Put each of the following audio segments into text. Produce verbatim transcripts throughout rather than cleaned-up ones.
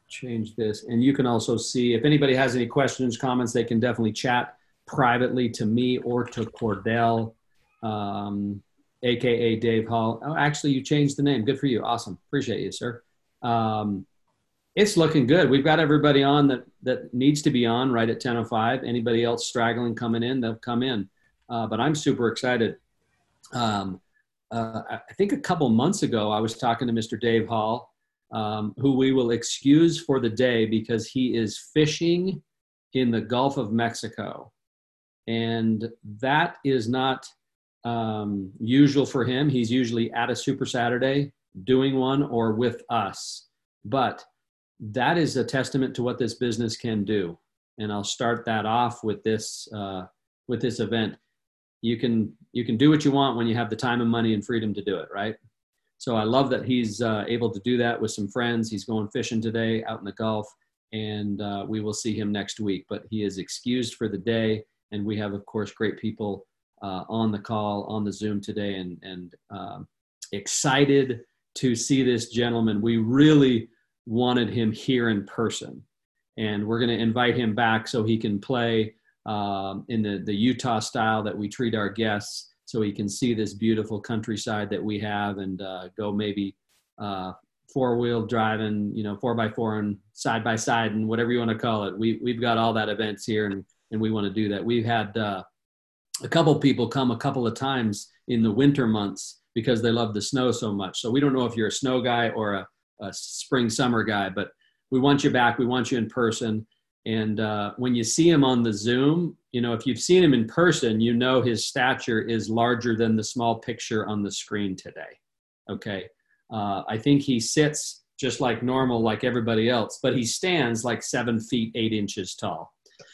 change this. And you can also see if anybody has any questions, comments, they can definitely chat privately to me or to Cordell, um, A K A Dave Hall. Oh, actually, you changed the name. Good for you. Awesome. Appreciate you, sir. Um, it's looking good. We've got everybody on that, that needs to be on right at ten oh five. Anybody else straggling coming in, they'll come in. Uh, but I'm super excited. Um, uh, I think a couple months ago, I was talking to Mister Dave Hall, um, who we will excuse for the day because he is fishing in the Gulf of Mexico. And that is not um, usual for him. He's usually at a Super Saturday doing one or with us. But that is a testament to what this business can do. And I'll start that off with this, uh, with this event. You can, you can do what you want when you have the time and money and freedom to do it, right? So I love that he's uh, able to do that with some friends. He's going fishing today out in the Gulf, and uh, we will see him next week. But he is excused for the day, and we have, of course, great people uh, on the call, on the Zoom today, and, and um, excited to see this gentleman. We really wanted him here in person, and we're going to invite him back so he can play um, in the, the Utah style that we treat our guests, so he can see this beautiful countryside that we have and uh, go maybe uh, four-wheel driving, you know, four by four and side by side and whatever you want to call it. We, we've got all that events here, and, and we want to do that. We've had uh, a couple people come a couple of times in the winter months because they love the snow so much. So we don't know if you're a snow guy or a, a spring, summer guy, but we want you back. We want you in person. And uh, when you see him on the Zoom, you know, if you've seen him in person, you know his stature is larger than the small picture on the screen today. Okay. Uh, I think he sits just like normal, like everybody else, but he stands like seven feet, eight inches tall.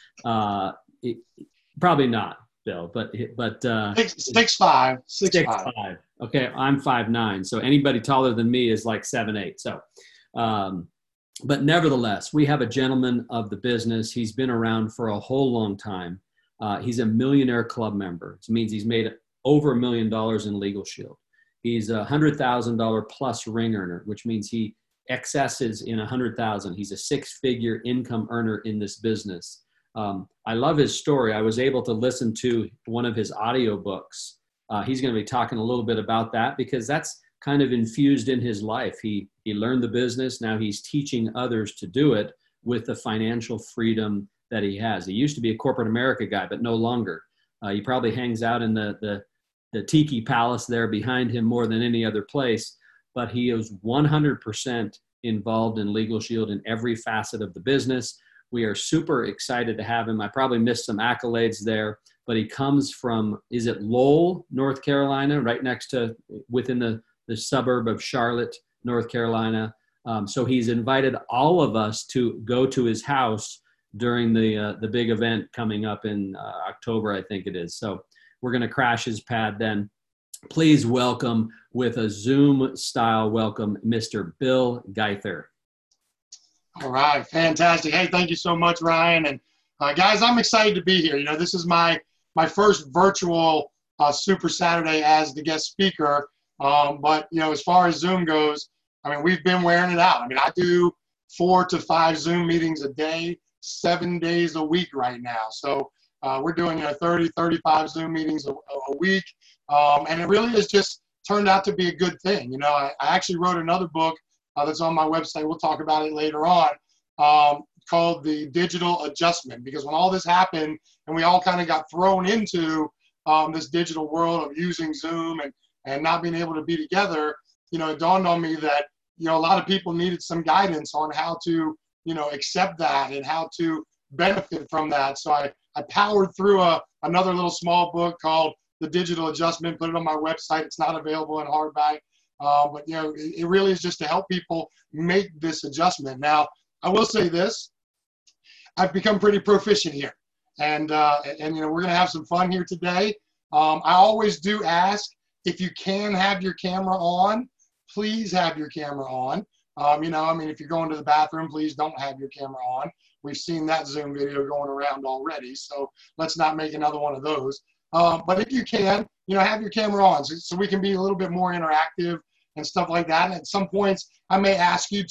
Uh, it, probably not, Bill, but, but uh, six, six, five, six, six five. five. Okay. I'm five nine. So anybody taller than me is like seven eight. So, um, but nevertheless, we have a gentleman of the business. He's been around for a whole long time. Uh, he's a millionaire club member. It means he's made over a million dollars in Legal Shield. He's a one hundred thousand dollars plus ring earner, which means he excesses in one hundred thousand dollars. He's a six-figure income earner in this business. Um, I love his story. I was able to listen to one of his audiobooks. Uh, he's going to be talking a little bit about that because that's kind of infused in his life. He he learned the business. Now he's teaching others to do it with the financial freedom that he has. He used to be a corporate America guy, but no longer. Uh, he probably hangs out in the, the, the Tiki Palace there behind him more than any other place, but he is one hundred percent involved in Legal Shield in every facet of the business. We are super excited to have him. I probably missed some accolades there, but he comes from, is it Lowell, North Carolina, right next to, within the the suburb of Charlotte, North Carolina. Um, so he's invited all of us to go to his house during the uh, the big event coming up in uh, October, I think it is. So we're going to crash his pad then. Please welcome, with a Zoom style welcome, Mister Bill Geither. All right, fantastic. Hey, thank you so much, Ryan. And uh, guys, I'm excited to be here. You know, this is my my first virtual uh, Super Saturday as the guest speaker. Um, but, you know, as far as Zoom goes, I mean, we've been wearing it out. I mean, I do four to five Zoom meetings a day, seven days a week right now. So uh, we're doing you know, thirty, thirty-five Zoom meetings a, a week. Um, and it really has just turned out to be a good thing. You know, I, I actually wrote another book uh, that's on my website. We'll talk about it later on, um, called The Digital Adjustment. Because when all this happened and we all kind of got thrown into um, this digital world of using Zoom and and not being able to be together, you know, it dawned on me that, you know, a lot of people needed some guidance on how to, you know, accept that and how to benefit from that. So I, I powered through a, another little small book called The Digital Adjustment, put it on my website. It's not available in hardback, uh, but, you know, it, it really is just to help people make this adjustment. Now, I will say this, I've become pretty proficient here. And, uh, and you know, we're going to have some fun here today. Um, I always do ask, if you can have your camera on, please have your camera on. Um, you know, I mean, if you're going to the bathroom, please don't have your camera on. We've seen that Zoom video going around already, so let's not make another one of those. Um, but if you can, you know, have your camera on so, so we can be a little bit more interactive and stuff like that. And at some points, I may ask you to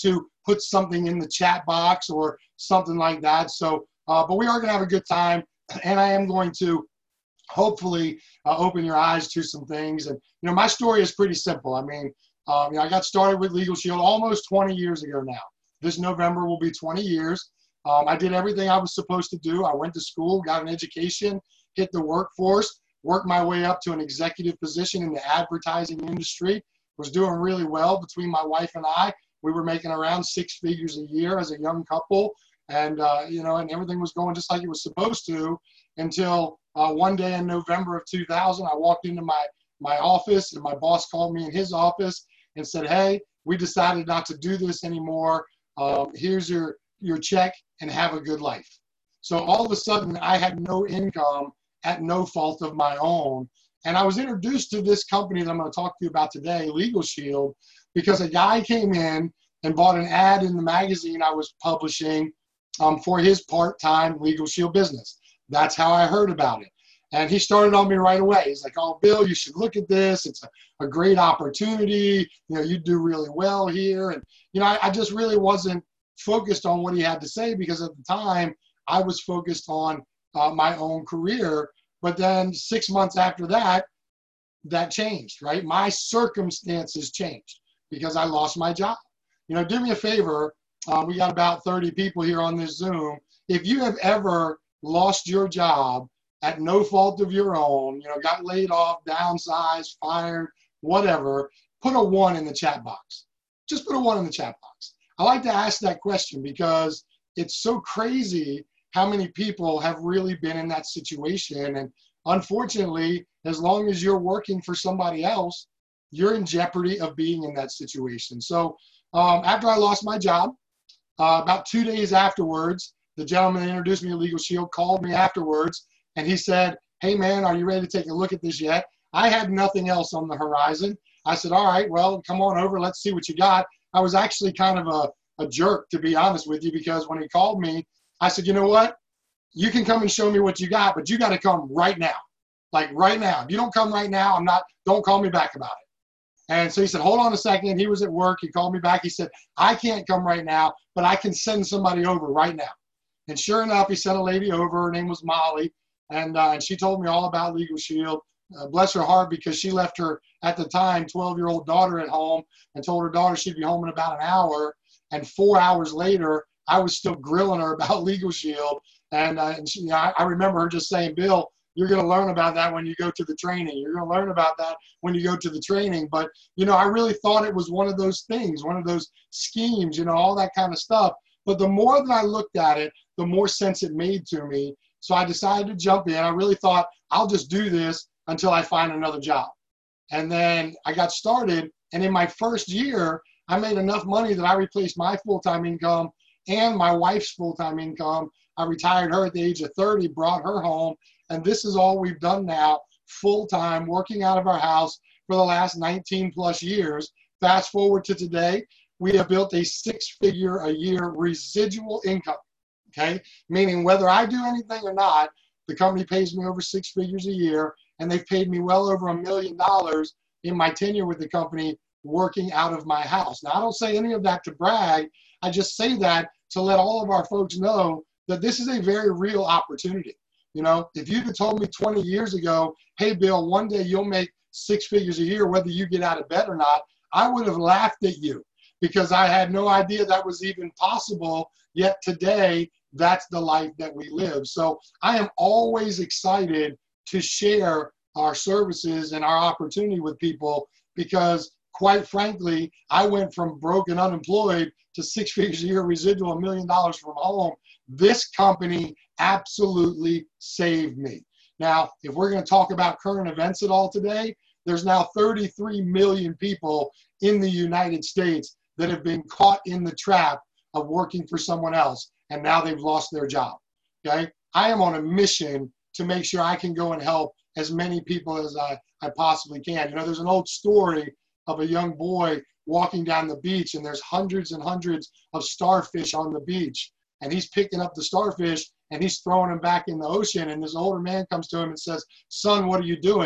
put something in the chat box or something like that. So, uh, but we are going to have a good time, and I am going to hopefully uh, open your eyes to some things. And, you know, my story is pretty simple. I mean, um, you know, I got started with Legal Shield almost twenty years ago now. This November will be twenty years. Um, I did everything I was supposed to do. I went to school, got an education, hit the workforce, worked my way up to an executive position in the advertising industry, was doing really well between my wife and I. We were making around six figures a year as a young couple. And, uh, you know, and everything was going just like it was supposed to until uh, one day in November of two thousand, I walked into my, my office and my boss called me in his office and said, hey, we decided not to do this anymore. Um, here's your, your check and have a good life. So all of a sudden I had no income at no fault of my own. And I was introduced to this company that I'm going to talk to you about today, Legal Shield, because a guy came in and bought an ad in the magazine I was publishing um, for his part-time Legal Shield business. That's how I heard about it. And he started on me right away. He's like, oh, Bill, you should look at this. It's a, a great opportunity. You know, you do really well here. And, you know, I, I just really wasn't focused on what he had to say because at the time I was focused on uh, my own career. But then six months after that, that changed, right? My circumstances changed because I lost my job. You know, do me a favor. Uh, we got about thirty people here on this Zoom. If you have ever lost your job at no fault of your own, you know, got laid off, downsized, fired, whatever, put a one in the chat box. Just put a one in the chat box. I like to ask that question because it's so crazy how many people have really been in that situation. And unfortunately, as long as you're working for somebody else, you're in jeopardy of being in that situation. So um, after I lost my job, uh, about two days afterwards, the gentleman that introduced me to Legal Shield called me afterwards, and he said, hey, man, are you ready to take a look at this yet? I had nothing else on the horizon. I said, all right, well, come on over. Let's see what you got. I was actually kind of a, a jerk, to be honest with you, because when he called me, I said, you know what? You can come and show me what you got, but you got to come right now. Like right now. If you don't come right now, I'm not, don't call me back about it. And so he said, hold on a second. He was at work. He called me back. He said, I can't come right now, but I can send somebody over right now. And sure enough, he sent a lady over. Her name was Molly. And, uh, and she told me all about Legal Shield. Uh, bless her heart, because she left her, at the time, twelve-year-old daughter at home and told her daughter she'd be home in about an hour. And four hours later, I was still grilling her about Legal Shield. And, uh, and she, you know, I, I remember her just saying, Bill, you're going to learn about that when you go to the training. You're going to learn about that when you go to the training. But, you know, I really thought it was one of those things, one of those schemes, you know, all that kind of stuff. But the more that I looked at it, the more sense it made to me. So I decided to jump in. I really thought, I'll just do this until I find another job. And then I got started. And in my first year, I made enough money that I replaced my full-time income and my wife's full-time income. I retired her at the age of thirty, brought her home. And this is all we've done now, full-time, working out of our house for the last nineteen plus years. Fast forward to today, we have built a six-figure a year residual income, okay? Meaning whether I do anything or not, the company pays me over six figures a year, and they've paid me well over a million dollars in my tenure with the company working out of my house. Now, I don't say any of that to brag. I just say that to let all of our folks know that this is a very real opportunity. You know, if you'd have told me twenty years ago, hey, Bill, one day you'll make six figures a year, whether you get out of bed or not, I would have laughed at you because I had no idea that was even possible. Yet today, that's the life that we live. So I am always excited to share our services and our opportunity with people because, quite frankly, I went from broke and unemployed to six figures a year residual, a million dollars from home. This company absolutely saved me. Now, if we're going to talk about current events at all today, there's now thirty-three million people in the United States that have been caught in the trap of working for someone else, and now they've lost their job, okay? I am on a mission to make sure I can go and help as many people as I, I possibly can. You know, there's an old story of a young boy walking down the beach, and there's hundreds and hundreds of starfish on the beach. And he's picking up the starfish, and he's throwing them back in the ocean. And this older man comes to him and says, son, what are you doing?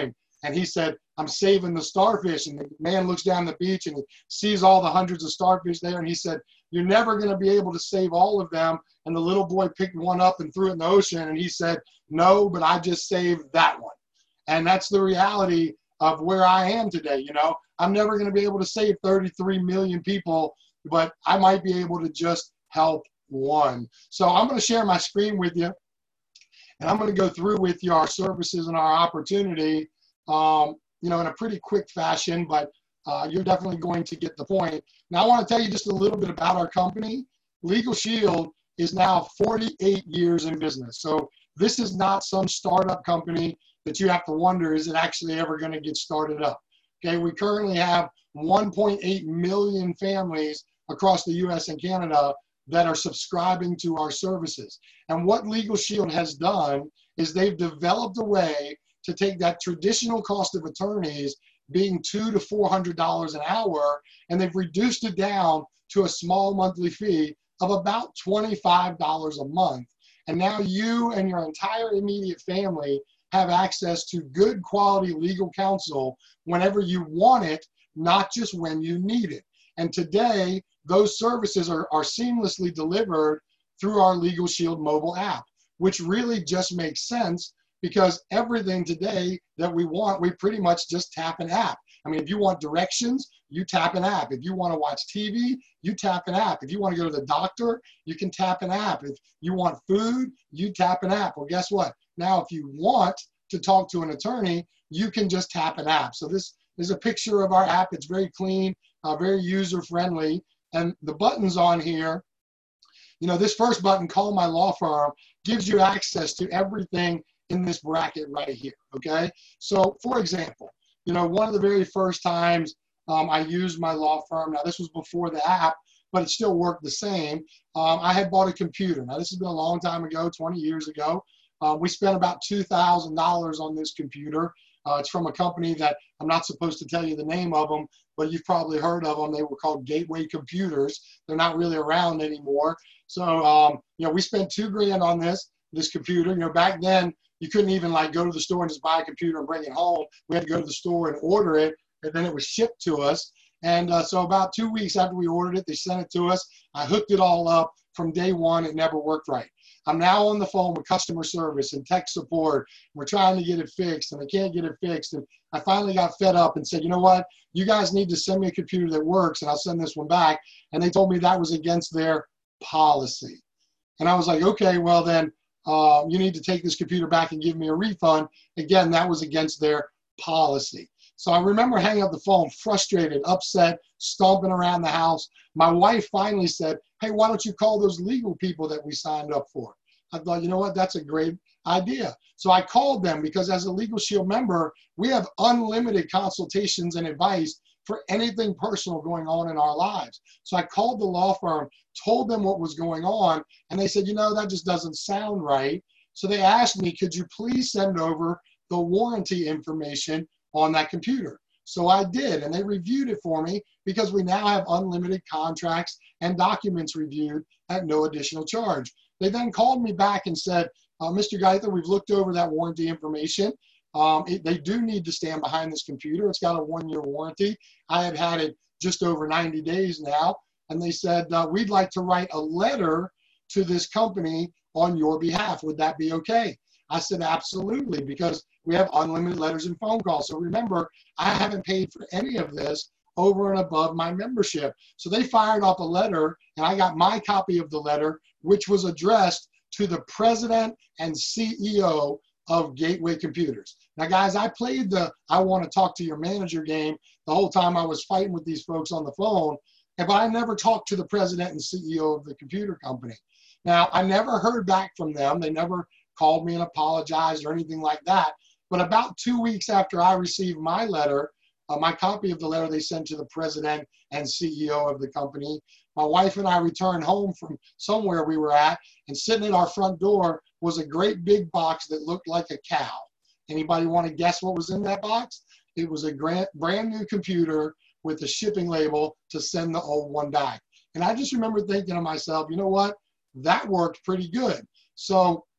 And he said, I'm saving the starfish. And the man looks down the beach and he sees all the hundreds of starfish there. And he said, you're never going to be able to save all of them. And the little boy picked one up and threw it in the ocean. And he said, no, but I just saved that one. And that's the reality of where I am today. You know, I'm never going to be able to save thirty-three million people, but I might be able to just help one. So I'm going to share my screen with you. And I'm going to go through with you our services and our opportunity, um, you know, in a pretty quick fashion, but uh, you're definitely going to get the point. Now, I want to tell you just a little bit about our company. Legal Shield is now forty-eight years in business. So this is not some startup company that you have to wonder, is it actually ever going to get started up? Okay, we currently have one point eight million families across the U S and Canada that are subscribing to our services. And what Legal Shield has done is they've developed a way to take that traditional cost of attorneys being two to four hundred dollars an hour, and they've reduced it down to a small monthly fee of about twenty-five dollars a month. And now you and your entire immediate family have access to good quality legal counsel whenever you want it, not just when you need it. And today, those services are, are seamlessly delivered through our Legal Shield mobile app, which really just makes sense because everything today that we want, we pretty much just tap an app. I mean, if you want directions, you tap an app. If you want to watch T V, you tap an app. If you want to go to the doctor, you can tap an app. If you want food, you tap an app. Well, guess what? Now, if you want to talk to an attorney, you can just tap an app. So this is a picture of our app. It's very clean, uh, very user-friendly. And the buttons on here, you know, this first button, Call My Law Firm, gives you access to everything in this bracket right here, okay? So, for example, you know, one of the very first times um, I used my law firm, now this was before the app, but it still worked the same. Um, I had bought a computer. Now, this has been a long time ago, twenty years ago. Uh, we spent about two thousand dollars on this computer. Uh, it's from a company that I'm not supposed to tell you the name of them, but you've probably heard of them. They were called Gateway Computers. They're not really around anymore. So, um, you know, we spent two grand on this, this computer. You know, back then, you couldn't even like go to the store and just buy a computer and bring it home. We had to go to the store and order it, and then it was shipped to us. And uh, so about two weeks after we ordered it, they sent it to us. I hooked it all up. From day one, it never worked right. I'm now on the phone with customer service and tech support. We're trying to get it fixed, and they can't get it fixed. And I finally got fed up and said, you know what? You guys need to send me a computer that works, and I'll send this one back. And they told me that was against their policy. And I was like, okay, well then, uh, you need to take this computer back and give me a refund. Again, that was against their policy. So I remember hanging up the phone, frustrated, upset, stomping around the house. My wife finally said, hey, why don't you call those legal people that we signed up for? I thought, you know what, that's a great idea. So I called them because as a Legal Shield member, we have unlimited consultations and advice for anything personal going on in our lives. So I called the law firm, told them what was going on, and they said, you know, that just doesn't sound right. So they asked me, could you please send over the warranty information on that computer? So I did, and they reviewed it for me because we now have unlimited contracts and documents reviewed at no additional charge. They then called me back and said, uh, Mister Geither, we've looked over that warranty information. Um, it, they do need to stand behind this computer. It's got a one-year warranty. I have had it just over ninety days now, and they said, uh, we'd like to write a letter to this company on your behalf. Would that be okay? I said, absolutely, because we have unlimited letters and phone calls. So remember, I haven't paid for any of this over and above my membership. So they fired off a letter, and I got my copy of the letter, which was addressed to the president and C E O of Gateway Computers. Now, guys, I played the I want to talk to your manager game the whole time I was fighting with these folks on the phone, but I never talked to the president and C E O of the computer company. Now, I never heard back from them. They never called me and apologized or anything like that. But about two weeks after I received my letter, uh, my copy of the letter they sent to the president and C E O of the company, my wife and I returned home from somewhere we were at, and sitting at our front door was a great big box that looked like a cow. Anybody want to guess what was in that box? It was a grand, brand new computer with a shipping label to send the old one back. And I just remember thinking to myself, you know what? That worked pretty good. So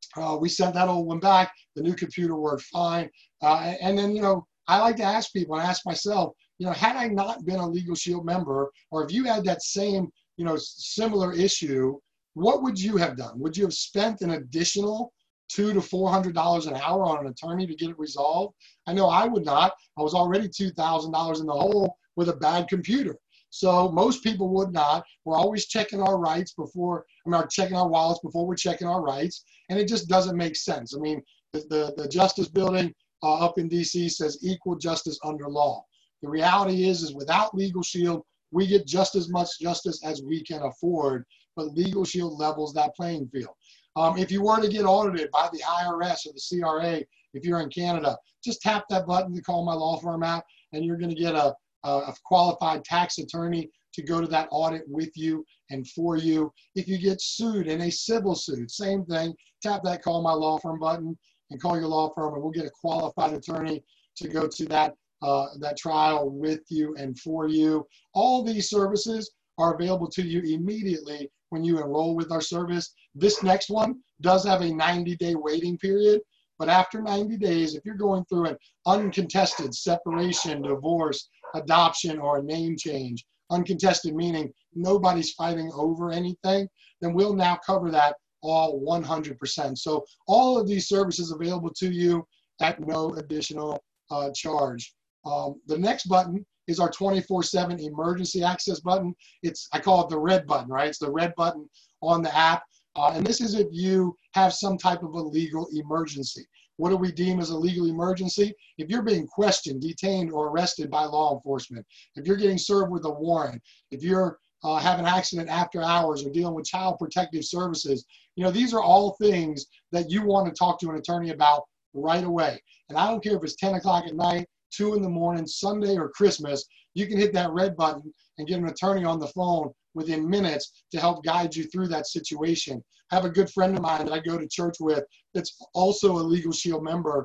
Uh, we sent that old one back. The new computer worked fine. Uh, and then, you know, I like to ask people and ask myself, you know, had I not been a Legal Shield member, or if you had that same, you know, similar issue, what would you have done? Would you have spent an additional two to four hundred dollars an hour on an attorney to get it resolved? I know I would not. I was already two thousand dollars in the hole with a bad computer. So most people would not. We're always checking our rights before, I mean, checking our wallets before we're checking our rights, and it just doesn't make sense. I mean, the, the, the Justice Building uh, up in D C says equal justice under law. The reality is, is without Legal Shield, we get just as much justice as we can afford, but Legal Shield levels that playing field. Um, if you were to get audited by the I R S or the C R A, if you're in Canada, just tap that button to call my law firm out, and you're going to get a, a qualified tax attorney to go to that audit with you and for you. If you get sued in a civil suit, same thing, tap that call my law firm button and call your law firm, and we'll get a qualified attorney to go to that, uh, that trial with you and for you. All these services are available to you immediately when you enroll with our service. This next one does have a ninety day waiting period, but after ninety days, if you're going through an uncontested separation, divorce, adoption, or a name change, uncontested meaning nobody's fighting over anything, then we'll now cover that all one hundred percent. So all of these services available to you at no additional uh, charge. Um, the next button is our twenty-four seven emergency access button. It's, I call it the red button, right? It's the red button on the app. Uh, and this is if you have some type of a legal emergency. What do we deem as a legal emergency? If you're being questioned, detained, or arrested by law enforcement, if you're getting served with a warrant, if you're uh, have an accident after hours or dealing with child protective services, you know, these are all things that you want to talk to an attorney about right away. And I don't care if it's ten o'clock at night, two in the morning, Sunday, or Christmas, you can hit that red button and get an attorney on the phone within minutes to help guide you through that situation. I have a good friend of mine that I go to church with that's also a Legal Shield member.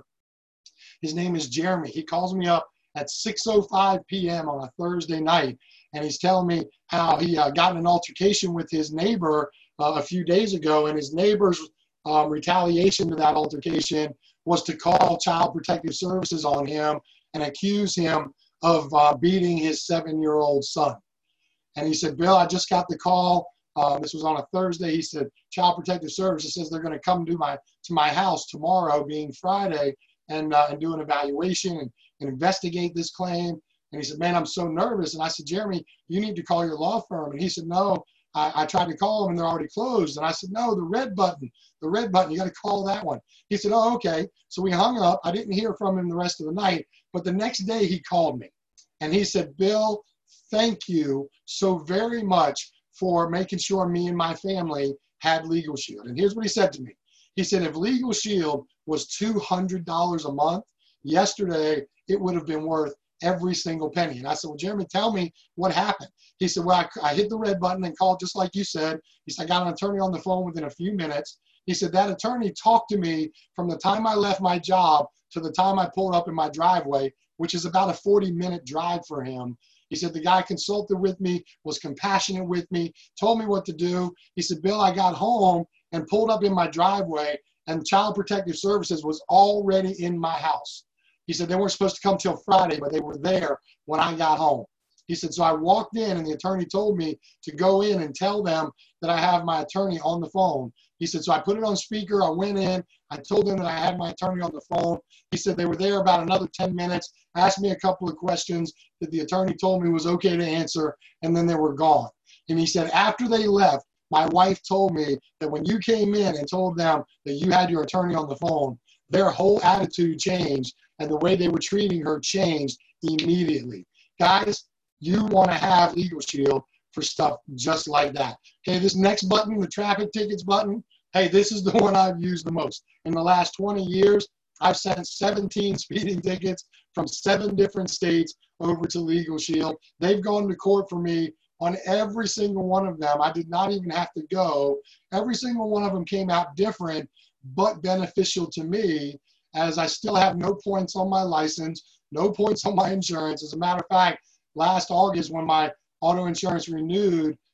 His name is Jeremy. He calls me up at six oh five p m on a Thursday night, and he's telling me how he uh, got in an altercation with his neighbor uh, a few days ago, and his neighbor's um, retaliation to that altercation was to call Child Protective Services on him and accuse him of uh, beating his seven-year-old son. And he said, Bill, I just got the call. Uh, this was on a Thursday. He said, Child Protective Services says they're going to come to my to my house tomorrow, being Friday, and uh, and do an evaluation and, and investigate this claim. And he said, man, I'm so nervous. And I said, Jeremy, you need to call your law firm. And he said, no, I, I tried to call them and they're already closed. And I said, no, the red button, the red button, you got to call that one. He said, oh, okay. So we hung up. I didn't hear from him the rest of the night. But the next day he called me and he said, Bill, thank you so very much for making sure me and my family had Legal Shield. And here's what he said to me. He said, if Legal Shield was two hundred dollars a month, yesterday it would have been worth every single penny. And I said, well, Jeremy, tell me what happened. He said, well, I, I hit the red button and called just like you said. He said, I got an attorney on the phone within a few minutes. He said, that attorney talked to me from the time I left my job to the time I pulled up in my driveway, which is about a forty minute drive for him. He said, the guy consulted with me, was compassionate with me, told me what to do. He said, Bill, I got home and pulled up in my driveway and Child Protective Services was already in my house. He said, they weren't supposed to come till Friday, but they were there when I got home. He said, so I walked in and the attorney told me to go in and tell them that I have my attorney on the phone. He said, so I put it on speaker, I went in, I told them that I had my attorney on the phone. He said they were there about another ten minutes, asked me a couple of questions that the attorney told me was okay to answer, and then they were gone. And he said, after they left, my wife told me that when you came in and told them that you had your attorney on the phone, their whole attitude changed and the way they were treating her changed immediately. Guys, you want to have Legal Shield for stuff just like that. Okay, this next button, the traffic tickets button, hey, this is the one I've used the most. In the last twenty years, I've sent seventeen speeding tickets from seven different states over to Legal Shield. They've gone to court for me on every single one of them. I did not even have to go. Every single one of them came out different, but beneficial to me, as I still have no points on my license, no points on my insurance. As a matter of fact, last August when my auto insurance renewed,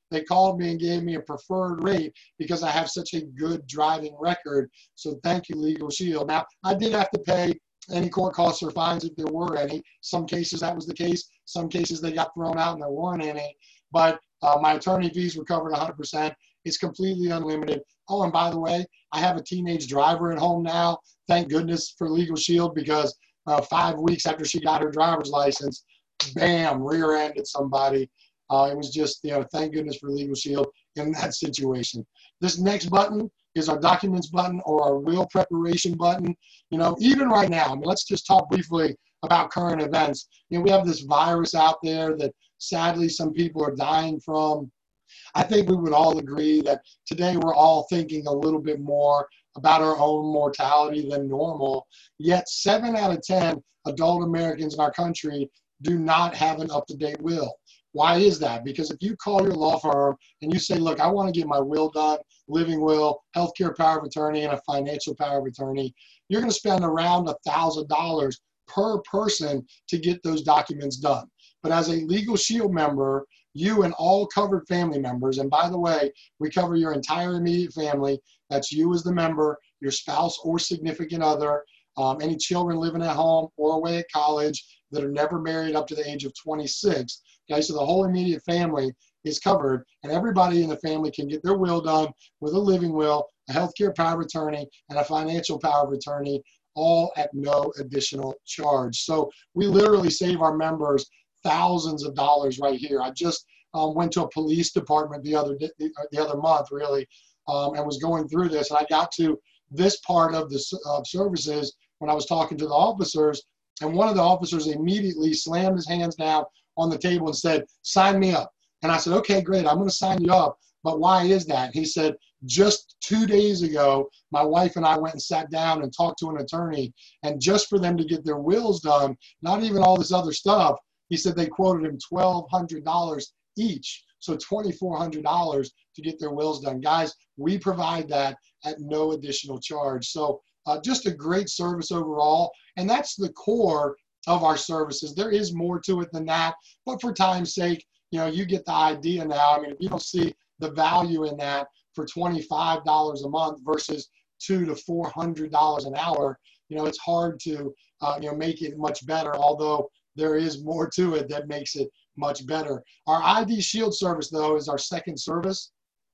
they called me and gave me a preferred rate because I have such a good driving record. So thank you, Legal Shield. Now, I did have to pay any court costs or fines if there were any. Some cases that was the case. Some cases they got thrown out and there weren't any. But uh, my attorney fees were covered one hundred percent. It's completely unlimited. Oh, and by the way, I have a teenage driver at home now. Thank goodness for Legal Shield, because uh, five weeks after she got her driver's license, bam, rear-ended somebody. Uh, it was just, you know, thank goodness for Legal Shield in that situation. This next button is our documents button or our will preparation button. You know, even right now, I mean, let's just talk briefly about current events. You know, we have this virus out there that sadly some people are dying from. I think we would all agree that today we're all thinking a little bit more about our own mortality than normal. Yet seven out of ten adult Americans in our country do not have an up-to-date will. Why is that? Because if you call your law firm and you say, look, I want to get my will done, living will, healthcare power of attorney, and a financial power of attorney, you're going to spend around one thousand dollars per person to get those documents done. But as a Legal Shield member, you and all covered family members, and by the way, we cover your entire immediate family. That's you as the member, your spouse or significant other, um, any children living at home or away at college that are never married up to the age of twenty-six. Okay, so the whole immediate family is covered, and everybody in the family can get their will done with a living will, a healthcare power of attorney, and a financial power of attorney, all at no additional charge. So we literally save our members thousands of dollars right here. I just um, went to a police department the other the other month, really, um, and was going through this, and I got to this part of the uh, services when I was talking to the officers, and one of the officers immediately slammed his hands down on the table and said, sign me up. And I said, okay, great, I'm going to sign you up. But why is that? He said, just two days ago, my wife and I went and sat down and talked to an attorney, and just for them to get their wills done, not even all this other stuff, he said they quoted him twelve hundred dollars each, so twenty-four hundred dollars to get their wills done. Guys, we provide that at no additional charge. So uh, just a great service overall, and that's the core of our services. There is more to it than that, but for time's sake, you know, you get the idea now. I mean, if you don't see the value in that for twenty-five dollars a month versus two to four hundred dollars an hour, you know, it's hard to uh, you know, make it much better, although there is more to it that makes it much better. Our I D Shield service, though, is our second service,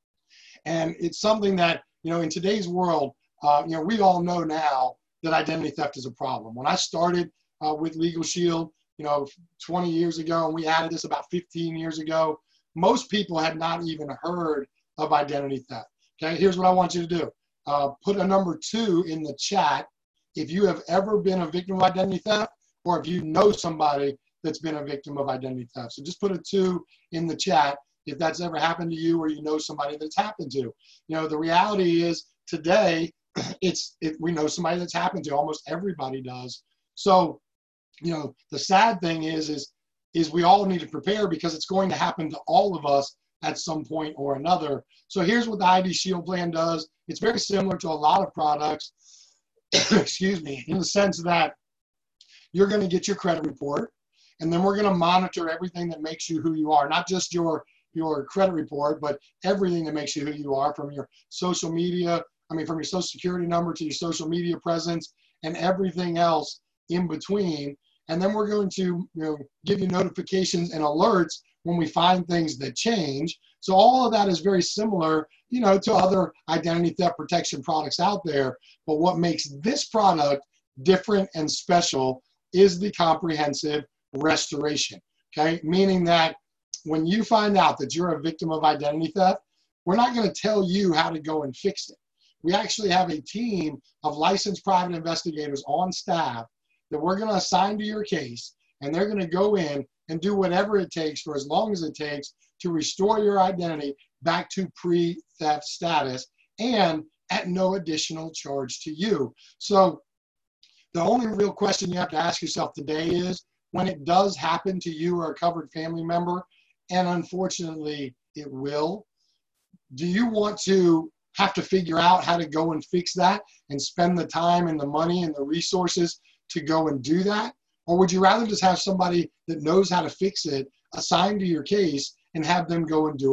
and it's something that, you know, in today's world, uh, you know, we all know now that identity theft is a problem. When I started uh, with Legal Shield, you know, twenty years ago, and we added this about fifteen years ago, most people had not even heard of identity theft. Okay, here's what I want you to do. Uh, put a number two in the chat if you have ever been a victim of identity theft, or if you know somebody that's been a victim of identity theft. So just put a two in the chat if that's ever happened to you or you know somebody that's happened to. You know, the reality is today, it's it, we know somebody that's happened to. Almost everybody does. So, you know, the sad thing is, is, is we all need to prepare, because it's going to happen to all of us at some point or another. So here's what the I D Shield plan does. It's very similar to a lot of products, excuse me, in the sense that you're going to get your credit report, and then we're going to monitor everything that makes you who you are, not just your, your credit report, but everything that makes you who you are, from your social media, I mean, from your social security number to your social media presence and everything else in between. And then we're going to, you know, give you notifications and alerts when we find things that change. So all of that is very similar, you know, to other identity theft protection products out there. But what makes this product different and special is the comprehensive restoration, okay? Meaning that when you find out that you're a victim of identity theft, we're not going to tell you how to go and fix it. We actually have a team of licensed private investigators on staff that we're going to assign to your case, and they're going to go in and do whatever it takes for as long as it takes to restore your identity back to pre-theft status, and at no additional charge to you. So the only real question you have to ask yourself today is, when it does happen to you or a covered family member, and unfortunately it will, do you want to have to figure out how to go and fix that and spend the time and the money and the resources to go and do that? Or would you rather just have somebody that knows how to fix it assigned to your case and have them go and do it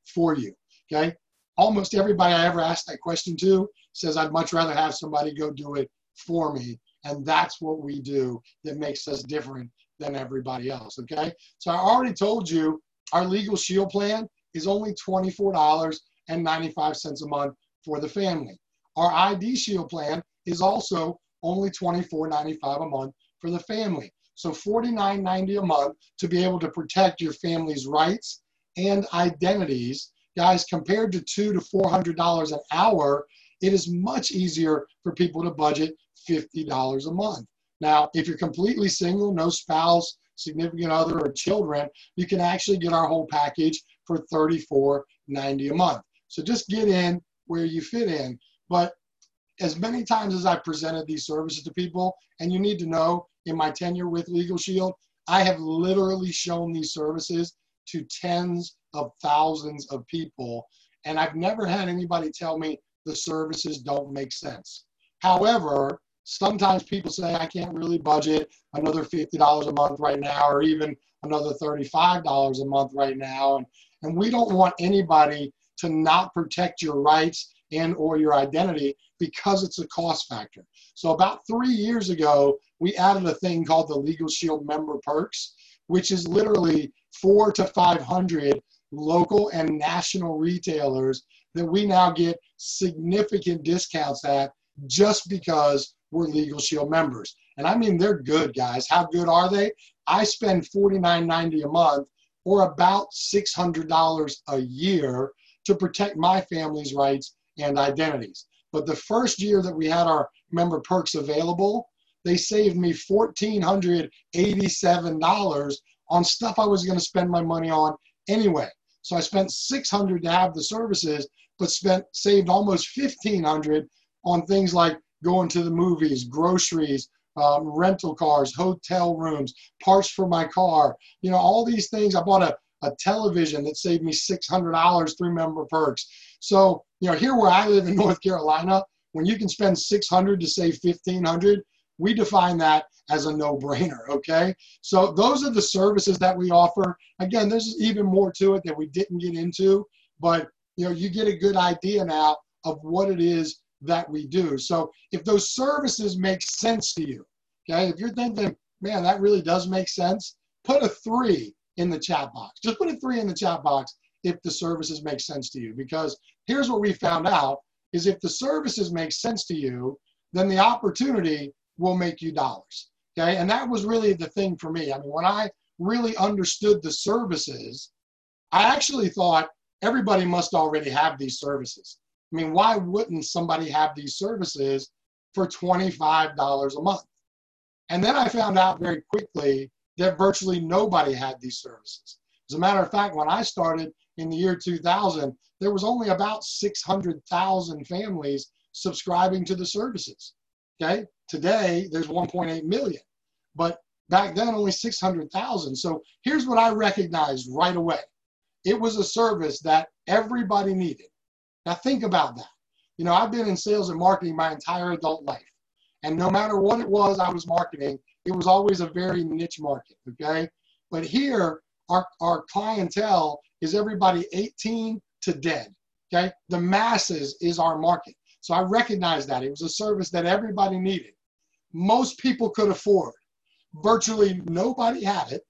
for you, okay? Almost everybody I ever asked that question to says, I'd much rather have somebody go do it for me. And that's what we do that makes us different than everybody else, okay? So I already told you our Legal Shield plan is only twenty-four dollars and ninety-five cents a month for the family. Our I D Shield plan is also only twenty-four ninety-five a month for the family. So forty-nine ninety a month to be able to protect your family's rights and identities. Guys, compared to two to four hundred dollars an hour, it is much easier for people to budget fifty dollars a month. Now, if you're completely single, no spouse, significant other, or children, you can actually get our whole package for thirty-four ninety a month. So just get in where you fit in. But as many times as I've presented these services to people, and you need to know, in my tenure with Legal Shield, I have literally shown these services to tens of thousands of people, and I've never had anybody tell me the services don't make sense. However, sometimes people say, I can't really budget another fifty dollars a month right now, or even another thirty-five dollars a month right now. And, and we don't want anybody to not protect your rights and or your identity because it's a cost factor. So about three years ago, we added a thing called the Legal Shield Member Perks, which is literally four to five hundred local and national retailers that we now get significant discounts at just because we're Legal Shield members. And I mean, they're good, guys. How good are they? I spend forty-nine ninety a month, or about six hundred dollars a year, to protect my family's rights and identities. But the first year that we had our member perks available, they saved me one thousand four hundred eighty-seven dollars on stuff I was going to spend my money on anyway. So I spent six hundred dollars to have the services, but spent saved almost fifteen hundred dollars on things like going to the movies, groceries, um, rental cars, hotel rooms, parts for my car. You know, all these things. I bought a, a television that saved me six hundred dollars through member perks. So, you know, here where I live in North Carolina, when you can spend six hundred dollars to save fifteen hundred dollars, we define that as a no-brainer, okay? So those are the services that we offer. Again, there's even more to it that we didn't get into, but, you know, you get a good idea now of what it is that we do. So if those services make sense to you, okay, if you're thinking, man, that really does make sense, put a three in the chat box. Just put a three in the chat box if the services make sense to you. Because here's what we found out is if the services make sense to you, then the opportunity will make you dollars, okay? And that was really the thing for me. I mean, when I really understood the services, I actually thought everybody must already have these services. I mean, why wouldn't somebody have these services for twenty-five dollars a month? And then I found out very quickly that virtually nobody had these services. As a matter of fact, when I started in the year two thousand, there was only about six hundred thousand families subscribing to the services, okay? Today, there's one point eight million, but back then only six hundred thousand. So here's what I recognized right away. It was a service that everybody needed. Now think about that. You know, I've been in sales and marketing my entire adult life. And no matter what it was I was marketing, it was always a very niche market, okay? But here, our, our clientele is everybody eighteen to dead, okay? The masses is our market. So I recognized that. It was a service that everybody needed. Most people could afford. Virtually nobody had it.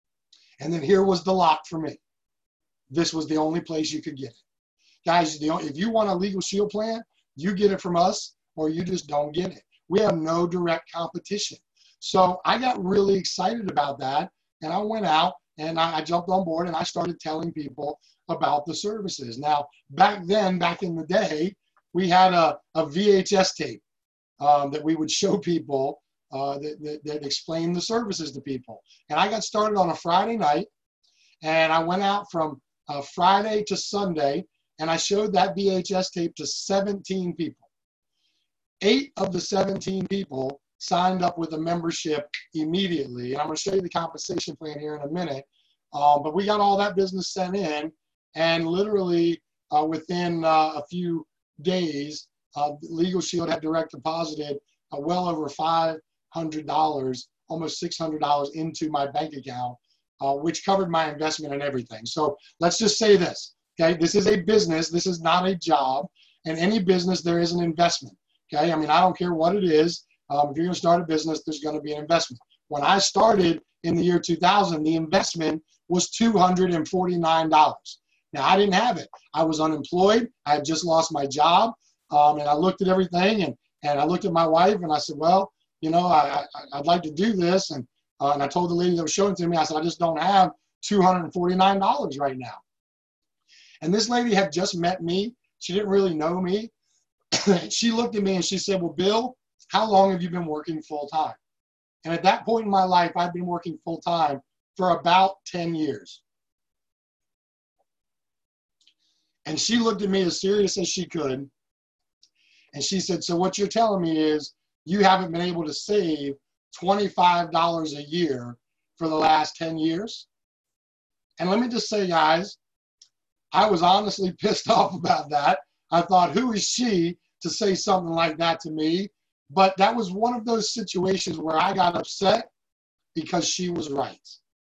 And then here was the lock for me. This was the only place you could get it. Guys, the only, if you want a Legal Shield plan, you get it from us or you just don't get it. We have no direct competition. So I got really excited about that. And I went out and I, I jumped on board and I started telling people about the services. Now, back then, back in the day, we had a, a V H S tape um, that we would show people uh, that, that, that explained the services to people. And I got started on a Friday night, and I went out from uh, Friday to Sunday, and I showed that V H S tape to seventeen people. Eight of the seventeen people signed up with a membership immediately. And I'm going to show you the compensation plan here in a minute. Um, but we got all that business sent in, and literally uh, within uh, a few days, uh, Legal Shield had direct deposited uh, well over five hundred dollars, almost six hundred dollars into my bank account, uh, which covered my investment and everything. So let's just say this. Okay, this is a business. This is not a job. And any business, there is an investment. Okay, I mean, I don't care what it is. Um, if you're going to start a business, there's going to be an investment. When I started in the year two thousand, the investment was two hundred forty-nine dollars. Now, I didn't have it. I was unemployed. I had just lost my job. Um, and I looked at everything, and, and I looked at my wife, and I said, well, you know, I, I, I'd like to do this. And, uh, and I told the lady that was showing it to me, I said, I just don't have two hundred forty-nine dollars right now. And this lady had just met me. She didn't really know me. She looked at me and she said, well, Bill, how long have you been working full time? And at that point in my life, I'd been working full time for about ten years. And she looked at me as serious as she could. And she said, so what you're telling me is you haven't been able to save twenty-five dollars a year for the last ten years? And let me just say, guys, I was honestly pissed off about that. I thought, who is she to say something like that to me? But that was one of those situations where I got upset because she was right.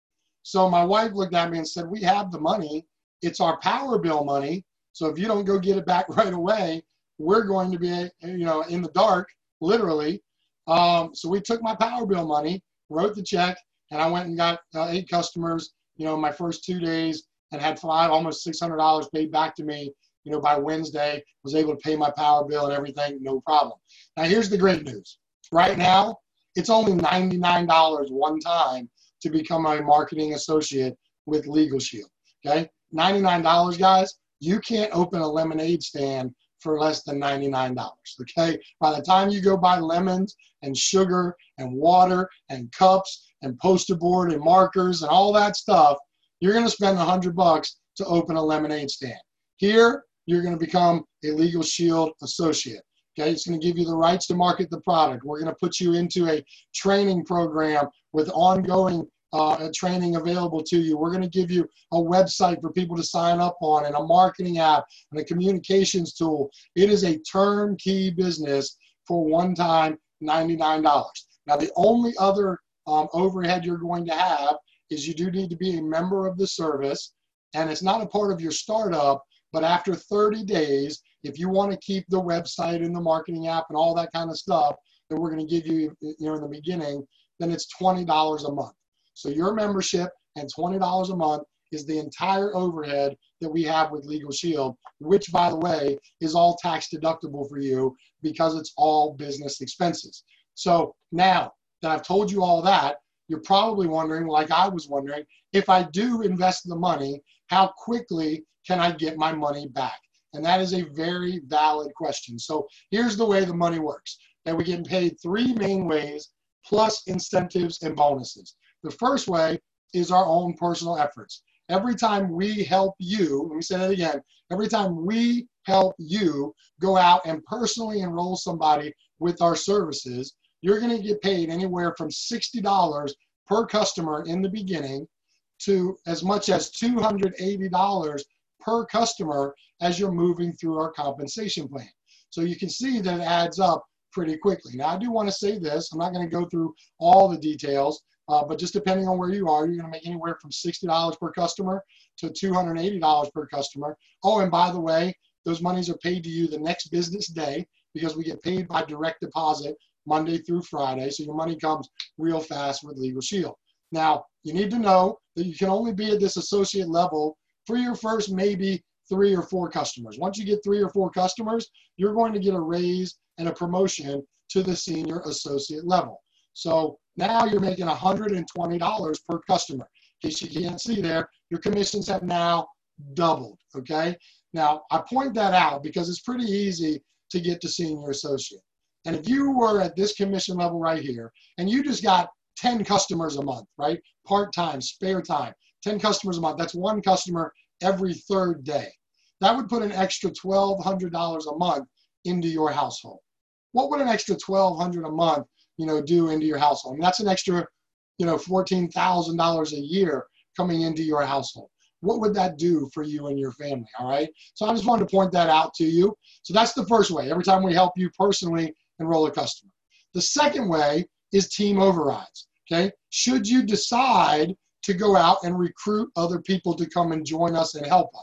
So my wife looked at me and said, we have the money. It's our power bill money. So if you don't go get it back right away, we're going to be, you know, in the dark, literally. Um, so we took my power bill money, wrote the check, and I went and got uh, eight customers, you know, my first two days, and had five, almost six hundred dollars paid back to me, you know, by Wednesday. Was able to pay my power bill and everything, no problem. Now, here's the great news. Right now, it's only ninety-nine dollars one time to become a marketing associate with Legal Shield, okay? ninety-nine dollars, guys. You can't open a lemonade stand for less than ninety-nine dollars, okay? By the time you go buy lemons and sugar and water and cups and poster board and markers and all that stuff, you're going to spend a hundred bucks to open a lemonade stand. Here, you're going to become a Legal Shield associate. Okay, it's going to give you the rights to market the product. We're going to put you into a training program with ongoing uh, training available to you. We're going to give you a website for people to sign up on, and a marketing app and a communications tool. It is a turnkey business for one time ninety-nine dollars. Now, the only other um, overhead you're going to have is you do need to be a member of the service, and it's not a part of your startup, but after thirty days, if you want to keep the website and the marketing app and all that kind of stuff that we're going to give you, you know, in the beginning, then it's twenty dollars a month. So your membership and twenty dollars a month is the entire overhead that we have with Legal Shield, which, by the way, is all tax deductible for you because it's all business expenses. So now that I've told you all that, you're probably wondering, like I was wondering, if I do invest the money, how quickly can I get my money back? And that is a very valid question. So here's the way the money works. That we get paid three main ways, plus incentives and bonuses. The first way is our own personal efforts. Every time we help you, let me say that again, every time we help you go out and personally enroll somebody with our services, you're going to get paid anywhere from sixty dollars per customer in the beginning to as much as two hundred eighty dollars per customer as you're moving through our compensation plan. So you can see that it adds up pretty quickly. Now, I do want to say this. I'm not going to go through all the details, uh, but just depending on where you are, you're going to make anywhere from sixty dollars per customer to two hundred eighty dollars per customer. Oh, and by the way, those monies are paid to you the next business day because we get paid by direct deposit Monday through Friday. So your money comes real fast with Legal Shield. Now, you need to know that you can only be at this associate level for your first maybe three or four customers. Once you get three or four customers, you're going to get a raise and a promotion to the senior associate level. So now you're making one hundred twenty dollars per customer. In case you can't see there, your commissions have now doubled, okay? Now, I point that out because it's pretty easy to get to senior associate. And if you were at this commission level right here, and you just got ten customers a month, right? Part-time, spare time, ten customers a month, that's one customer every third day. That would put an extra twelve hundred dollars a month into your household. What would an extra twelve hundred dollars a month, you know, do into your household? And that's an extra, you know, fourteen thousand dollars a year coming into your household. What would that do for you and your family, all right? So I just wanted to point that out to you. So that's the first way, every time we help you personally enroll a customer. The second way is team overrides, okay? Should you decide to go out and recruit other people to come and join us and help us.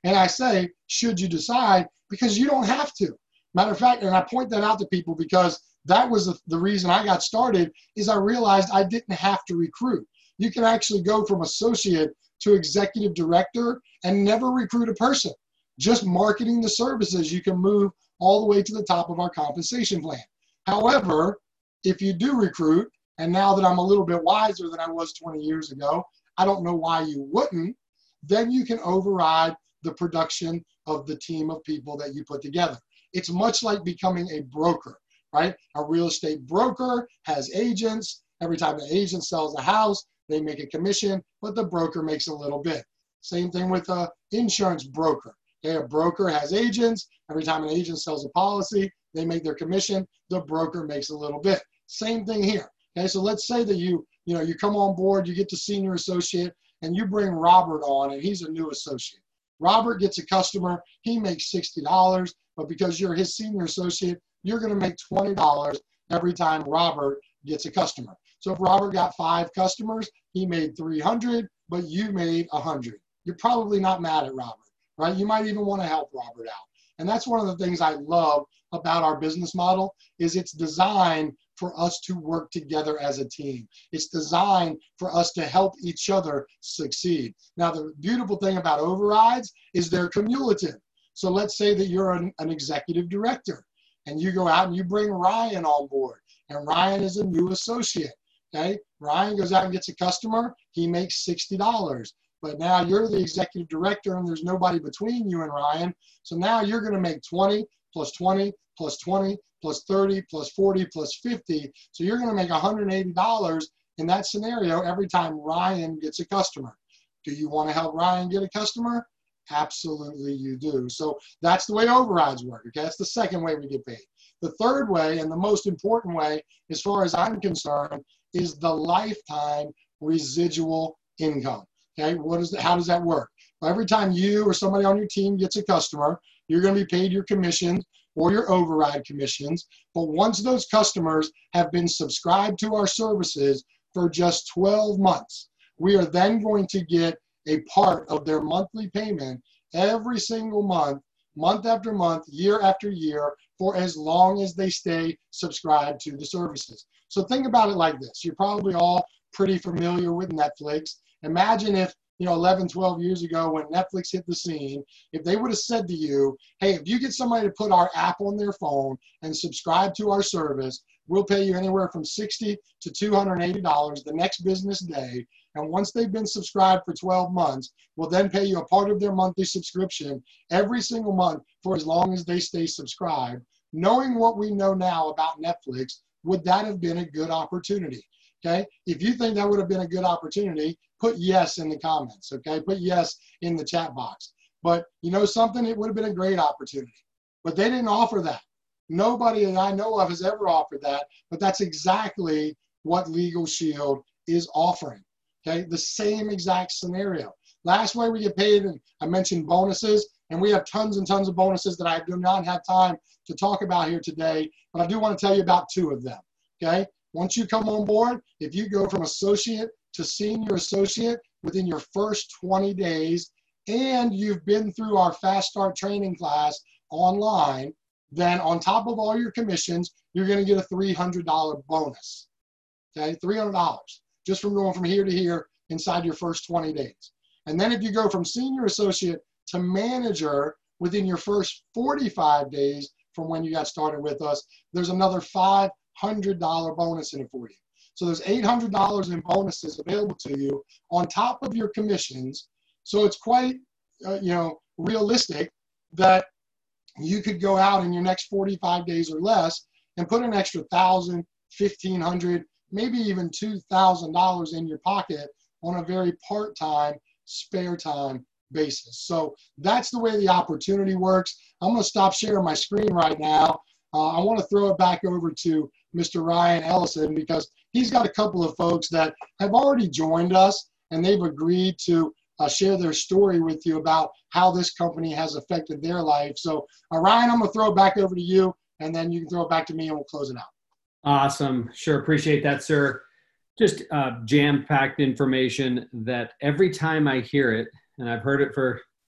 And I say, should you decide, because you don't have to. Matter of fact, and I point that out to people because that was the, the reason I got started, is I realized I didn't have to recruit. You can actually go from associate to executive director and never recruit a person. Just marketing the services, you can move all the way to the top of our compensation plan. However, if you do recruit, and now that I'm a little bit wiser than I was twenty years ago, I don't know why you wouldn't, then you can override the production of the team of people that you put together. It's much like becoming a broker, right? A real estate broker has agents. Every time the agent sells a house, they make a commission, but the broker makes a little bit. Same thing with an insurance broker. Okay, a broker has agents. Every time an agent sells a policy, they make their commission. The broker makes a little bit. Same thing here. Okay, so let's say that you, you know, you come on board, you get to senior associate, and you bring Robert on, and he's a new associate. Robert gets a customer, he makes sixty dollars, but because you're his senior associate, you're going to make twenty dollars every time Robert gets a customer. So if Robert got five customers, he made three hundred, but you made one hundred. You're probably not mad at Robert, right? You might even want to help Robert out. And that's one of the things I love about our business model, is it's designed for us to work together as a team. It's designed for us to help each other succeed. Now, the beautiful thing about overrides is they're cumulative. So let's say that you're an, an executive director, and you go out and you bring Ryan on board, and Ryan is a new associate, okay? Ryan goes out and gets a customer, he makes sixty dollars. But now you're the executive director and there's nobody between you and Ryan. So now you're going to make twenty plus twenty plus twenty plus thirty plus forty plus fifty. So you're going to make one hundred eighty dollars in that scenario every time Ryan gets a customer. Do you want to help Ryan get a customer? Absolutely you do. So that's the way overrides work. Okay, that's the second way we get paid. The third way, and the most important way, as far as I'm concerned, is the lifetime residual income. Okay, what is the, how does that work? Well, every time you or somebody on your team gets a customer, you're going to be paid your commissions or your override commissions. But once those customers have been subscribed to our services for just twelve months, we are then going to get a part of their monthly payment every single month, month after month, year after year, for as long as they stay subscribed to the services. So think about it like this. You're probably all pretty familiar with Netflix. Imagine if, you know, eleven, twelve years ago when Netflix hit the scene, if they would have said to you, hey, if you get somebody to put our app on their phone and subscribe to our service, we'll pay you anywhere from sixty to two hundred eighty dollars the next business day. And once they've been subscribed for twelve months, we'll then pay you a part of their monthly subscription every single month for as long as they stay subscribed. Knowing what we know now about Netflix, would that have been a good opportunity? Okay, if you think that would have been a good opportunity, put yes in the comments, okay? Put yes in the chat box. But you know something? It would have been a great opportunity. But they didn't offer that. Nobody that I know of has ever offered that, but that's exactly what Legal Shield is offering, okay? The same exact scenario. Last way we get paid, and I mentioned bonuses, and we have tons and tons of bonuses that I do not have time to talk about here today, but I do want to tell you about two of them, okay? Once you come on board, if you go from associate to senior associate within your first twenty days, and you've been through our Fast Start training class online, then on top of all your commissions, you're going to get a three hundred dollar bonus, okay? three hundred dollars just from going from here to here inside your first twenty days. And then if you go from senior associate to manager within your first forty-five days from when you got started with us, there's another five hundred dollar bonus in it for you. So there's eight hundred dollars in bonuses available to you on top of your commissions. So it's quite, uh, you know, realistic that you could go out in your next forty-five days or less and put an extra thousand, fifteen hundred, maybe even two thousand dollars in your pocket on a very part-time, spare time basis. So that's the way the opportunity works. I'm going to stop sharing my screen right now. Uh, I want to throw it back over to Mister Ryan Ellison because he's got a couple of folks that have already joined us and they've agreed to uh, share their story with you about how this company has affected their life. So uh, Ryan, I'm going to throw it back over to you and then you can throw it back to me and we'll close it out. Awesome. Sure. Appreciate that, sir. Just uh, jam-packed information that every time I hear it, and I've heard it for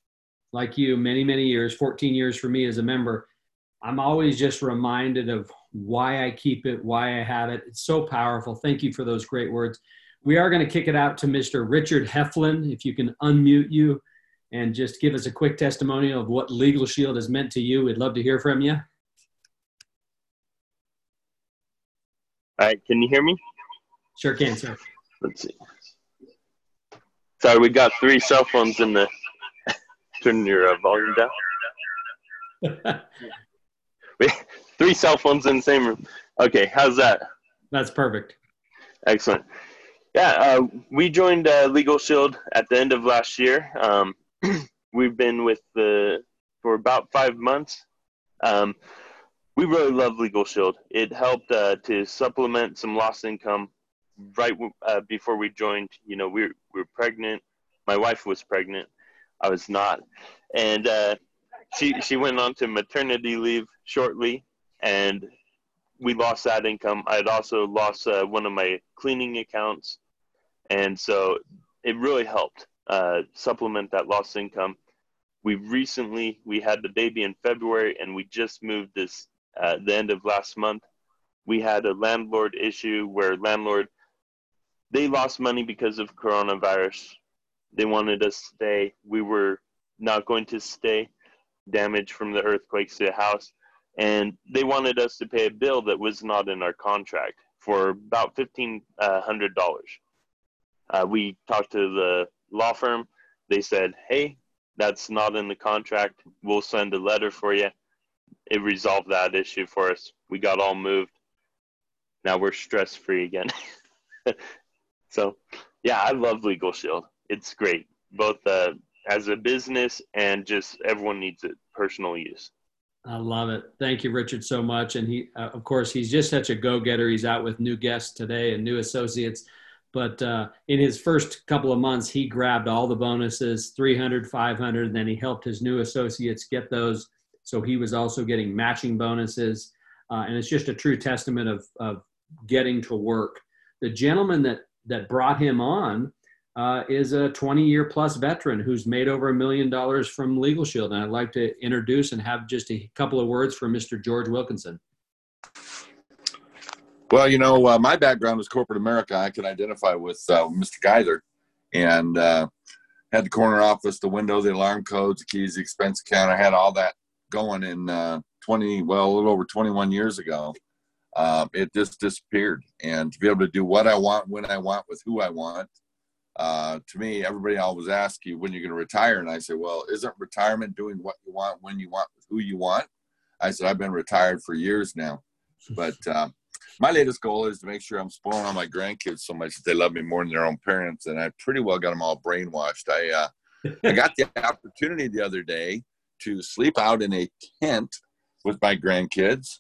like you, many, many years, fourteen years for me as a member, I'm always just reminded of why I keep it, why I have it. It's so powerful. Thank you for those great words. We are going to kick it out to Mister Richard Heflin. If you can unmute you and just give us a quick testimonial of what Legal Shield has meant to you. We'd love to hear from you. All right, can you hear me? Sure can, sir. Let's see. Sorry, we got three cell phones in the. Turn your uh, volume down. we three cell phones in the same room. Okay, how's that? That's perfect. Excellent. Yeah, uh, we joined uh, Legal Shield at the end of last year. Um, we've been with the for about five months. Um, we really love Legal Shield. It helped uh, to supplement some lost income right uh, before we joined. You know, we were, we were pregnant. My wife was pregnant. I was not. And uh, she, she went on to maternity leave shortly, and we lost that income. I had also lost uh, one of my cleaning accounts. And so it really helped uh, supplement that lost income. We recently, we had the baby in February, and we just moved this at uh, the end of last month. We had a landlord issue where landlord, they lost money because of coronavirus. They wanted us to stay. We were not going to stay. Damage from the earthquakes to the house. And they wanted us to pay a bill that was not in our contract for about fifteen hundred dollars. Uh, we talked to the law firm. They said, hey, that's not in the contract. We'll send a letter for you. It resolved that issue for us. We got all moved. Now we're stress-free again. So, yeah, I love Legal Shield. It's great, both uh, as a business and just everyone needs it, personal use. I love it. Thank you, Richard, so much. And he, uh, of course, he's just such a go-getter. He's out with new guests today and new associates. But uh, in his first couple of months, he grabbed all the bonuses, three hundred, five hundred, and then he helped his new associates get those. So he was also getting matching bonuses. Uh, and it's just a true testament of, of getting to work. The gentleman that, that brought him on uh, is a twenty-year plus veteran who's made over a million dollars from Legal Shield. And I'd like to introduce and have just a couple of words for Mister George Wilkinson. Well, you know, uh, my background is corporate America. I can identify with uh, Mister Geyser, and uh, had the corner office, the window, the alarm codes, the keys, the expense account. I had all that going in uh, twenty, well, a little over twenty-one years ago. Uh, it just disappeared. And to be able to do what I want, when I want, with who I want, uh, to me, everybody always asks you when you're going to retire. And I say, well, isn't retirement doing what you want, when you want, with who you want? I said, I've been retired for years now. But uh, my latest goal is to make sure I'm spoiling all my grandkids so much that they love me more than their own parents. And I pretty well got them all brainwashed. I, uh, I got the opportunity the other day to sleep out in a tent with my grandkids,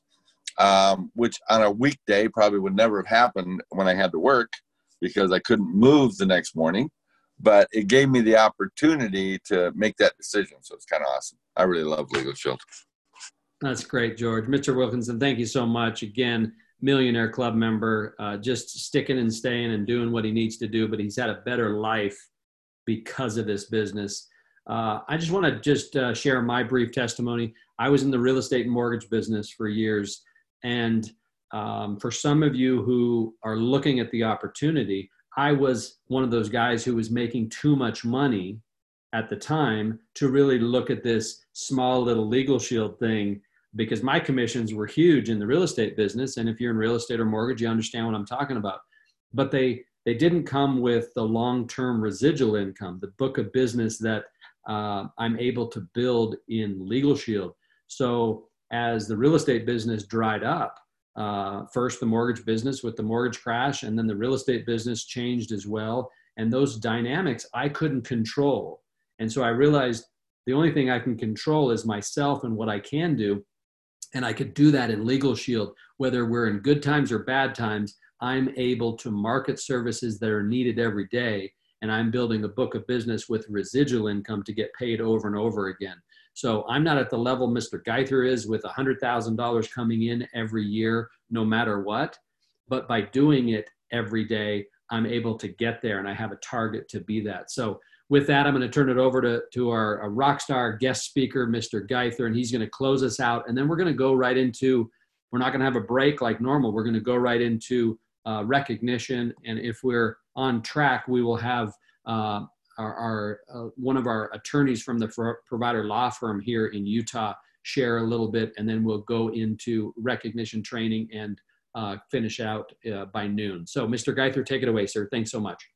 um, which on a weekday probably would never have happened when I had to work because I couldn't move the next morning. But it gave me the opportunity to make that decision. So it's kind of awesome. I really love Legal Shield. That's great, George. Mister Wilkinson, thank you so much. Again, Millionaire Club member, uh, just sticking and staying and doing what he needs to do, but he's had a better life because of this business. Uh, I just want to just uh, share my brief testimony. I was in the real estate and mortgage business for years. And um, for some of you who are looking at the opportunity, I was one of those guys who was making too much money at the time to really look at this small little Legal Shield thing, because my commissions were huge in the real estate business. And if you're in real estate or mortgage, you understand what I'm talking about. But they, they didn't come with the long-term residual income, the book of business that uh, I'm able to build in Legal Shield. So as the real estate business dried up, uh, first the mortgage business with the mortgage crash, and then the real estate business changed as well. And those dynamics I couldn't control. And so I realized the only thing I can control is myself and what I can do. And I could do that in Legal Shield, whether we're in good times or bad times. I'm able to market services that are needed every day. And I'm building a book of business with residual income to get paid over and over again. So I'm not at the level Mister Geyser is with one hundred thousand dollars coming in every year, no matter what. But by doing it every day, I'm able to get there, and I have a target to be that. So with that, I'm going to turn it over to, to our, our rock star guest speaker, Mister Geither, and he's going to close us out. And then we're going to go right into, we're not going to have a break like normal. We're going to go right into uh, recognition. And if we're on track, we will have uh, our, our uh, one of our attorneys from the pro- provider law firm here in Utah share a little bit, and then we'll go into recognition training and uh, finish out uh, by noon. So Mister Geither, take it away, sir. Thanks so much.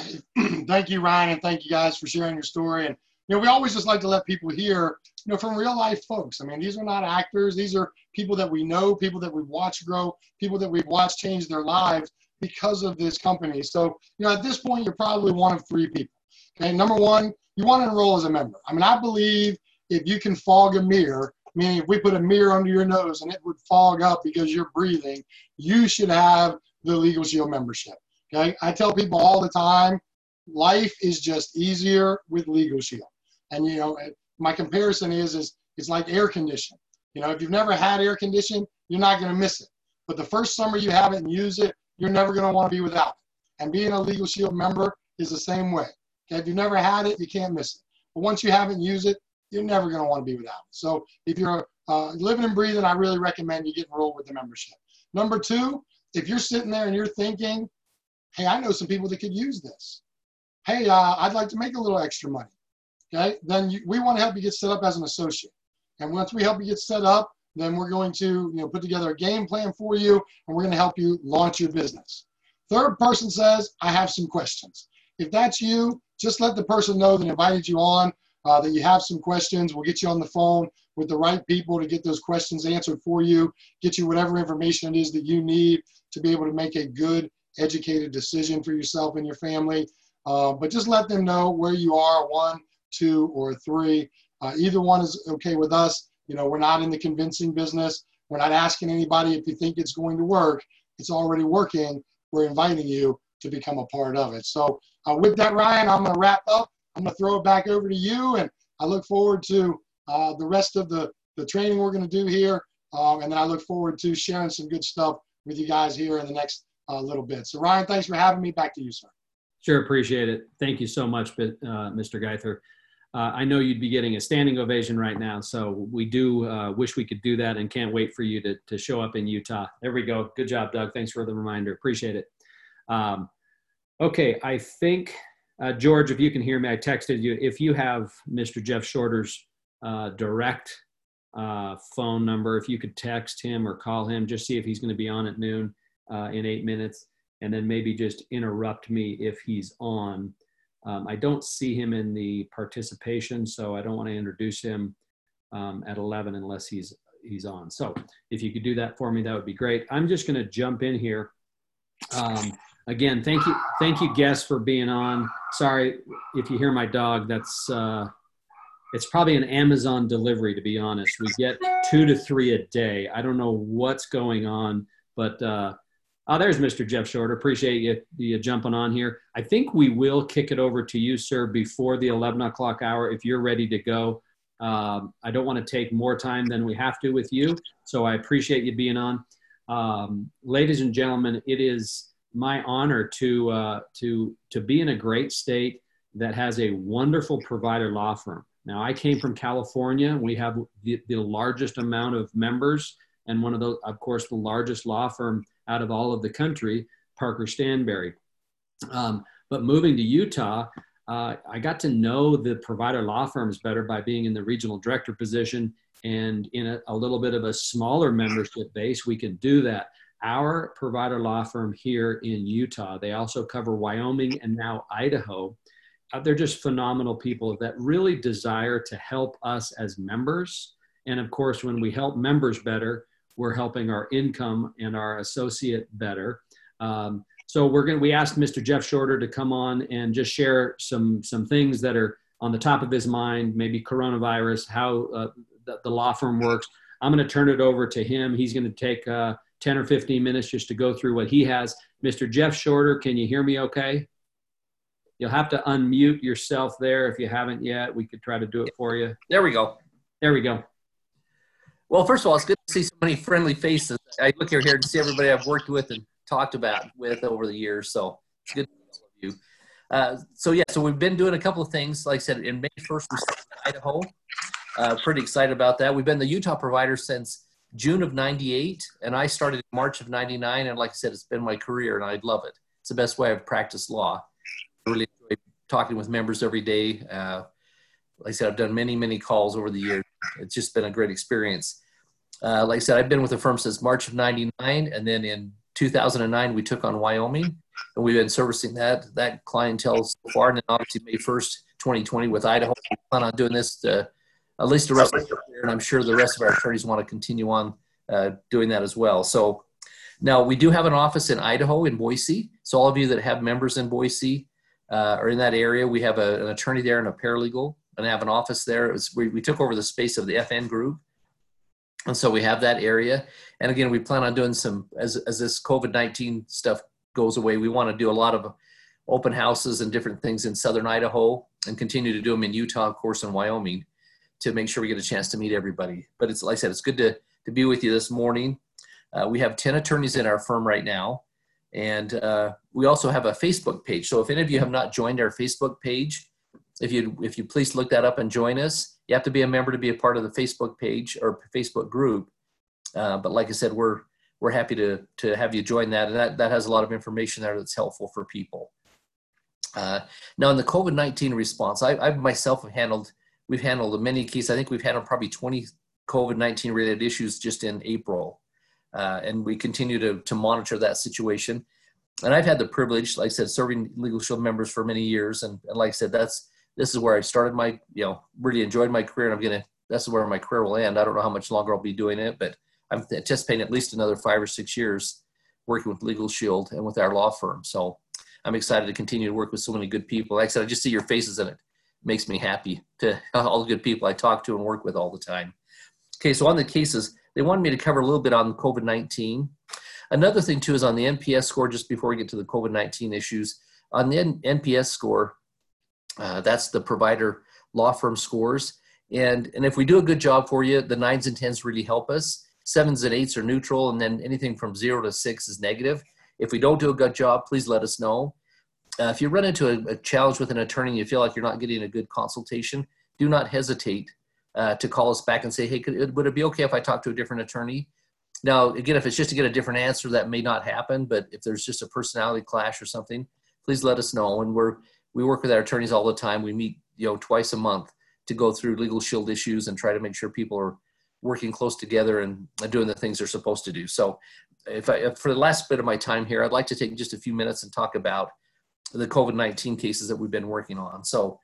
Thank you, Ryan, and thank you guys for sharing your story. And, you know, we always just like to let people hear, you know, from real life folks. I mean, these are not actors. These are people that we know, people that we've watched grow, people that we've watched change their lives because of this company. So, you know, at this point, you're probably one of three people. Okay, number one, you want to enroll as a member. I mean, I believe if you can fog a mirror, meaning if we put a mirror under your nose and it would fog up because you're breathing, you should have the Legal Shield membership. Okay, I tell people all the time, life is just easier with Legal Shield. And, you know, my comparison is, is it's like air conditioning. You know, if you've never had air conditioning, you're not going to miss it. But the first summer you have it and use it, you're never going to want to be without it. And being a Legal Shield member is the same way. Okay, if you've never had it, you can't miss it. But once you have it and use it, you're never going to want to be without it. So if you're uh, living and breathing, I really recommend you get enrolled with the membership. Number two, if you're sitting there and you're thinking, hey, I know some people that could use this. Hey, uh, I'd like to make a little extra money. Okay, then you, we want to help you get set up as an associate. And once we help you get set up, then we're going to, you know, put together a game plan for you, and we're going to help you launch your business. Third person says, I have some questions. If that's you, just let the person know that invited you on, uh, that you have some questions. We'll get you on the phone with the right people to get those questions answered for you, get you whatever information it is that you need to be able to make a good, educated decision for yourself and your family. Uh, but just let them know where you are, one, two, or three. Uh, either one is okay with us. You know, we're not in the convincing business. We're not asking anybody if you think it's going to work. It's already working. We're inviting you to become a part of it. So uh, with that, Ryan, I'm going to wrap up. I'm going to throw it back over to you, and I look forward to uh, the rest of the, the training we're going to do here. Um, and then I look forward to sharing some good stuff with you guys here in the next uh, little bit. So Ryan, thanks for having me. Back to you, sir. Sure, appreciate it. Thank you so much, uh, Mister Geither. Uh, I know you'd be getting a standing ovation right now, so we do uh, wish we could do that and can't wait for you to, to show up in Utah. There we go. Good job, Doug. Thanks for the reminder. Appreciate it. Um, okay, I think, uh, George, if you can hear me, I texted you. If you have Mister Jeff Shorter's uh, direct uh, phone number, if you could text him or call him, just see if he's going to be on at noon uh, in eight minutes, and then maybe just interrupt me if he's on. Um, I don't see him in the participation, so I don't want to introduce him um, at eleven unless he's he's on. So if you could do that for me, that would be great. I'm just going to jump in here. Um, again, thank you, thank you, guests, for being on. Sorry if you hear my dog. That's uh, it's probably an Amazon delivery, to be honest. We get two to three a day. I don't know what's going on, but. Uh, Oh, there's Mister Jeff Shorter. Appreciate you, you jumping on here. I think we will kick it over to you, sir, before the eleven o'clock hour if you're ready to go. Um, I don't want to take more time than we have to with you, so I appreciate you being on. Um, ladies and gentlemen, it is my honor to, uh, to, to be in a great state that has a wonderful provider law firm. Now, I came from California. We have the, the largest amount of members and one of the, of course, the largest law firm out of all of the country, Parker Stanberry. Um, but moving to Utah, uh, I got to know the provider law firms better by being in the regional director position, and in a, a little bit of a smaller membership base, we can do that. Our provider law firm here in Utah, they also cover Wyoming and now Idaho. Uh, they're just phenomenal people that really desire to help us as members. And of course, when we help members better, we're helping our income and our associate better. Um, so we're going to, we asked Mister Jeff Shorter to come on and just share some, some things that are on the top of his mind, maybe coronavirus, how uh, the, the law firm works. I'm going to turn it over to him. He's going to take uh, ten or fifteen minutes just to go through what he has. Mister Jeff Shorter, can you hear me okay? You'll have to unmute yourself there if you haven't yet. We could try to do it for you. There we go. There we go. Well, first of all, it's good to see so many friendly faces. I look here to see everybody I've worked with and talked about with over the years, so it's good to see all of you. Uh, so yeah, so we've been doing a couple of things. Like I said, in May first, we started in Idaho. Uh, pretty excited about that. We've been the Utah provider since June of ninety-eight, and I started in March of ninety-nine. And like I said, it's been my career, and I love it. It's the best way I've practiced law. I really enjoy talking with members every day. Uh, like I said, I've done many, many calls over the years. It's just been a great experience. Uh, like I said, I've been with the firm since March of ninety-nine, and then in two thousand nine, we took on Wyoming, and we've been servicing that that clientele so far. And then obviously May first, twenty twenty with Idaho, we plan on doing this to, at least the rest of the year, and I'm sure the rest of our attorneys want to continue on uh, doing that as well. So now we do have an office in Idaho, in Boise. So all of you that have members in Boise uh, or in that area, we have a, an attorney there and a paralegal, and have an office there. It was, we, we took over the space of the F N group. And so we have that area. And again, we plan on doing some, as, as this COVID nineteen stuff goes away, we want to do a lot of open houses and different things in Southern Idaho, and continue to do them in Utah, of course, and Wyoming, to make sure we get a chance to meet everybody. But it's, like I said, it's good to, to be with you this morning. Uh, we have ten attorneys in our firm right now. And uh, we also have a Facebook page. So if any of you have not joined our Facebook page, if you, if you please look that up and join us. You have to be a member to be a part of the Facebook page or Facebook group. Uh, but like I said, we're, we're happy to, to have you join that. And that, that has a lot of information there that's helpful for people. Uh, now in the COVID nineteen response, I, I myself have handled, we've handled many cases. I think we've handled probably twenty COVID nineteen related issues just in April. Uh, and we continue to, to monitor that situation. And I've had the privilege, like I said, serving Legal Shield members for many years. And, and like I said, that's, this is where I started my, you know, really enjoyed my career, and I'm going to, that's where my career will end. I don't know how much longer I'll be doing it, but I'm anticipating at least another five or six years working with Legal Shield and with our law firm. So I'm excited to continue to work with so many good people. Like I said, I just see your faces and it makes me happy to all the good people I talk to and work with all the time. Okay, so on the cases, they wanted me to cover a little bit on COVID nineteen. Another thing too is on the N P S score, just before we get to the COVID nineteen issues, on the N P S score, Uh, that's the provider law firm scores. And, and if we do a good job for you, the nines and tens really help us. Sevens and eights are neutral, and then anything from zero to six is negative. If we don't do a good job, please let us know. Uh, if you run into a, a challenge with an attorney and you feel like you're not getting a good consultation, do not hesitate uh, to call us back and say, hey, could, would it be okay if I talk to a different attorney? Now, again, if it's just to get a different answer, that may not happen. But if there's just a personality clash or something, please let us know. And we're We work with our attorneys all the time. We meet, you know, twice a month to go through Legal Shield issues and try to make sure people are working close together and doing the things they're supposed to do. So if I, if for the last bit of my time here, I'd like to take just a few minutes and talk about the COVID nineteen cases that we've been working on. So,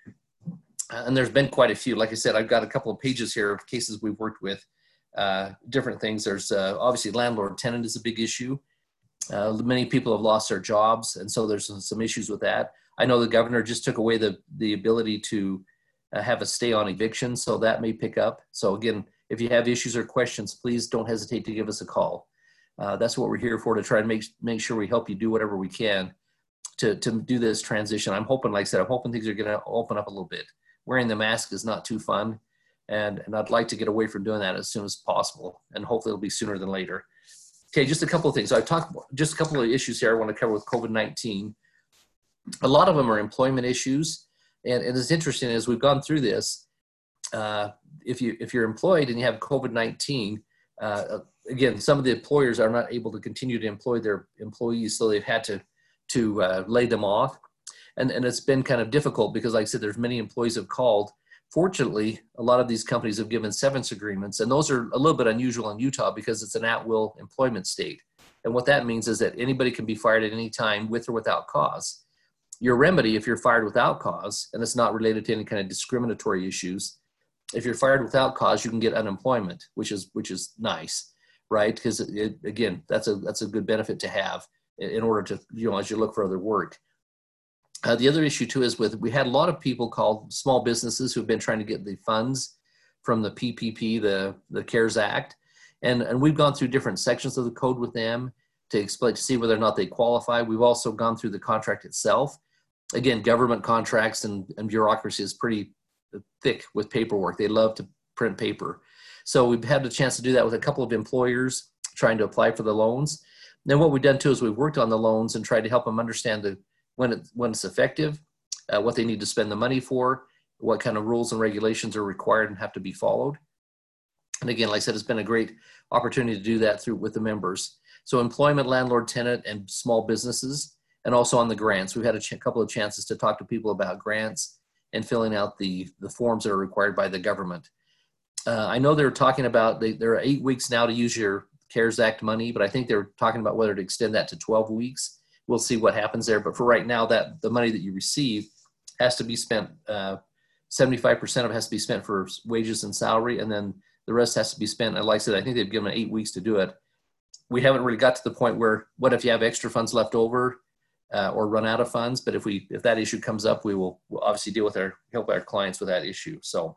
and there's been quite a few. Like I said, I've got a couple of pages here of cases we've worked with, uh, different things. There's uh, obviously landlord-tenant is a big issue. Uh, many people have lost their jobs, and so there's some, some issues with that. I know the governor just took away the, the ability to uh, have a stay on eviction, so that may pick up. So again, if you have issues or questions, please don't hesitate to give us a call. Uh, that's what we're here for, to try and make, make sure we help you do whatever we can to, to do this transition. I'm hoping, like I said, I'm hoping things are going to open up a little bit. Wearing the mask is not too fun, and, and I'd like to get away from doing that as soon as possible, and hopefully it'll be sooner than later. Okay, just a couple of things. I've talked just a couple of issues here I want to cover with COVID nineteen. A lot of them are employment issues, and, and it's interesting as we've gone through this. Uh, if you if you're employed and you have COVID nineteen, uh, again, some of the employers are not able to continue to employ their employees, so they've had to to uh, lay them off, and and it's been kind of difficult because, like I said, there's many employees have called. Fortunately, a lot of these companies have given severance agreements, and those are a little bit unusual in Utah because it's an at-will employment state. And what that means is that anybody can be fired at any time with or without cause. Your remedy, if you're fired without cause, and it's not related to any kind of discriminatory issues, if you're fired without cause, you can get unemployment, which is which is nice, right? Because again, that's a that's a good benefit to have in order to, you know, as you look for other work. Uh, the other issue too is with, we had a lot of people called small businesses who've been trying to get the funds from the P P P, the, the CARES Act. And, and we've gone through different sections of the code with them to explain, to see whether or not they qualify. We've also gone through the contract itself. Again, government contracts and, and bureaucracy is pretty thick with paperwork. They love to print paper. So we've had the chance to do that with a couple of employers trying to apply for the loans. Then what we've done too is we've worked on the loans and tried to help them understand the, when, it, when it's effective uh, what they need to spend the money for, what kind of rules and regulations are required and have to be followed. And again, like I said, it's been a great opportunity to do that through with the members. So employment, landlord, tenant, and small businesses, and also on the grants. We've had a ch- couple of chances to talk to people about grants and filling out the, the forms that are required by the government. Uh, I know they're talking about, they, there are eight weeks now to use your CARES Act money, but I think they're talking about whether to extend that to twelve weeks. We'll see what happens there. But for right now, that the money that you receive has to be spent, uh, seventy-five percent of it has to be spent for wages and salary, and then the rest has to be spent. And like I said, I think they've given eight weeks to do it. We haven't really got to the point where, what if you have extra funds left over uh, or run out of funds? But if we, if that issue comes up, we will we'll obviously deal with our, help our clients with that issue. So,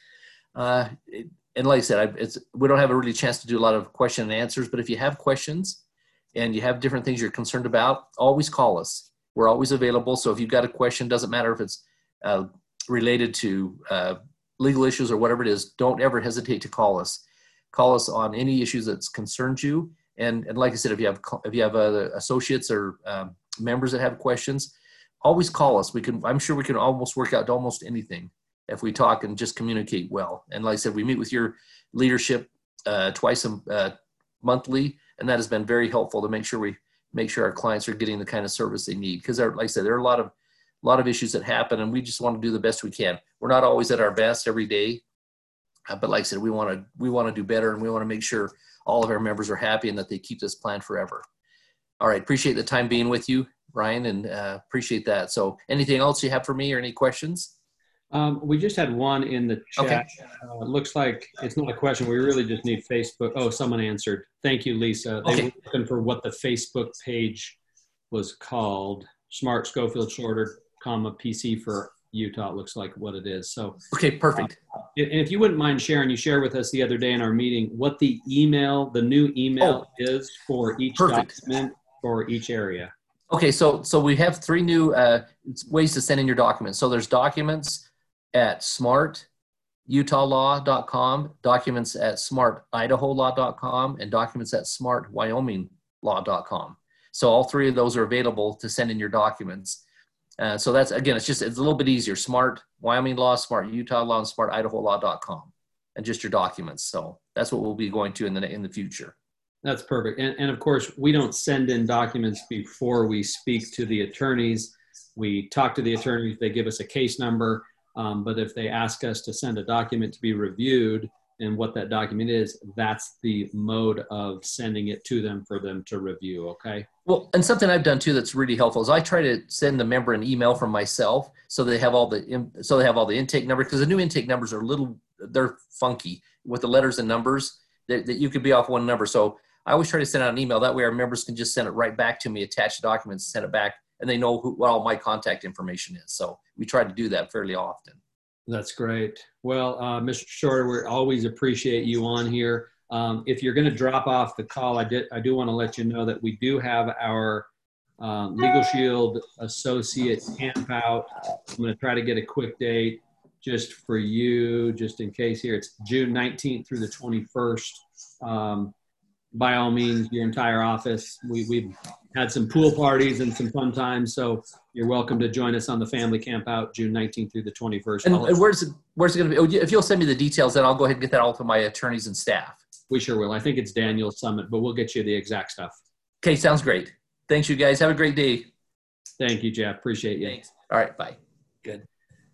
uh, it, and like I said, I, it's, we don't have a really chance to do a lot of question and answers, but if you have questions and you have different things you're concerned about, always call us. We're always available. So if you've got a question, doesn't matter if it's uh, related to uh, legal issues or whatever it is, don't ever hesitate to call us. Call us on any issues that's concerned you. And, and like I said, if you have, if you have uh, associates or um, members that have questions, always call us. We can, I'm sure we can almost work out almost anything if we talk and just communicate well. And like I said, we meet with your leadership uh, twice a uh, monthly, and that has been very helpful to make sure we make sure our clients are getting the kind of service they need. Because like I said, there are a lot of a lot of issues that happen, and we just want to do the best we can. We're not always at our best every day, uh, but like I said, we want to we want to do better, and we want to make sure all of our members are happy and that they keep this plan forever. All right, appreciate the time being with you, Ryan, and uh, appreciate that. So, anything else you have for me or any questions? Um, we just had one in the chat. Okay. Uh, looks like it's not a question. We really just need Facebook. Oh, someone answered. Thank you, Lisa. They Okay. were looking for what the Facebook page was called. Smart Schofield Shorter, comma, P C for Utah. It looks like what it is. So, Okay, perfect. uh, and if you wouldn't mind sharing, you shared with us the other day in our meeting what the email, the new email is for each Perfect. document for each area. Okay, so so we have three new uh, ways to send in your documents. So there's documents at smart utah law dot com, documents at smart idaho law dot com, and documents at smart wyoming law dot com. So all three of those are available to send in your documents. Uh, so that's, again, it's just, it's a little bit easier. Smart Wyoming Law, Smart Utah Law, and smart idaho law dot com, and just your documents. So that's what we'll be going to in the in the future. That's perfect. And, and of course, we don't send in documents before we speak to the attorneys. We talk to the attorneys, they give us a case number. Um, but if they ask us to send a document to be reviewed and what that document is, that's the mode of sending it to them for them to review. Okay. Well, and something I've done too that's really helpful is I try to send the member an email from myself so they have all the so they have all the intake numbers, because the new intake numbers are a little, they're funky with the letters and numbers that, that you could be off one number. So I always try to send out an email. That way our members can just send it right back to me, attach the documents, send it back, and they know who, what all my contact information is. So we try to do that fairly often. That's great. Well, uh, Mister Shorter, we always appreciate you on here. Um, if you're going to drop off the call, I did. I do want to let you know that we do have our um, Legal Shield Associate camp out. I'm going to try to get a quick date just for you, just in case here. It's June nineteenth through the twenty-first. Um, by all means, your entire office. We, we've had some pool parties and some fun times, so you're welcome to join us on the family camp out June nineteenth through the twenty-first. And, and where's it, where's it going to be? Oh, if you'll send me the details, then I'll go ahead and get that all to my attorneys and staff. We sure will. I think it's Daniel's Summit, but we'll get you the exact stuff. Okay, sounds great. Thanks, you guys. Have a great day. Thank you, Jeff. Appreciate you. Thanks. All right, bye. Good.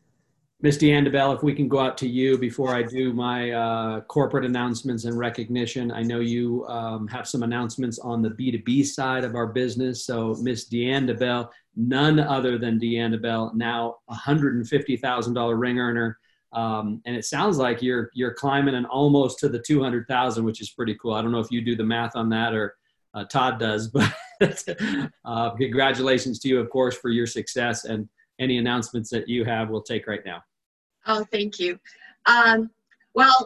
Miz DeAndebel, if we can go out to you before I do my uh, corporate announcements and recognition. I know you um, have some announcements on the B two B side of our business. So Miz DeAndebel, none other than DeAndebel, now one hundred fifty thousand dollars ring earner. Um, and it sounds like you're you're climbing and almost to the two hundred thousand, which is pretty cool. I don't know if you do the math on that or uh, Todd does, but uh, congratulations to you, of course, for your success, and any announcements that you have, we'll take right now. Oh, thank you. Um, well,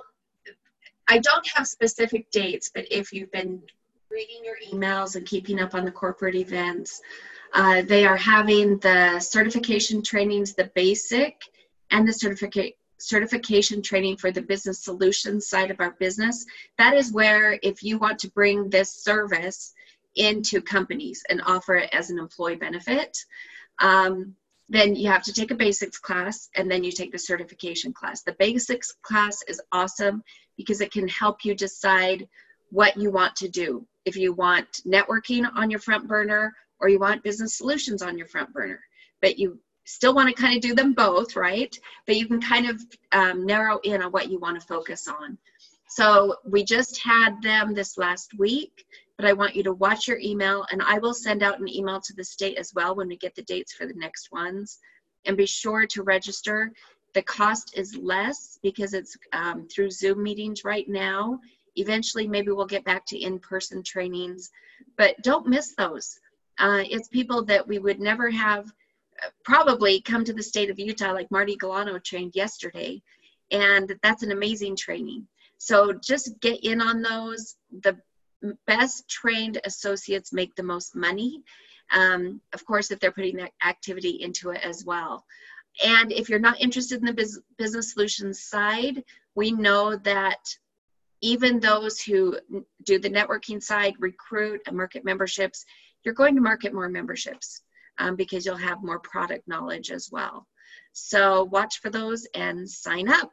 I don't have specific dates, but if you've been reading your emails and keeping up on the corporate events, uh, they are having the certification trainings, the basic and the certificate certification training for the business solutions side of our business. That is where, if you want to bring this service into companies and offer it as an employee benefit, um, then you have to take a basics class, and then you take the certification class. The basics class is awesome because it can help you decide what you want to do. If you want networking on your front burner or you want business solutions on your front burner, but you still want to kind of do them both, right? But you can kind of um, narrow in on what you want to focus on. So we just had them this last week, but I want you to watch your email, and I will send out an email to the state as well when we get the dates for the next ones. And be sure to register. The cost is less because it's um, through Zoom meetings right now. Eventually, maybe we'll get back to in-person trainings, but don't miss those. Uh, it's people that we would never have probably come to the state of Utah, like Marty Galano trained yesterday, and that's an amazing training. So just get in on those. The best trained associates make the most money, um, of course, if they're putting that activity into it as well. And if you're not interested in the biz business solutions side, we know that even those who do the networking side, recruit and market memberships, you're going to market more memberships. Um, because you'll have more product knowledge as well. So watch for those and sign up.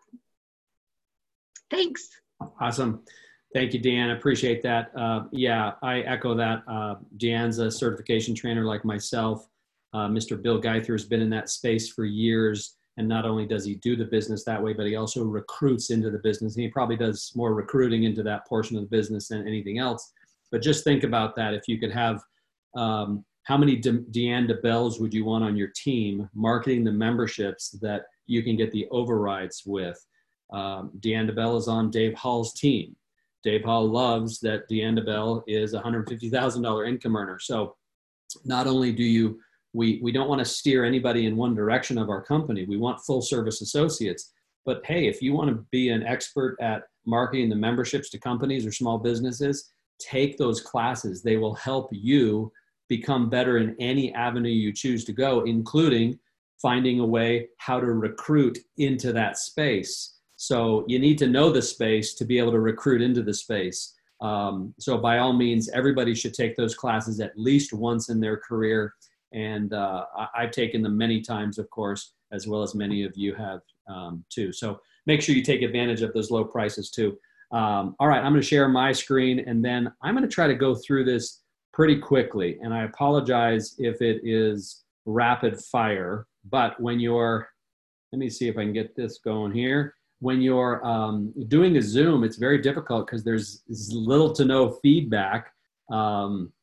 Thanks. Awesome. Thank you, Deanne. I appreciate that. Uh, yeah, I echo that. Uh, Deanne's a certification trainer like myself. Uh, Mister Bill Geither has been in that space for years. And not only does he do the business that way, but he also recruits into the business. And he probably does more recruiting into that portion of the business than anything else. But just think about that. If you could have, um, how many De Deanne DeBells would you want on your team marketing the memberships that you can get the overrides with? Um, Deanne DeBell is on Dave Hall's team. Dave Hall loves that Deanne DeBell is a one hundred fifty thousand dollar income earner. So not only do you, we, we don't want to steer anybody in one direction of our company. We want full service associates. But hey, if you want to be an expert at marketing the memberships to companies or small businesses, take those classes. They will help you become better in any avenue you choose to go, including finding a way how to recruit into that space. So you need to know the space to be able to recruit into the space. Um, so by all means, everybody should take those classes at least once in their career. And uh, I've taken them many times, of course, as well as many of you have um, too. So make sure you take advantage of those low prices too. Um, all right, I'm going to share my screen, and then I'm going to try to go through this pretty quickly, and I apologize if it is rapid fire, but when you're, let me see if I can get this going here. When you're um, doing a Zoom, it's very difficult because there's little to no feedback um,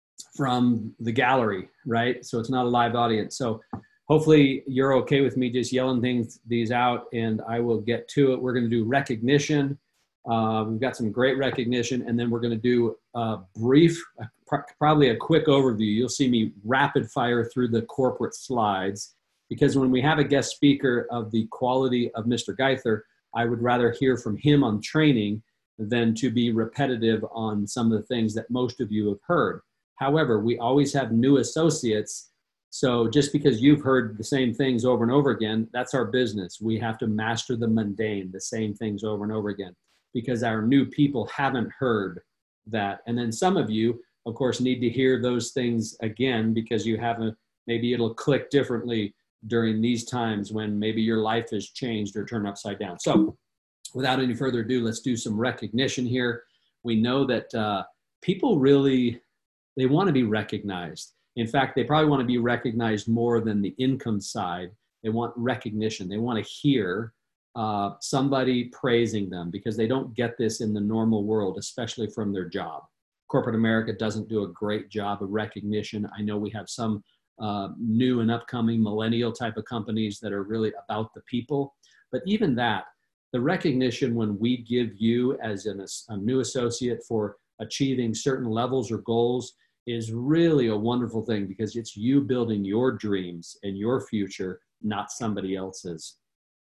from the gallery, right? So it's not a live audience. So hopefully you're okay with me just yelling things these out, and I will get to it. We're going to do recognition. Uh, we've got some great recognition, and then we're going to do a brief, probably a quick overview. You'll see me rapid fire through the corporate slides, because when we have a guest speaker of the quality of Mister Geither, I would rather hear from him on training than to be repetitive on some of the things that most of you have heard. However, we always have new associates. So just because you've heard the same things over and over again, that's our business. We have to master the mundane, the same things over and over again, because our new people haven't heard that. And then some of you, of course, need to hear those things again because you haven't, maybe it'll click differently during these times when maybe your life has changed or turned upside down. So without any further ado, let's do some recognition here. We know that uh, people really, they want to be recognized. In fact, they probably want to be recognized more than the income side. They want recognition. They want to hear uh, somebody praising them, because they don't get this in the normal world, especially from their job. Corporate America doesn't do a great job of recognition. I know we have some uh, new and upcoming millennial type of companies that are really about the people. But even that, the recognition when we give you as an, a new associate for achieving certain levels or goals is really a wonderful thing, because it's you building your dreams and your future, not somebody else's.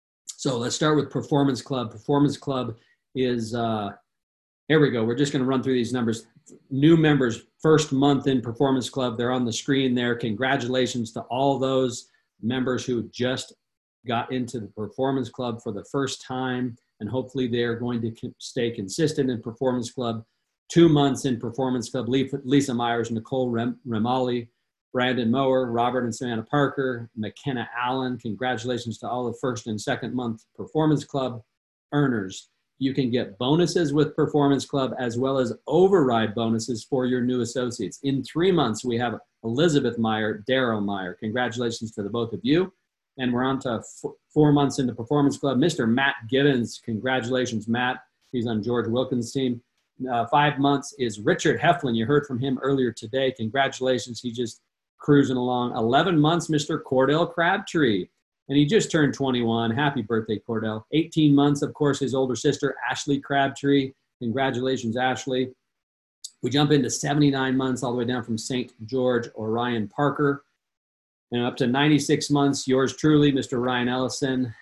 So let's start with Performance Club. Performance Club is, uh, here we go. We're just going to run through these numbers. New members, first month in Performance Club, they're on the screen there. Congratulations to all those members who just got into the Performance Club for the first time, and hopefully they're going to stay consistent in Performance Club. Two months in Performance Club, Lisa Myers, Nicole Rem Remali, Brandon Mower, Robert and Savannah Parker, McKenna Allen. Congratulations to all the first and second month Performance Club earners. You can get bonuses with Performance Club as well as override bonuses for your new associates. In three months, we have Elizabeth Meyer, Daryl Meyer. Congratulations to the both of you. And we're on to f- four months into Performance Club. Mister Matt Gibbons, congratulations, Matt. He's on George Wilkins' team. Uh, five months is Richard Heflin. You heard from him earlier today. Congratulations. He's just cruising along. eleven months, Mister Cordell Crabtree. And he just turned twenty-one. Happy birthday, Cordell. eighteen months, of course, his older sister, Ashley Crabtree. Congratulations, Ashley. We jump into seventy-nine months, all the way down from Saint George, Orion Parker. And up to ninety-six months, yours truly, Mister Ryan Ellison.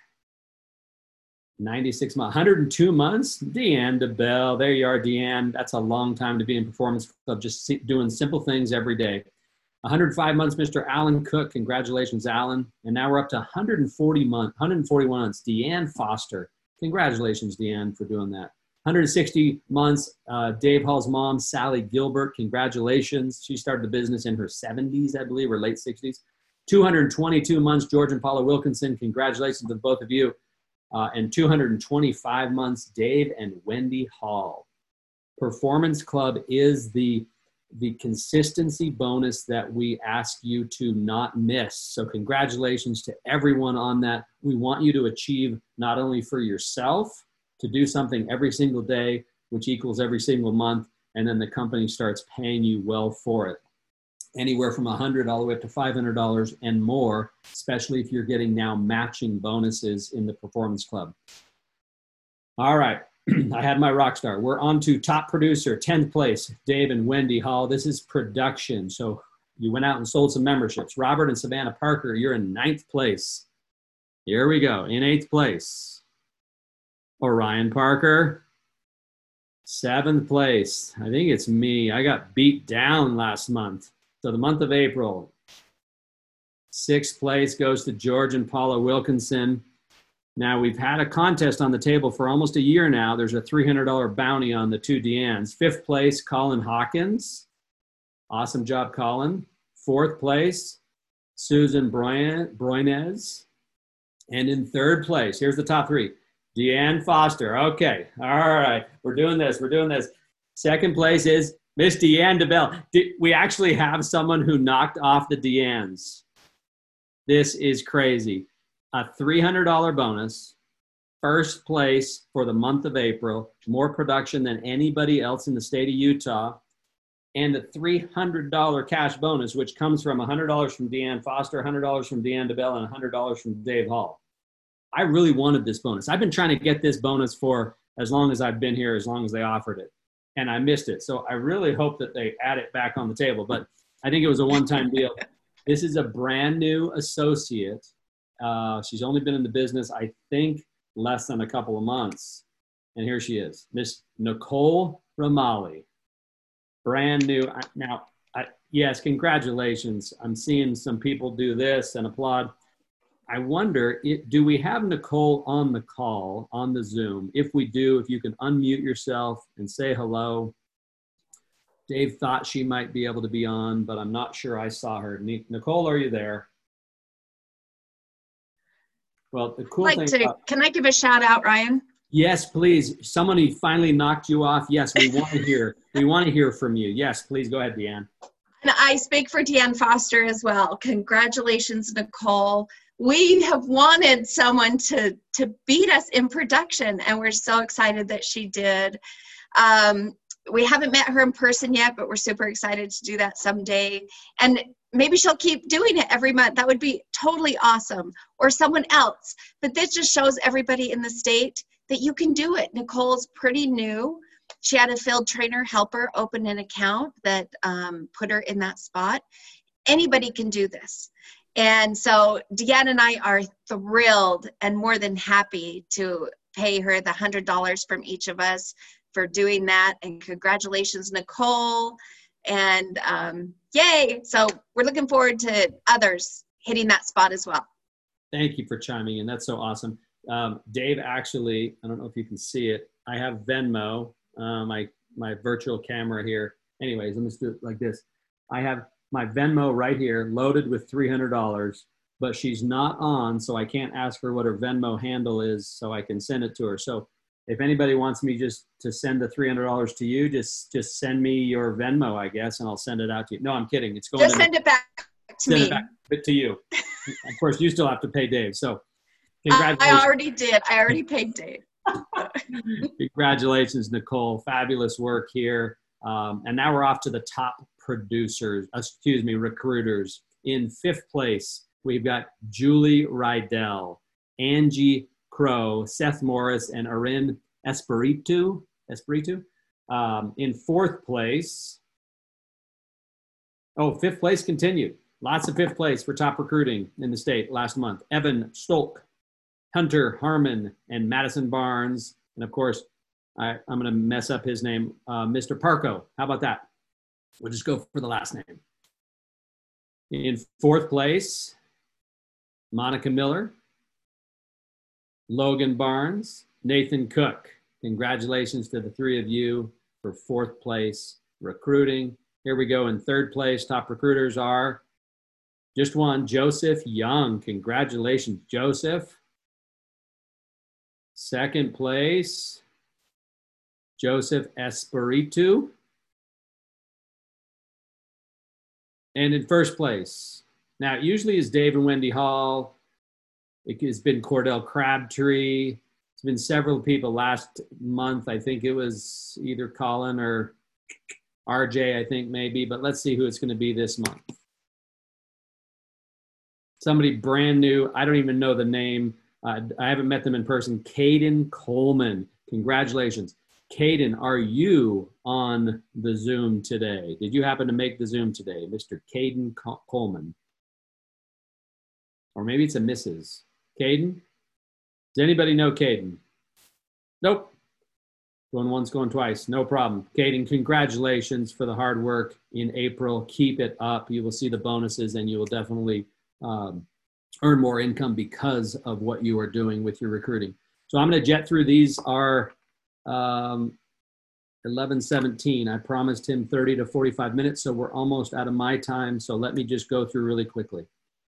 ninety-six months, one hundred two months, Deanne DeBell. There you are, Deanne. That's a long time to be in Performance Club, just doing simple things every day. one hundred five months, Mister Alan Cook. Congratulations, Alan. And now we're up to one hundred forty months, one hundred forty-one months, Deanne Foster. Congratulations, Deanne, for doing that. one hundred sixty months, uh, Dave Hall's mom, Sally Gilbert. Congratulations. She started the business in her seventies, I believe, or late sixties. two hundred twenty-two months, George and Paula Wilkinson. Congratulations to both of you. Uh, and two hundred twenty-five months, Dave and Wendy Hall. Performance Club is the the consistency bonus that we ask you to not miss. So congratulations to everyone on that. We want you to achieve not only for yourself, to do something every single day, which equals every single month, and then the company starts paying you well for it. Anywhere from one hundred dollars all the way up to five hundred dollars and more, especially if you're getting now matching bonuses in the Performance Club. All right. I had my rock star. We're on to top producer, tenth place, Dave and Wendy Hall. This is production. So you went out and sold some memberships. Robert and Savannah Parker, you're in ninth place. Here we go. In eighth place, Orion Parker. Seventh place. I think it's me. I got beat down last month. So the month of April. Sixth place goes to George and Paula Wilkinson. Now, we've had a contest on the table for almost a year now. There's a three hundred dollars bounty on the two Deannes. Fifth place, Colin Hawkins. Awesome job, Colin. Fourth place, Susan Broinez. And in third place, here's the top three, Deanne Foster. Okay, all right, we're doing this, we're doing this. Second place is Miss Deanne DeBell. We actually have someone who knocked off the Deannes. This is crazy. A three hundred dollars bonus, first place for the month of April, more production than anybody else in the state of Utah, and a three hundred dollars cash bonus, which comes from one hundred dollars from Deanne Foster, one hundred dollars from Deanne DeBell, and one hundred dollars from Dave Hall. I really wanted this bonus. I've been trying to get this bonus for as long as I've been here, as long as they offered it, and I missed it. So I really hope that they add it back on the table, but I think it was a one-time deal. This is a brand new associate. Uh, she's only been in the business, I think, less than a couple of months. And here she is, Miss Nicole Ramali. Brand new. I, now, I, yes, congratulations. I'm seeing some people do this and applaud. I wonder, it, do we have Nicole on the call, on the Zoom? If we do, if you can unmute yourself and say hello. Dave thought she might be able to be on, but I'm not sure I saw her. Nicole, are you there? Well, the cool like thing to, about, can I give a shout out, Ryan? Yes, please. Someone who finally knocked you off. Yes, we want to hear. We want to hear from you. Yes, please go ahead, Deanne. And I speak for Deanne Foster as well. Congratulations, Nicole. We have wanted someone to, to beat us in production, and we're so excited that she did. Um, we haven't met her in person yet, but we're super excited to do that someday. And maybe she'll keep doing it every month. That would be totally awesome. Or someone else. But this just shows everybody in the state that you can do it. Nicole's pretty new. She had a field trainer help her open an account that um, put her in that spot. Anybody can do this. And so Deanne and I are thrilled and more than happy to pay her the one hundred dollars from each of us for doing that. And congratulations, Nicole. And um, yay. So we're looking forward to others hitting that spot as well. Thank you for chiming in. That's so awesome. Um, Dave, actually, I don't know if you can see it. I have Venmo, uh, my, my virtual camera here. Anyways, let me just do it like this. I have my Venmo right here, loaded with three hundred dollars, but she's not on, so I can't ask her what her Venmo handle is so I can send it to her. So if anybody wants me just to send the three hundred dollars to you, just just send me your Venmo, I guess, and I'll send it out to you. No, I'm kidding. It's going just to send it back to send me. It back to you. Of course, you still have to pay Dave. So I, congratulations. I already did. I already paid Dave. Congratulations, Nicole. Fabulous work here. Um, and now we're off to the top producers, excuse me, recruiters. In fifth place, we've got Julie Rydell, Angie Crow, Seth Morris, and Arin Espiritu. Espiritu. Um, in fourth place, oh, fifth place continued. Lots of fifth place for top recruiting in the state last month. Evan Stolk, Hunter Harmon, and Madison Barnes. And of course, I, I'm going to mess up his name, uh, Mister Parco. How about that? We'll just go for the last name. In fourth place, Monica Miller, Logan Barnes, Nathan Cook. Congratulations to the three of you for fourth place recruiting. Here we go. In third place, top recruiters are just one, Joseph Young. Congratulations, Joseph. Second place, Joseph Espiritu. And in first place, now it usually is Dave and Wendy Hall. It has been Cordell Crabtree. It's been several people. Last month, I think it was either Colin or R J, I think maybe, but let's see who it's going to be this month. Somebody brand new. I don't even know the name. Uh, I haven't met them in person. Caden Coleman. Congratulations. Caden, are you on the Zoom today? Did you happen to make the Zoom today, Mister Caden Col- Coleman? Or maybe it's a Missus Caden? Does anybody know Caden? Nope. Going once, going twice. No problem. Caden, congratulations for the hard work in April. Keep it up. You will see the bonuses, and you will definitely um, earn more income because of what you are doing with your recruiting. So I'm going to jet through. These are um, eleven seventeen. I promised him thirty to forty-five minutes, so we're almost out of my time. So let me just go through really quickly.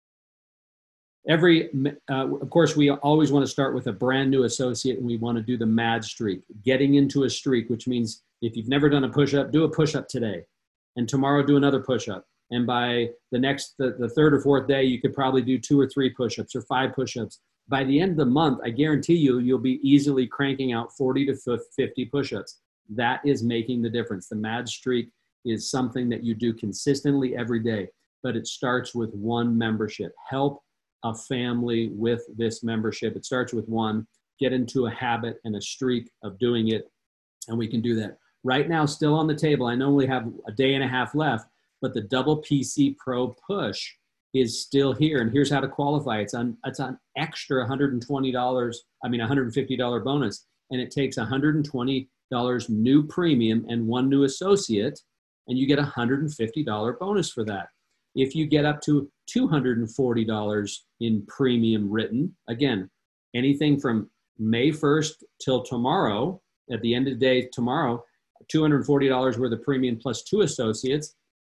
Every, uh, of course, we always want to start with a brand new associate, and we want to do the mad streak, getting into a streak, which means if you've never done a push-up, do a push-up today, and tomorrow do another push-up. And by the next, the, the third or fourth day, you could probably do two or three push-ups or five push-ups. By the end of the month, I guarantee you, you'll be easily cranking out forty to fifty push-ups. That is making the difference. The mad streak is something that you do consistently every day, but it starts with one membership. Help a family with this membership. It starts with one. Get into a habit and a streak of doing it, and we can do that. Right now, still on the table, I know we have a day and a half left, but the Double P C Pro Push is still here, and here's how to qualify. It's on it's an extra one hundred twenty dollars, I mean one hundred fifty dollars bonus, and it takes one hundred twenty dollars new premium and one new associate, and you get a one hundred fifty dollars bonus for that. If you get up to two hundred forty dollars in premium written, again, anything from May first till tomorrow, at the end of the day tomorrow, two hundred forty dollars worth of premium plus two associates,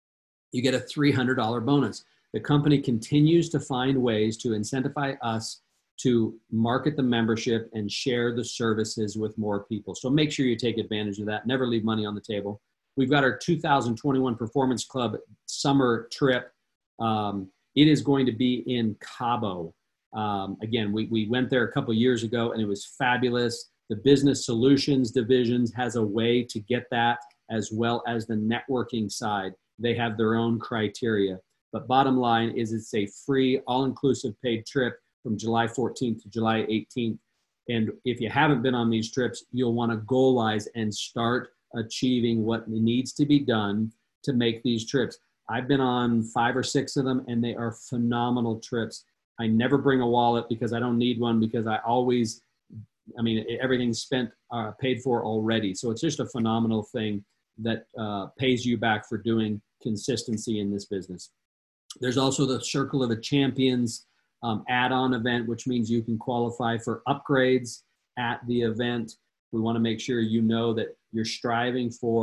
you get a three hundred dollars bonus. The company continues to find ways to incentivize us to market the membership and share the services with more people. So make sure you take advantage of that. Never leave money on the table. We've got our two thousand twenty-one Performance Club summer trip. Um, it is going to be in Cabo. Um, again, we, we went there a couple years ago, and it was fabulous. The Business Solutions divisions has a way to get that, as well as the networking side. They have their own criteria. But bottom line is it's a free, all-inclusive paid trip from July fourteenth to July eighteenth. And if you haven't been on these trips, you'll want to goalize and start achieving what needs to be done to make these trips. I've been on five or six of them, and they are phenomenal trips. I never bring a wallet because I don't need one, because I always, I mean, everything's spent, uh, paid for already. So it's just a phenomenal thing that uh, pays you back for doing consistency in this business. There's also the Circle of the Champions um, add-on event, which means you can qualify for upgrades at the event. We want to make sure you know that you're striving for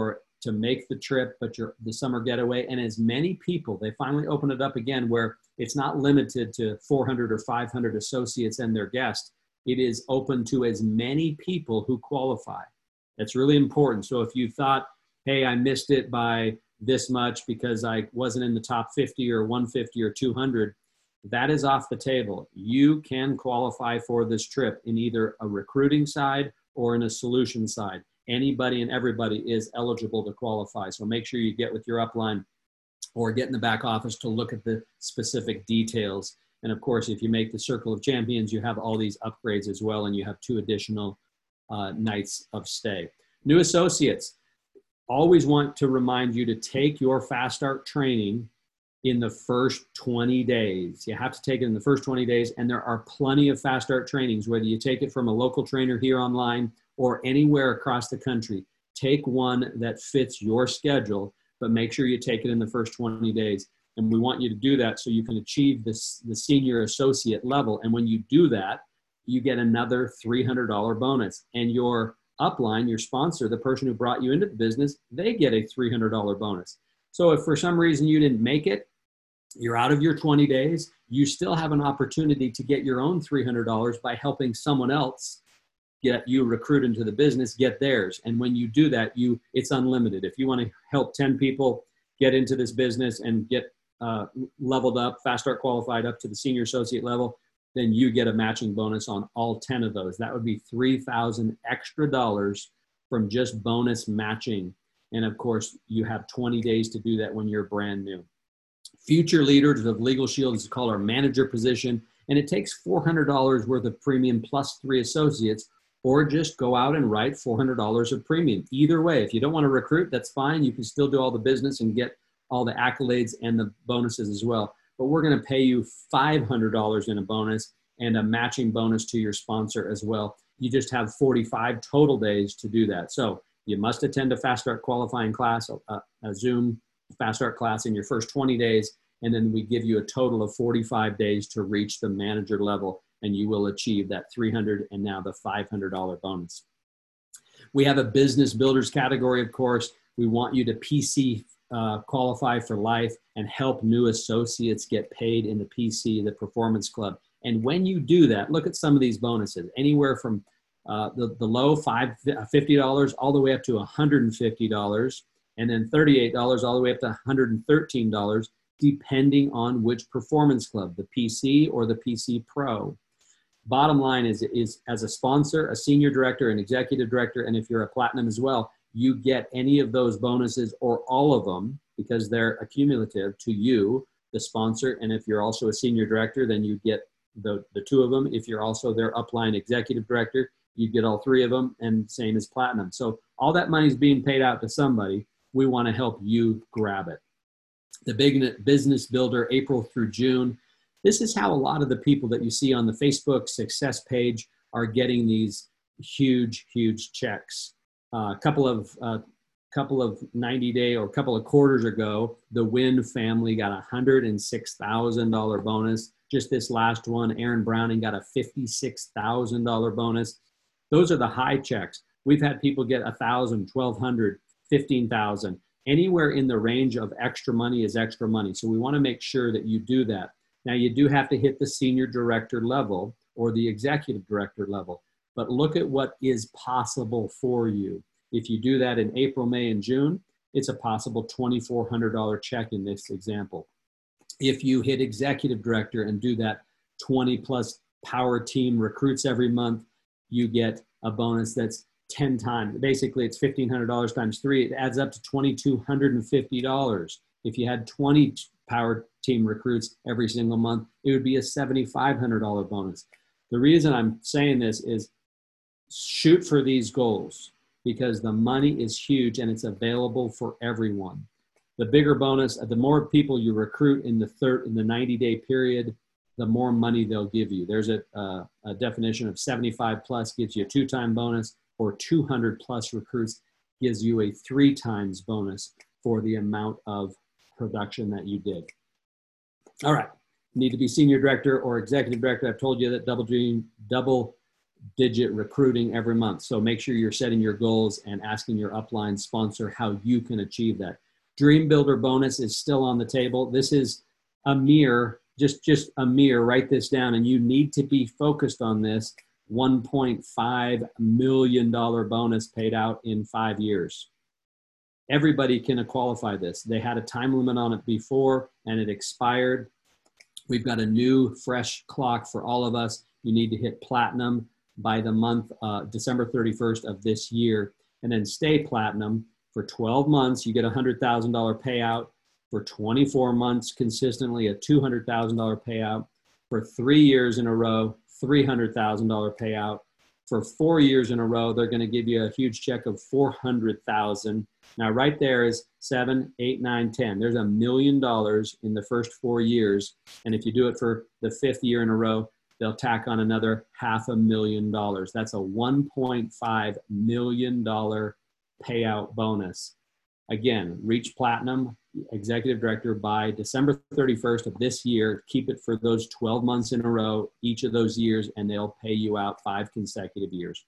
to make the trip, but your the summer getaway, and as many people, they finally open it up again where it's not limited to four hundred or five hundred associates and their guests. It is open to as many people who qualify. That's really important. So if you thought, hey, I missed it by this much because I wasn't in the top fifty or one fifty or two hundred, that is off the table. You can qualify for this trip in either a recruiting side or in a solution side. Anybody and everybody is eligible to qualify. So make sure you get with your upline or get in the back office to look at the specific details. And of course, if you make the Circle of Champions, you have all these upgrades as well, and you have two additional uh, nights of stay. New associates, always want to remind you to take your Fast Start training in the first twenty days. You have to take it in the first twenty days, and there are plenty of Fast Start trainings, whether you take it from a local trainer here online or anywhere across the country. Take one that fits your schedule, but make sure you take it in the first twenty days. And we want you to do that so you can achieve this, the senior associate level. And when you do that, you get another three hundred dollars bonus. And your upline, your sponsor, the person who brought you into the business, they get a three hundred dollars bonus. So if for some reason you didn't make it, you're out of your twenty days, you still have an opportunity to get your own three hundred dollars by helping someone else get you recruit into the business, get theirs. And when you do that, you it's unlimited. If you want to help ten people get into this business and get uh, leveled up, Fast Start qualified up to the senior associate level, then you get a matching bonus on all ten of those. That would be three thousand extra dollars from just bonus matching. And of course, you have twenty days to do that when you're brand new. Future leaders of Legal Shield is called our manager position, and it takes four hundred dollars worth of premium plus three associates, or just go out and write four hundred dollars of premium. Either way, if you don't want to recruit, that's fine. You can still do all the business and get all the accolades and the bonuses as well. But we're going to pay you five hundred dollars in a bonus and a matching bonus to your sponsor as well. You just have forty-five total days to do that. So you must attend a Fast Start qualifying class, a, a Zoom Fast Start class in your first twenty days, and then we give you a total of forty-five days to reach the manager level, and you will achieve that three hundred dollars and now the five hundred dollars bonus. We have a business builders category, of course. We want you to P C uh, qualify for life and help new associates get paid in the P C, the Performance Club. And when you do that, look at some of these bonuses, anywhere from uh, the, the low five, fifty dollars all the way up to one hundred fifty dollars, and then thirty-eight dollars all the way up to one hundred thirteen dollars, depending on which Performance Club, the P C or the P C Pro. Bottom line is, is as a sponsor, a senior director, an executive director, and if you're a platinum as well, you get any of those bonuses or all of them because they're accumulative to you, the sponsor. And if you're also a senior director, then you get the, the two of them. If you're also their upline executive director, you get all three of them, and same as platinum. So all that money is being paid out to somebody. We want to help you grab it. The Big Business Builder, April through June. This is how a lot of the people that you see on the Facebook success page are getting these huge, huge checks. Uh, a couple of uh, couple of ninety day or a couple of quarters ago, the Wynn family got a one hundred six thousand dollars bonus. Just this last one, Aaron Browning got a fifty-six thousand dollars bonus. Those are the high checks. We've had people get one thousand, twelve hundred, fifteen thousand. Anywhere in the range of extra money is extra money. So we want to make sure that you do that. Now, you do have to hit the senior director level or the executive director level, but look at what is possible for you. If you do that in April, May, and June, it's a possible twenty-four hundred dollars check in this example. If you hit executive director and do that twenty plus power team recruits every month, you get a bonus that's ten times. Basically, it's fifteen hundred dollars times three. It adds up to two thousand two hundred fifty dollars. If you had twenty power team recruits every single month, it would be a seven thousand five hundred dollars bonus. The reason I'm saying this is shoot for these goals because the money is huge and it's available for everyone. The bigger bonus, the more people you recruit in the third in the ninety day period, the more money they'll give you. There's a, uh, a definition of seventy-five plus gives you a two-time bonus, or two hundred plus recruits gives you a three times bonus for the amount of production that you did. All right, need to be senior director or executive director. I've told you that double dream, double digit recruiting every month. So make sure you're setting your goals and asking your upline sponsor how you can achieve that. Dream Builder bonus is still on the table. This is a mere, just, just a mere, write this down, and you need to be focused on this, one point five million dollars bonus paid out in five years. Everybody can qualify this. They had a time limit on it before and it expired. We've got a new fresh clock for all of us. You need to hit platinum by the month, uh, December thirty-first of this year, and then stay platinum for twelve months. You get a one hundred thousand dollars payout. For twenty-four months, consistently a two hundred thousand dollars payout. For three years in a row, three hundred thousand dollars payout. For four years in a row, they're going to give you a huge check of four hundred thousand dollars. Now, right there is seven, eight, nine, ten. There's a million dollars in the first four years. And if you do it for the fifth year in a row, they'll tack on another half a million dollars. That's a one point five million dollars payout bonus. Again, reach platinum, executive director, by December thirty-first of this year. Keep it for those twelve months in a row, each of those years, and they'll pay you out five consecutive years.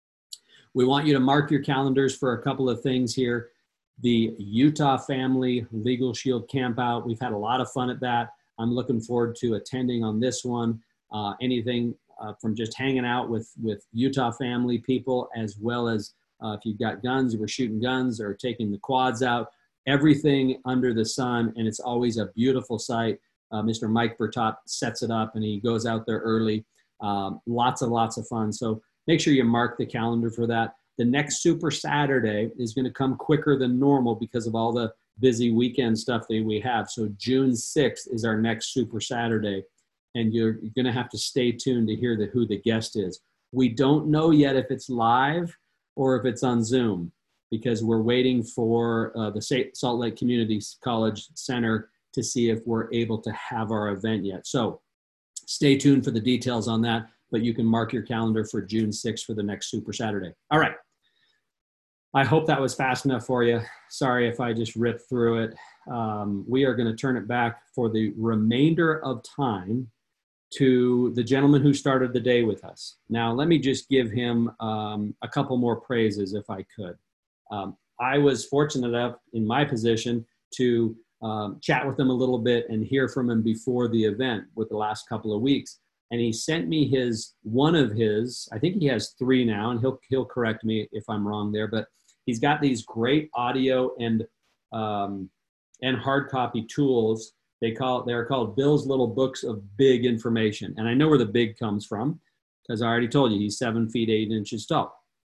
We want you to mark your calendars for a couple of things here. The Utah Family Legal Shield Campout. We've had a lot of fun at that. I'm looking forward to attending on this one. Uh, anything uh, from just hanging out with, with Utah family people, as well as uh, if you've got guns, we're shooting guns or taking the quads out, everything under the sun. And it's always a beautiful sight. Uh, Mister Mike Bertot sets it up and he goes out there early. Um, lots and lots of fun. So make sure you mark the calendar for that. The next Super Saturday is going to come quicker than normal because of all the busy weekend stuff that we have. So June sixth is our next Super Saturday. And you're, you're going to have to stay tuned to hear the, who the guest is. We don't know yet if it's live or if it's on Zoom, because we're waiting for uh, the Salt Lake Community College Center to see if we're able to have our event yet. So stay tuned for the details on that, but you can mark your calendar for June sixth for the next Super Saturday. All right. I hope that was fast enough for you. Sorry if I just ripped through it. Um, we are going to turn it back for the remainder of time to the gentleman who started the day with us. Now, let me just give him um, a couple more praises if I could. Um, I was fortunate enough in my position to um, chat with him a little bit and hear from him before the event with the last couple of weeks. And he sent me his, one of his, I think he has three now, and he'll, he'll correct me if I'm wrong there, but he's got these great audio and, um, and hard copy tools. They call, they're called Bill's Little Books of Big Information. And I know where the big comes from, because I already told you he's seven feet, eight inches tall.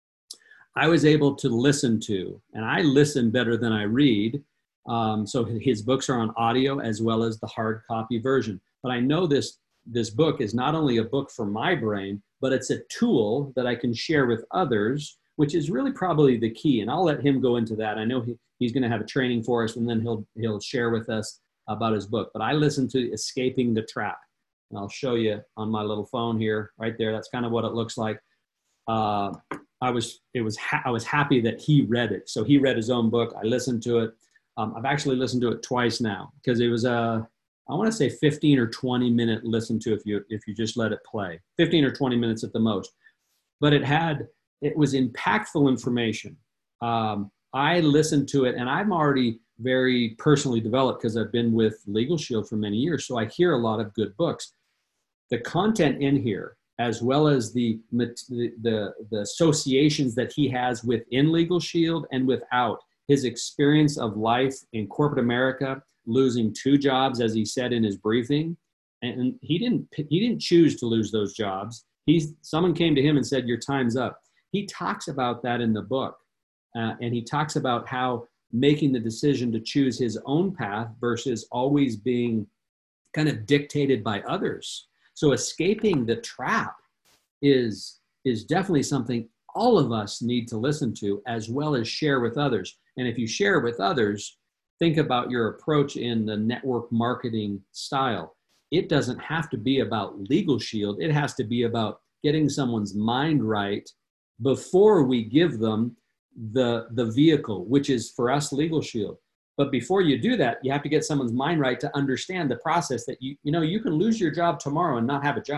I was able to listen to, and I listen better than I read. Um, so his books are on audio as well as the hard copy version. But I know this, this book is not only a book for my brain, but it's a tool that I can share with others, which is really probably the key. And I'll let him go into that. I know he, he's going to have a training for us, and then he'll, he'll share with us about his book. But I listened to Escaping the Trap, and I'll show you on my little phone here, right there. That's kind of what it looks like. Uh, I was, it was, ha I was happy that he read it. So he read his own book. I listened to it. Um, I've actually listened to it twice now, because it was a, I want to say fifteen or twenty minute listen to if you, if you just let it play, fifteen or twenty minutes at the most. But it had, it was impactful information. Um, I listened to it, and I'm already very personally developed because I've been with Legal Shield for many years. So I hear a lot of good books. The content in here, as well as the, the, the, the associations that he has within Legal Shield and without, his experience of life in corporate America, losing two jobs, as he said in his briefing. And he didn't, he didn't choose to lose those jobs. He's, someone came to him and said, your time's up. He talks about that in the book. Uh, and he talks about how making the decision to choose his own path versus always being kind of dictated by others. So escaping the trap is, is definitely something all of us need to listen to, as well as share with others. And if you share with others, think about your approach in the network marketing style. It doesn't have to be about Legal Shield. It has to be about getting someone's mind right before we give them the, the vehicle, which is for us Legal Shield. But before you do that, you have to get someone's mind right to understand the process that you, you know, you can lose your job tomorrow and not have a job.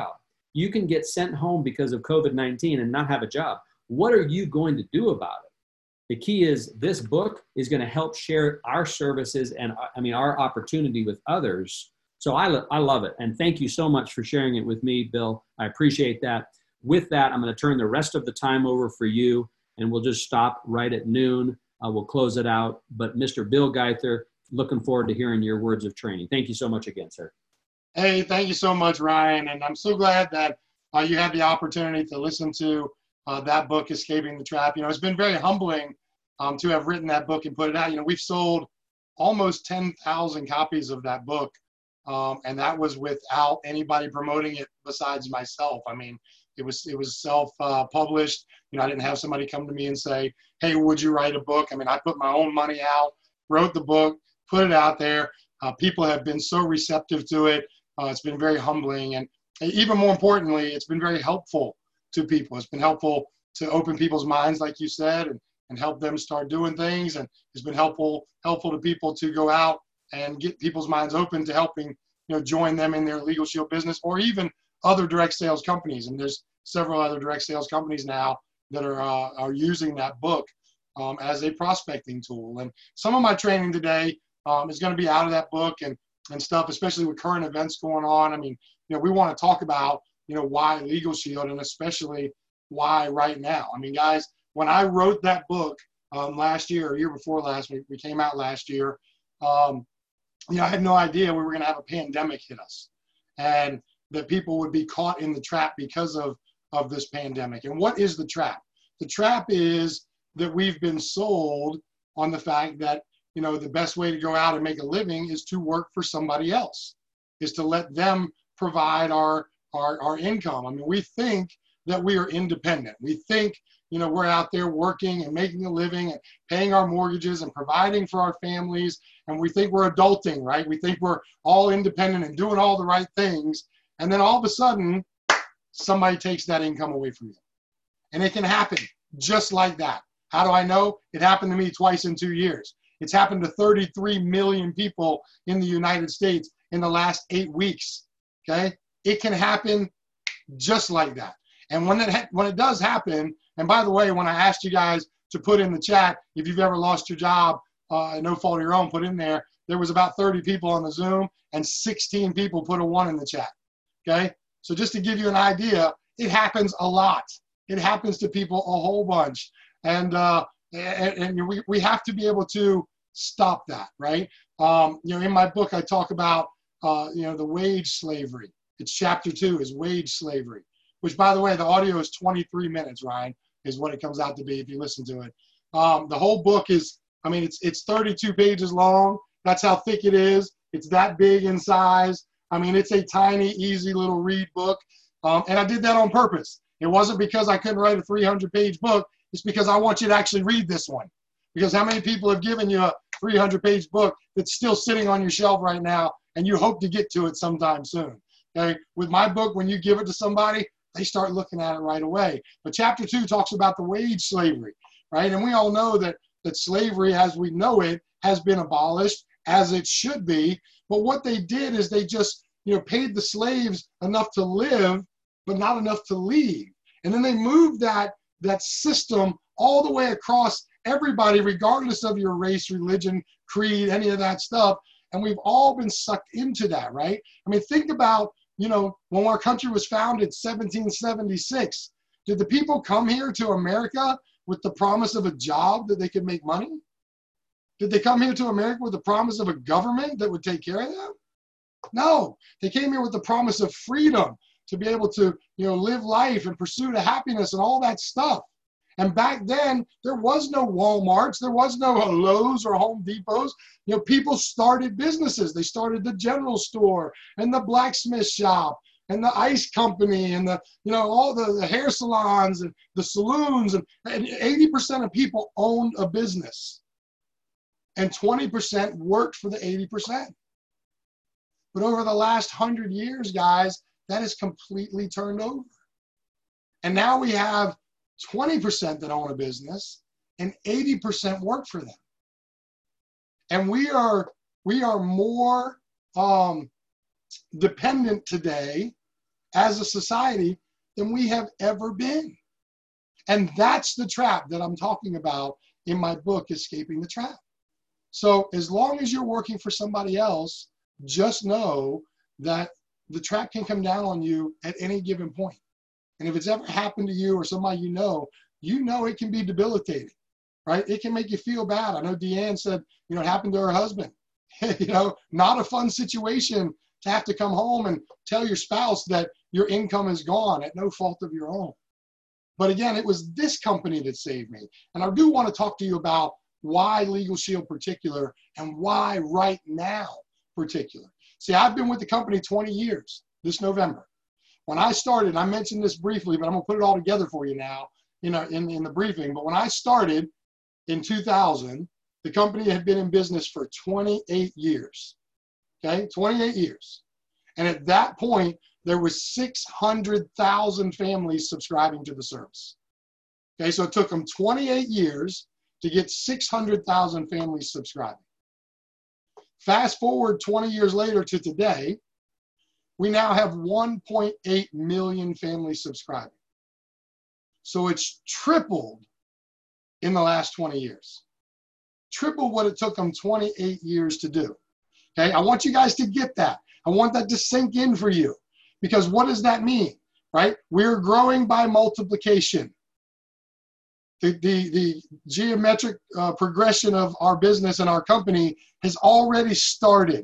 You can get sent home because of COVID nineteen and not have a job. What are you going to do about it? The key is this book is going to help share our services and, I mean, our opportunity with others. So I, lo- I love it. And thank you so much for sharing it with me, Bill. I appreciate that. With that, I'm going to turn the rest of the time over for you, and we'll just stop right at noon. Uh, we'll close it out. But Mister Bill Geither, looking forward to hearing your words of training. Thank you so much again, sir. Hey, thank you so much, Ryan. And I'm so glad that uh, you had the opportunity to listen to uh, that book, Escaping the Trap. You know, it's been very humbling um, to have written that book and put it out. You know, we've sold almost ten thousand copies of that book. Um, and that was without anybody promoting it besides myself. I mean, it was it was self-published. Uh, you know, I didn't have somebody come to me and say, hey, would you write a book? I mean, I put my own money out, wrote the book, put it out there. Uh, people have been so receptive to it. Uh, it's been very humbling. And even more importantly, it's been very helpful to people. It's been helpful to open people's minds, like you said, and, and help them start doing things. And it's been helpful helpful to people to go out and get people's minds open to helping, you know, join them in their Legal Shield business, or even other direct sales companies. And there's several other direct sales companies now that are uh, are using that book um, as a prospecting tool. And some of my training today um, is going to be out of that book and and stuff, especially with current events going on. I mean, you know, we want to talk about, you know, why Legal Shield, and especially why right now. I mean, guys, when I wrote that book um, last year, or year before last, we, we came out last year, um, you know, I had no idea we were going to have a pandemic hit us, and that people would be caught in the trap because of, of this pandemic. And what is the trap? The trap is that we've been sold on the fact that, you know, the best way to go out and make a living is to work for somebody else, is to let them provide our, our, our income. I mean, we think that we are independent. We think, you know, we're out there working and making a living and paying our mortgages and providing for our families. And we think we're adulting, right? We think we're all independent and doing all the right things. And then all of a sudden, somebody takes that income away from you. And it can happen just like that. How do I know? It happened to me twice in two years. It's happened to thirty-three million people in the United States in the last eight weeks, okay? It can happen just like that. And when it, ha- when it does happen, and by the way, when I asked you guys to put in the chat, if you've ever lost your job, uh, no fault of your own, put in there, there was about thirty people on the Zoom, and sixteen people put a one in the chat, okay? So just to give you an idea, it happens a lot. It happens to people a whole bunch. And, uh, and, and we, we have to be able to stop that, right? Um, you know, in my book, I talk about, uh, you know, the wage slavery. It's chapter two is wage slavery, which, by the way, the audio is twenty-three minutes, Ryan, is what it comes out to be if you listen to it. Um, the whole book is, I mean, it's it's thirty-two pages long. That's how thick it is. It's that big in size. I mean, it's a tiny, easy little read book. Um, and I did that on purpose. It wasn't because I couldn't write a three hundred page book. It's because I want you to actually read this one. Because how many people have given you a three hundred page book that's still sitting on your shelf right now, and you hope to get to it sometime soon? Okay? With my book, when you give it to somebody, they start looking at it right away. But chapter two talks about the wage slavery, right? And we all know that, that slavery, as we know it, has been abolished, as it should be. But what they did is they just, you know, paid the slaves enough to live, but not enough to leave. And then they moved that, that system all the way across everybody, regardless of your race, religion, creed, any of that stuff. And we've all been sucked into that, right? I mean, think about, you know, when our country was founded, seventeen seventy-six, did the people come here to America with the promise of a job that they could make money? Did they come here to America with the promise of a government that would take care of them? No, they came here with the promise of freedom to be able to, you know, live life and pursue the happiness and all that stuff. And back then, there was no Walmarts, there was no Lowe's or Home Depots. You know, people started businesses. They started the general store and the blacksmith shop and the ice company and the, you know, all the, the hair salons and the saloons. And, and eighty percent of people owned a business. And twenty percent worked for the eighty percent. But over the last hundred years, guys, that is completely turned over. And now we have twenty percent that own a business and eighty percent work for them. And we are, we are more um, dependent today as a society than we have ever been. And that's the trap that I'm talking about in my book, Escaping the Trap. So as long as you're working for somebody else, just know that the trap can come down on you at any given point. And if it's ever happened to you or somebody you know, you know it can be debilitating, right? It can make you feel bad. I know Deanne said, you know, it happened to her husband. You know, not a fun situation to have to come home and tell your spouse that your income is gone at no fault of your own. But again, it was this company that saved me. And I do want to talk to you about why Legal Shield particular and why right now particular. See, I've been with the company twenty years this November. When I started, and I mentioned this briefly, but I'm going to put it all together for you now in, our, in, in the briefing. But when I started in two thousand, the company had been in business for twenty-eight years. Okay, twenty-eight years. And at that point, there was six hundred thousand families subscribing to the service. Okay, so it took them twenty-eight years to get six hundred thousand families subscribing. Fast forward twenty years later to today, we now have one point eight million families subscribing. So it's tripled in the last twenty years. Triple what it took them twenty-eight years to do. Okay, I want you guys to get that. I want that to sink in for you. Because what does that mean, right? We're growing by multiplication. The, the, the geometric uh, progression of our business and our company has already started.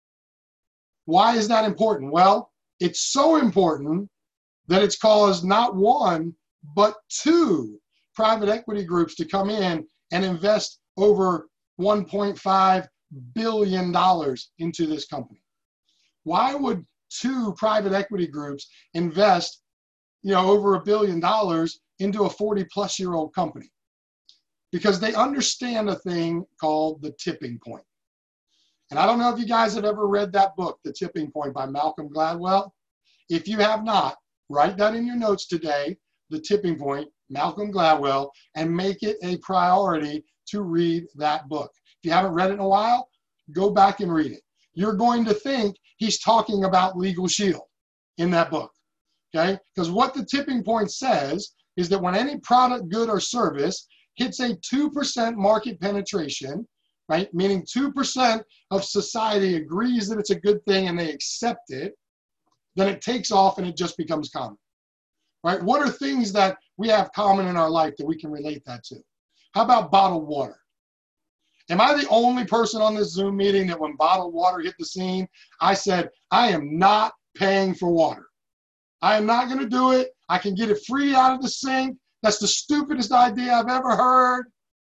Why is that important? Well, it's so important that it's caused not one, but two private equity groups to come in and invest over one point five billion dollars into this company. Why would two private equity groups invest, you know, over a billion dollars into a forty plus year old company? Because they understand a thing called the tipping point. And I don't know if you guys have ever read that book, The Tipping Point by Malcolm Gladwell. If you have not, write that in your notes today, The Tipping Point, Malcolm Gladwell, and make it a priority to read that book. If you haven't read it in a while, go back and read it. You're going to think he's talking about Legal Shield in that book, okay? Because what the tipping point says is that when any product, good, or service hits a two percent market penetration, right, meaning two percent of society agrees that it's a good thing and they accept it, then it takes off and it just becomes common, right? What are things that we have common in our life that we can relate that to? How about bottled water? Am I the only person on this Zoom meeting that when bottled water hit the scene, I said, I am not paying for water. I am not going to do it. I can get it free out of the sink. That's the stupidest idea I've ever heard,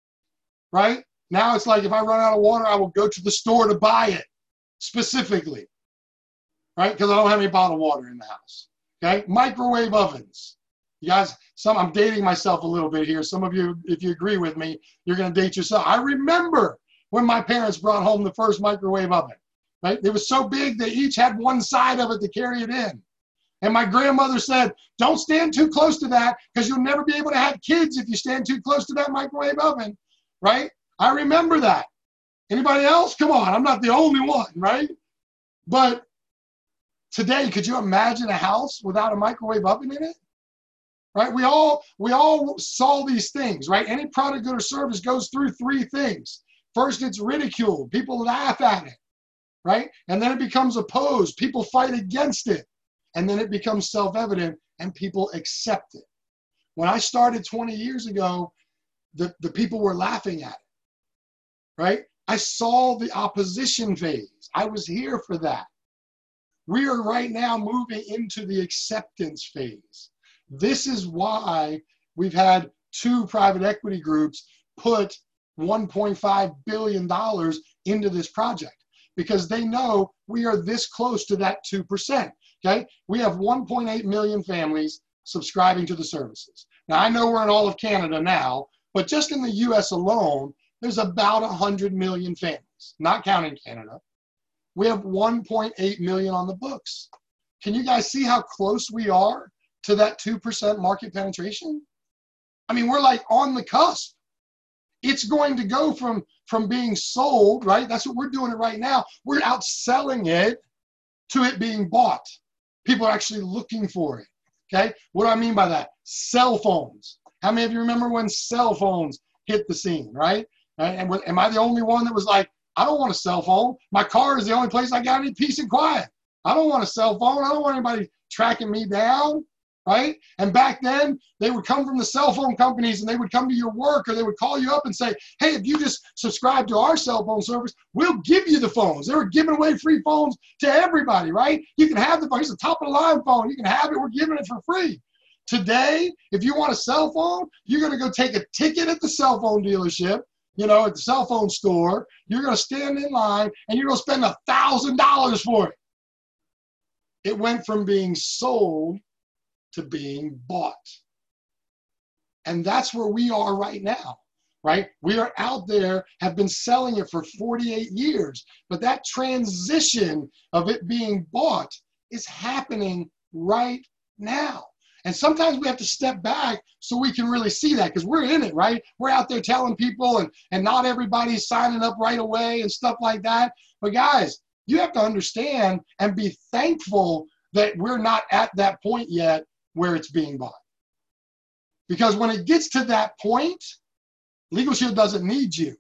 right? Now it's like if I run out of water, I will go to the store to buy it specifically, right? Because I don't have any bottled water in the house, okay? Microwave ovens. You guys, some, I'm dating myself a little bit here. Some of you, if you agree with me, you're going to date yourself. I remember when my parents brought home the first microwave oven, right? It was so big they each had one side of it to carry it in. And my grandmother said, don't stand too close to that because you'll never be able to have kids if you stand too close to that microwave oven, right? I remember that. Anybody else? Come on, I'm not the only one, right? But today, could you imagine a house without a microwave oven in it? Right? We all, we all saw these things, right? Any product, good, or service goes through three things. First, it's ridiculed. People laugh at it, right? And then it becomes opposed. People fight against it. And then it becomes self-evident and people accept it. When I started twenty years ago, the, the people were laughing at it, right? I saw the opposition phase. I was here for that. We are right now moving into the acceptance phase. This is why we've had two private equity groups put one point five billion dollars into this project because they know we are this close to that two percent, okay? We have one point eight million families subscribing to the services. Now, I know we're in all of Canada now, but just in the U S alone, there's about one hundred million families, not counting Canada. We have one point eight million on the books. Can you guys see how close we are to that two percent market penetration? I mean, we're like on the cusp. It's going to go from, from being sold, right? That's what we're doing it right now. We're outselling it to it being bought. People are actually looking for it. Okay? What do I mean by that? Cell phones. How many of you remember when cell phones hit the scene, right? And am I the only one that was like, I don't want a cell phone. My car is the only place I got any peace and quiet. I don't want a cell phone. I don't want anybody tracking me down, right? And back then, they would come from the cell phone companies and they would come to your work or they would call you up and say, hey, if you just subscribe to our cell phone service, we'll give you the phones. They were giving away free phones to everybody, right? You can have the phone. It's a top of the line phone. You can have it. We're giving it for free. Today, if you want a cell phone, you're going to go take a ticket at the cell phone dealership, you know, at the cell phone store. You're going to stand in line and you're going to spend a thousand dollars for it. It went from being sold to being bought. And that's where we are right now, right? We are out there, have been selling it for forty-eight years, but that transition of it being bought is happening right now. And sometimes we have to step back so we can really see that, because we're in it, right? We're out there telling people, and, and not everybody's signing up right away and stuff like that. But guys, you have to understand and be thankful that we're not at that point yet where it's being bought. Because when it gets to that point, Legal Shield doesn't need you.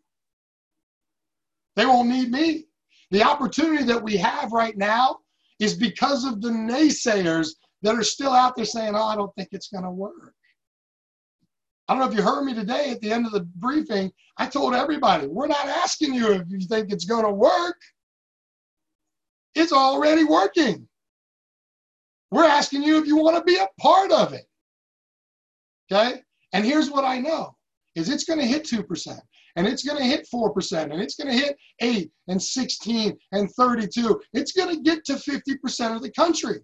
They won't need me. The opportunity that we have right now is because of the naysayers that are still out there saying, oh, I don't think it's going to work. I don't know if you heard me today at the end of the briefing. I told everybody, we're not asking you if you think it's going to work. It's already working. We're asking you if you want to be a part of it. Okay? And here's what I know, is it's going to hit two percent, and it's going to hit four percent, and it's going to hit eight and sixteen and thirty-two. It's going to get to fifty percent of the country.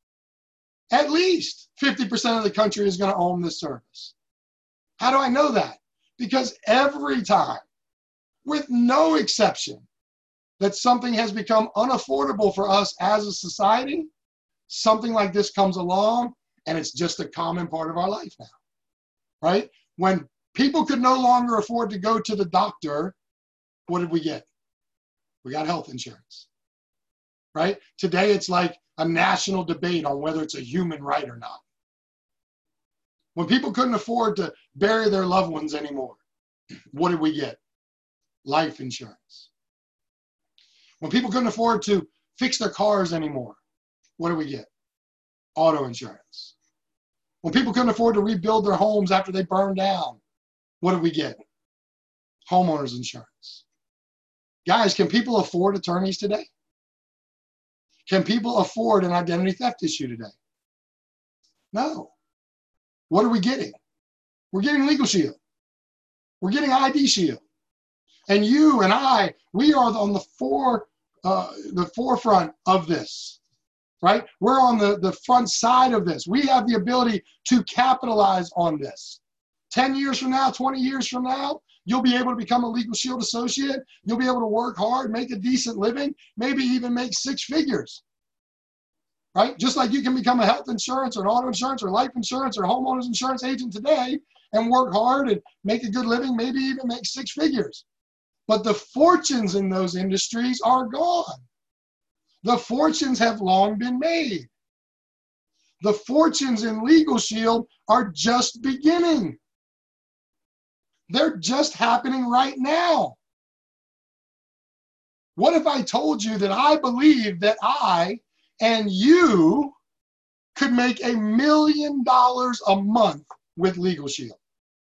At least fifty percent of the country is going to own this service. How do I know that? Because every time, with no exception, that something has become unaffordable for us as a society, something like this comes along, and it's just a common part of our life now, right? When people could no longer afford to go to the doctor, what did we get? We got health insurance, right? Today, it's like a national debate on whether it's a human right or not. When people couldn't afford to bury their loved ones anymore, what did we get? Life insurance. When people couldn't afford to fix their cars anymore, what do we get? Auto insurance. When people couldn't afford to rebuild their homes after they burned down, what do we get? Homeowners insurance. Guys, can people afford attorneys today? Can people afford an identity theft issue today? No. What are we getting? We're getting Legal Shield. We're getting I D Shield. And you and I, we are on the fore, uh, the forefront of this, right? We're on the, the front side of this. We have the ability to capitalize on this. ten years from now, twenty years from now, you'll be able to become a Legal Shield associate. You'll be able to work hard, make a decent living, maybe even make six figures, right? Just like you can become a health insurance or an auto insurance or life insurance or homeowners insurance agent today and work hard and make a good living, maybe even make six figures. But the fortunes in those industries are gone. The fortunes have long been made. The fortunes in Legal Shield are just beginning. They're just happening right now. What if I told you that I believe that I and you could make a million dollars a month with Legal Shield?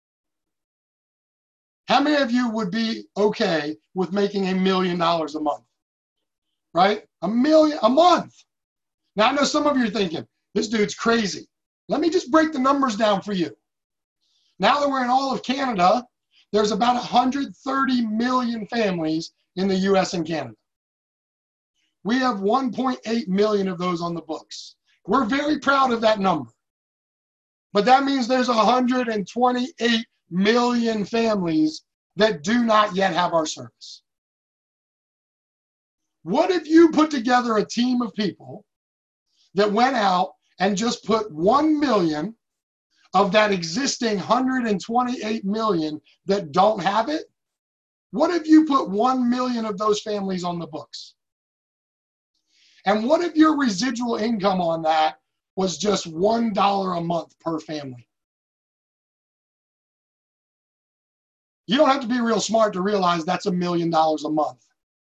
How many of you would be okay with making a million dollars a month? Right? A million a month. Now, I know some of you are thinking, this dude's crazy. Let me just break the numbers down for you. Now that we're in all of Canada, there's about one hundred thirty million families in the U S and Canada. We have one point eight million of those on the books. We're very proud of that number. But that means there's one hundred twenty-eight million families that do not yet have our service. What if you put together a team of people that went out and just put one million of that existing one hundred twenty-eight million that don't have it? What if you put one million of those families on the books? And what if your residual income on that was just one dollar a month per family? You don't have to be real smart to realize that's a million dollars a month.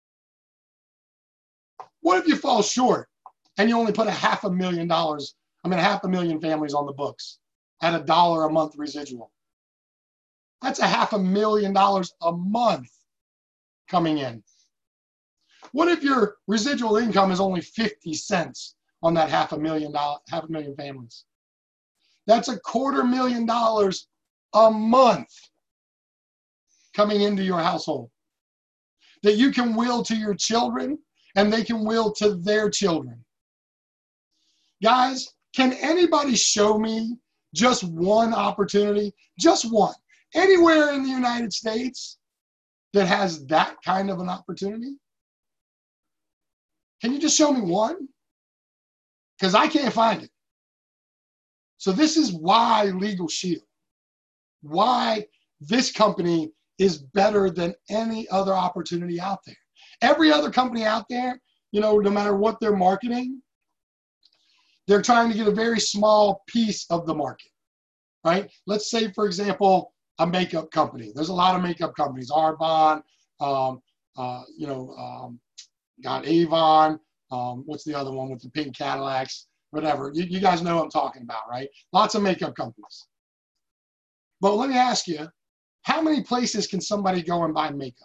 What if you fall short and you only put a half a million dollars, I mean, a half a million families on the books at a dollar a month residual? That's a half a million dollars a month coming in. What if your residual income is only fifty cents on that half a million dollar, half a million families? That's a quarter million dollars a month coming into your household that you can will to your children and they can will to their children. Guys, can anybody show me just one opportunity, just one, anywhere in the United States that has that kind of an opportunity? Can you just show me one? Because I can't find it. So this is why Legal Shield, why this company is better than any other opportunity out there. Every other company out there, you know, no matter what they're marketing, they're trying to get a very small piece of the market, right? Let's say, for example, a makeup company. There's a lot of makeup companies, Arbonne, um, uh, you know, um, got Avon, um, what's the other one with the pink Cadillacs, whatever. You, you guys know what I'm talking about, right? Lots of makeup companies. But let me ask you, how many places can somebody go and buy makeup?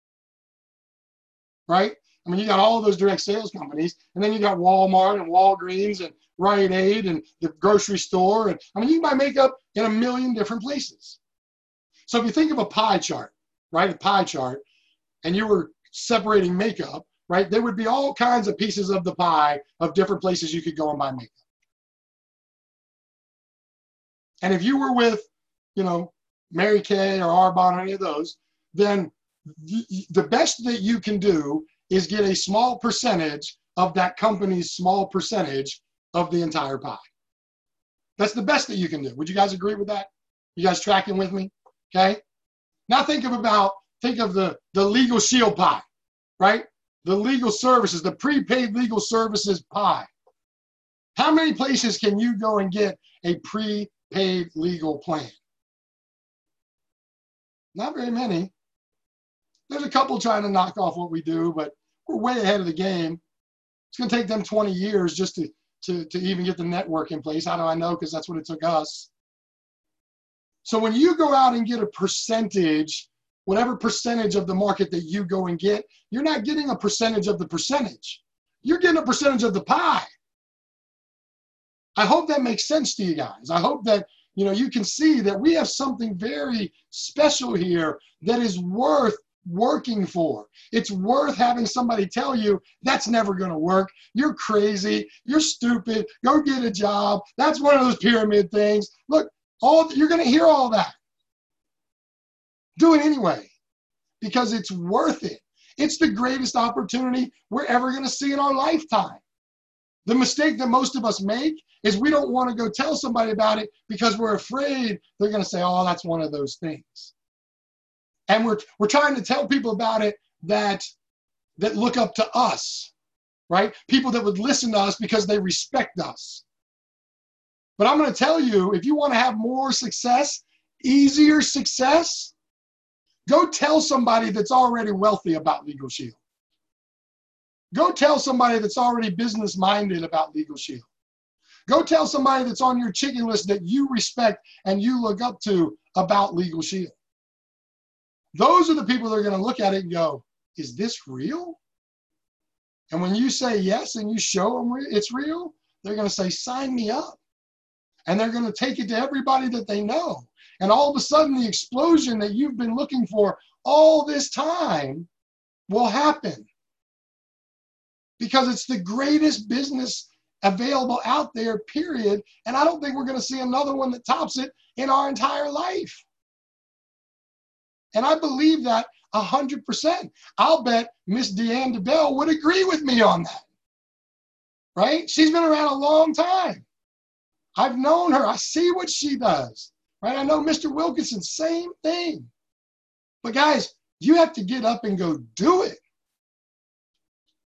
Right? I mean, you got all of those direct sales companies, and then you got Walmart and Walgreens and Rite Aid and the grocery store. And I mean, you can buy makeup in a million different places. So if you think of a pie chart, right, a pie chart, and you were separating makeup, right, there would be all kinds of pieces of the pie of different places you could go and buy makeup. And if you were with, you know, Mary Kay or Arbonne or any of those, then the best that you can do is get a small percentage of that company's small percentage of the entire pie. That's the best that you can do. Would you guys agree with that? You guys tracking with me? Okay. Now think of about, think of the, the Legal Shield pie, right? The legal services, the prepaid legal services pie. How many places can you go and get a prepaid legal plan? Not very many. There's a couple trying to knock off what we do, but we're way ahead of the game. It's going to take them twenty years just to, to, to even get the network in place. How do I know? Because that's what it took us. So when you go out and get a percentage, whatever percentage of the market that you go and get, you're not getting a percentage of the percentage. You're getting a percentage of the pie. I hope that makes sense to you guys. I hope that, you know, you can see that we have something very special here that is worth working for. It's worth having somebody tell you that's never going to work. You're crazy. You're stupid. Go get a job. That's one of those pyramid things. Look, all you're going to hear all that. Do it anyway, because it's worth it. It's the greatest opportunity we're ever going to see in our lifetime. The mistake that most of us make is we don't want to go tell somebody about it because we're afraid they're going to say, oh, that's one of those things. And we're, we're trying to tell people about it that, that look up to us, right? People that would listen to us because they respect us. But I'm going to tell you, if you want to have more success, easier success, go tell somebody that's already wealthy about Legal Shield. Go tell somebody that's already business-minded about Legal Shield. Go tell somebody that's on your chicken list that you respect and you look up to about Legal Shield. Those are the people that are going to look at it and go, is this real? And when you say yes and you show them it's real, they're going to say, sign me up. And they're going to take it to everybody that they know. And all of a sudden, the explosion that you've been looking for all this time will happen. Because it's the greatest business available out there, period. And I don't think we're going to see another one that tops it in our entire life. And I believe that one hundred percent. I'll bet Miss Deanne DeBell would agree with me on that. Right? She's been around a long time. I've known her. I see what she does. Right? I know Mister Wilkinson, same thing. But guys, you have to get up and go do it.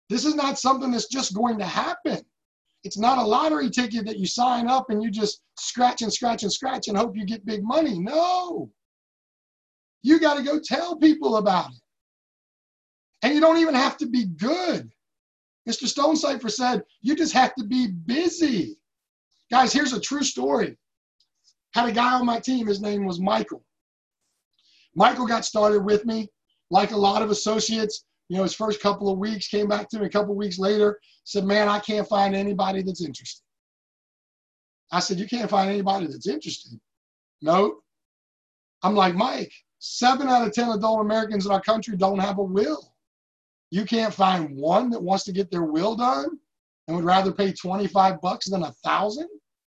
This is not something that's just going to happen. It's not a lottery ticket that you sign up and you just scratch and scratch and scratch and hope you get big money. No. You got to go tell people about it. And you don't even have to be good. Mister Stonecipher said, you just have to be busy. Guys, here's a true story. Had a guy on my team, his name was Michael. Michael got started with me, like a lot of associates. You know, his first couple of weeks, came back to me a couple of weeks later, said, man, I can't find anybody that's interested. I said, you can't find anybody that's interested? No. I'm like, Mike, seven out of ten adult Americans in our country don't have a will. You can't find one that wants to get their will done and would rather pay twenty-five bucks than a thousand?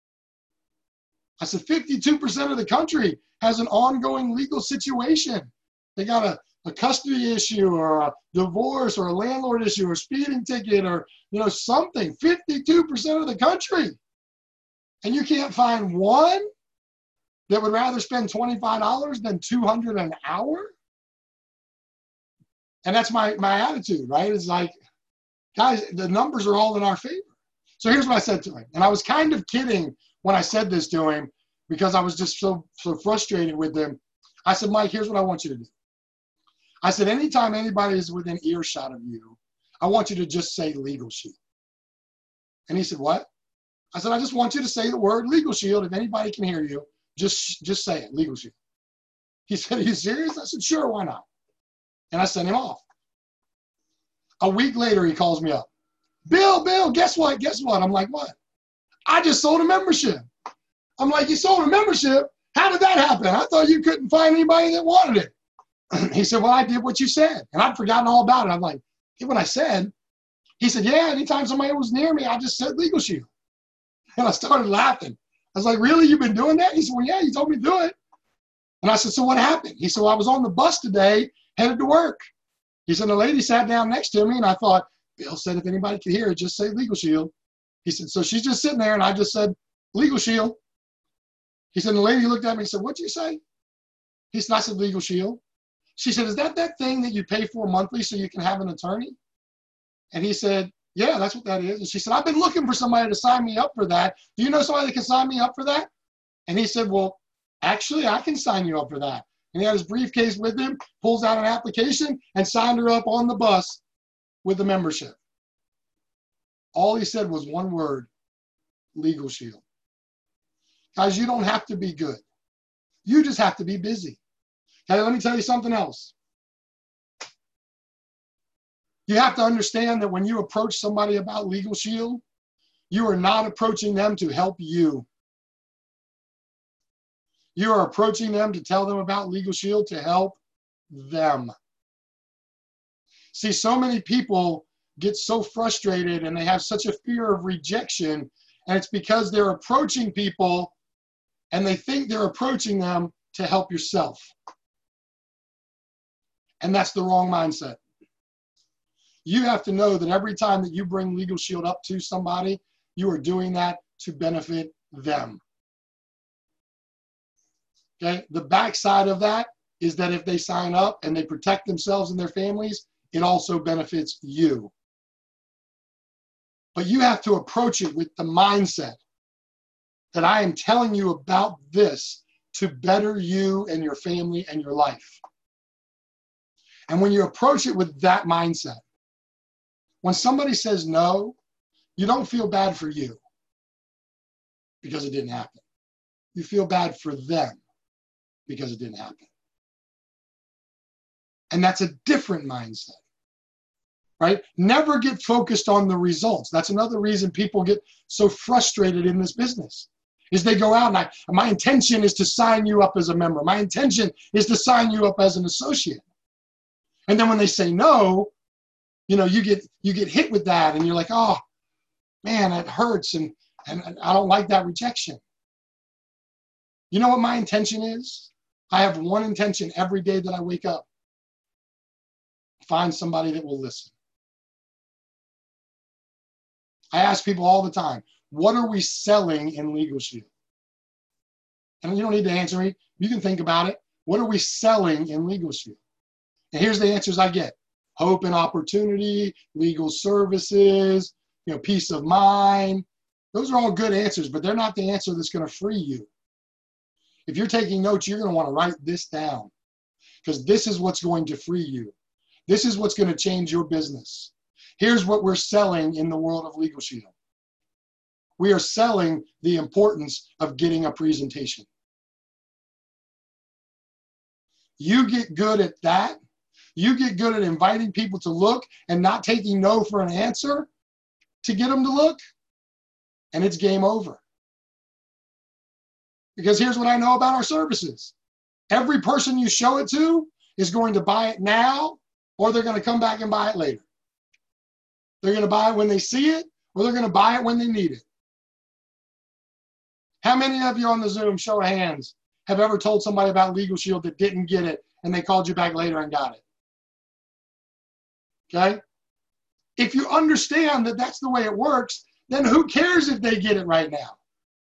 I said, fifty-two percent of the country has an ongoing legal situation. They got a, a custody issue or a divorce or a landlord issue or a speeding ticket or, you know, something. fifty-two percent of the country. And you can't find one that would rather spend twenty-five dollars than two hundred dollars an hour? And that's my, my attitude, right? It's like, guys, the numbers are all in our favor. So here's what I said to him. And I was kind of kidding when I said this to him because I was just so, so frustrated with him. I said, Mike, here's what I want you to do. I said, anytime anybody is within earshot of you, I want you to just say Legal Shield. And he said, what? I said, I just want you to say the word Legal Shield. If anybody can hear you, just, just say it, Legal Shield. He said, are you serious? I said, sure, why not? And I sent him off. A week later, he calls me up. Bill, Bill, guess what? Guess what? I'm like, what? I just sold a membership. I'm like, you sold a membership? How did that happen? I thought you couldn't find anybody that wanted it. He said, well, I did what you said. And I'd forgotten all about it. I'm like, hey, what I said? He said, yeah, anytime somebody was near me, I just said Legal Shield. And I started laughing. I was like, really? You've been doing that? He said, well, yeah, you told me to do it. And I said, so what happened? He said, well, I was on the bus today, headed to work. He said, the lady sat down next to me, and I thought, Bill said if anybody could hear it, just say Legal Shield. He said, so she's just sitting there, and I just said, Legal Shield. He said, the lady looked at me and said, what'd you say? He said, I said, Legal Shield. She said, is that that thing that you pay for monthly so you can have an attorney? And he said, yeah, that's what that is. And she said, I've been looking for somebody to sign me up for that. Do you know somebody that can sign me up for that? And he said, well, actually, I can sign you up for that. And he had his briefcase with him, pulls out an application, and signed her up on the bus with the membership. All he said was one word, Legal Shield. Guys, you don't have to be good. You just have to be busy. Okay, let me tell you something else. You have to understand that when you approach somebody about Legal Shield, you are not approaching them to help you. You are approaching them to tell them about Legal Shield to help them. See, so many people get so frustrated and they have such a fear of rejection, and it's because they're approaching people and they think they're approaching them to help yourself. And that's the wrong mindset. You have to know that every time that you bring Legal Shield up to somebody, you are doing that to benefit them. Okay? The backside of that is that if they sign up and they protect themselves and their families, it also benefits you. But you have to approach it with the mindset that I am telling you about this to better you and your family and your life. And when you approach it with that mindset, when somebody says no, you don't feel bad for you because it didn't happen. You feel bad for them because it didn't happen. And that's a different mindset, right? Never get focused on the results. That's another reason people get so frustrated in this business, is they go out and I, my intention is to sign you up as a member. My intention is to sign you up as an associate. And then when they say no, you know, you get you get hit with that and you're like, oh, man, it hurts and, and, and I don't like that rejection. You know what my intention is? I have one intention every day that I wake up. Find somebody that will listen. I ask people all the time, what are we selling in Legal Shield? And you don't need to answer me. You can think about it. What are we selling in Legal Shield? And here's the answers I get. Hope and opportunity, legal services, you know, peace of mind. Those are all good answers, but they're not the answer that's going to free you. If you're taking notes, you're going to want to write this down, because this is what's going to free you. This is what's going to change your business. Here's what we're selling in the world of Legal Shield. We are selling the importance of getting a presentation. You get good at that. You get good at inviting people to look and not taking no for an answer to get them to look, and it's game over. Because here's what I know about our services. Every person you show it to is going to buy it now, or they're going to come back and buy it later. They're going to buy it when they see it, or they're going to buy it when they need it. How many of you on the Zoom, show of hands, have ever told somebody about Legal Shield that didn't get it and they called you back later and got it? Okay? If you understand that that's the way it works, then who cares if they get it right now?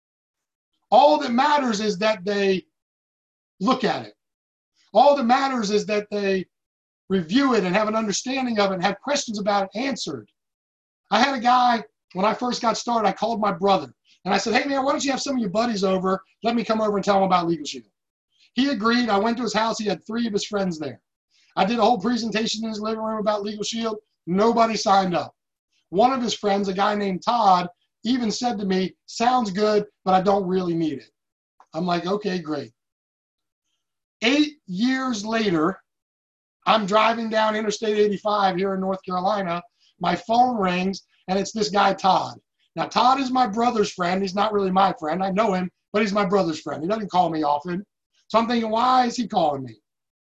All that matters is that they look at it. All that matters is that they review it and have an understanding of it and have questions about it answered. I had a guy, when I first got started, I called my brother. And I said, hey, man, why don't you have some of your buddies over? Let me come over and tell them about Legal Shield. He agreed. I went to his house. He had three of his friends there. I did a whole presentation in his living room about Legal Shield. Nobody signed up. One of his friends, a guy named Todd, even said to me, sounds good, but I don't really need it. I'm like, okay, great. Eight years later, I'm driving down Interstate eighty-five here in North Carolina. My phone rings, and it's this guy, Todd. Now, Todd is my brother's friend. He's not really my friend. I know him, but he's my brother's friend. He doesn't call me often. So I'm thinking, why is he calling me?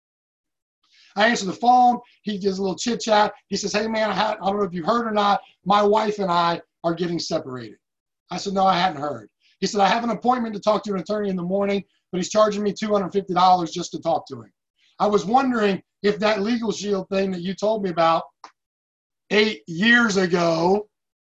I answer the phone. He gives a little chit chat. He says, hey, man, I, had, I don't know if you've heard or not. My wife and I are getting separated. I said, no, I hadn't heard. He said, I have an appointment to talk to an attorney in the morning, but he's charging me two hundred fifty dollars just to talk to him. I was wondering if that Legal Shield thing that you told me about eight years ago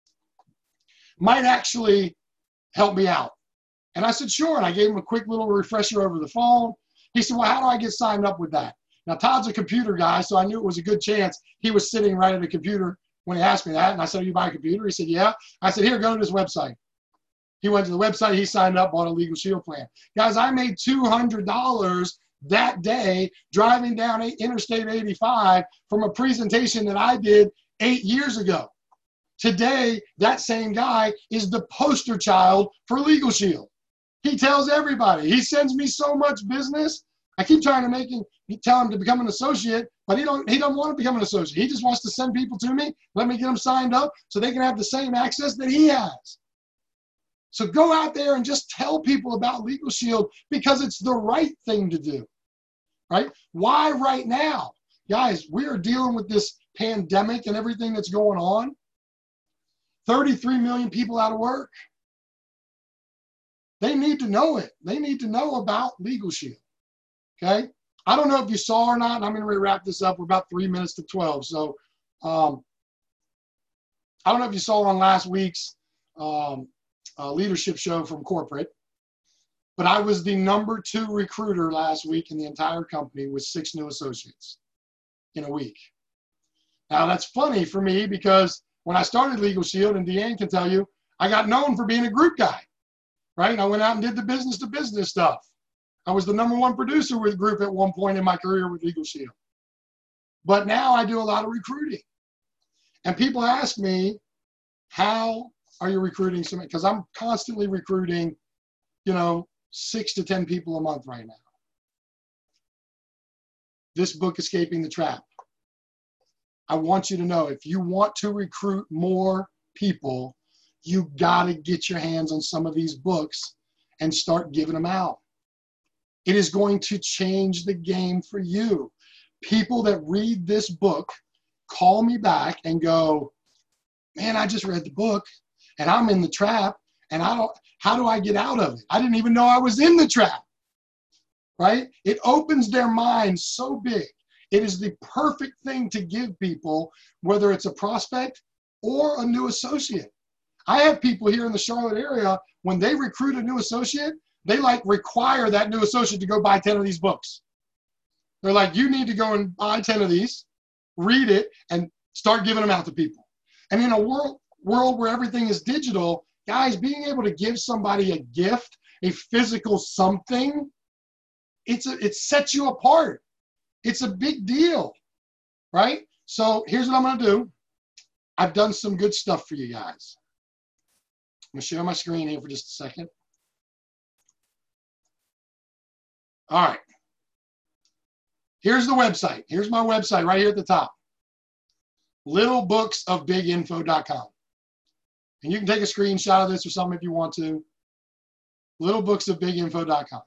might actually help me out. And I said, sure. And I gave him a quick little refresher over the phone. He said, well, how do I get signed up with that? Now, Todd's a computer guy, so I knew it was a good chance he was sitting right at a computer when he asked me that. And I said, you buy a computer? He said, yeah. I said, here, go to this website. He went to the website. He signed up, bought a Legal Shield plan. Guys, I made two hundred dollars that day driving down Interstate eighty-five from a presentation that I did eight years ago. Today, that same guy is the poster child for Legal Shield. He tells everybody. He sends me so much business. I keep trying to make him, tell him to become an associate, but he don't. He doesn't want to become an associate. He just wants to send people to me, let me get them signed up so they can have the same access that he has. So go out there and just tell people about Legal Shield because it's the right thing to do, right? Why right now? Guys, we are dealing with this pandemic and everything that's going on. thirty-three million people out of work. They need to know it. They need to know about Legal Shield, okay? I don't know if you saw or not, and I'm going to wrap this up. We're about three minutes to twelve. So um, I don't know if you saw on last week's um, uh, leadership show from corporate, but I was the number two recruiter last week in the entire company with six new associates in a week. Now, that's funny for me because when I started Legal Shield, and Deanne can tell you, I got known for being a group guy, right? I went out and did the business-to-business stuff. I was the number one producer with group at one point in my career with Legal Shield. But now I do a lot of recruiting. And people ask me, how are you recruiting somebody? Because I'm constantly recruiting, you know, six to ten people a month right now. This book, Escaping the Trap. I want you to know, if you want to recruit more people, you got to get your hands on some of these books and start giving them out. It is going to change the game for you. People that read this book call me back and go, man, I just read the book and I'm in the trap and I don't, how do I get out of it? I didn't even know I was in the trap, right? It opens their minds so big. It is the perfect thing to give people, whether it's a prospect or a new associate. I have people here in the Charlotte area, when they recruit a new associate, they like require that new associate to go buy ten of these books. They're like, you need to go and buy ten of these. read it, and start giving them out to people. And in a world, world where everything is digital, guys, being able to give somebody a gift, a physical something, it's a, it sets you apart. It's a big deal, right? So here's what I'm going to do. I've done some good stuff for you guys. I'm going to share my screen here for just a second. All right. Here's the website. Here's my website right here at the top. little books of big info dot com. And you can take a screenshot of this or something if you want to. little books of big info dot com.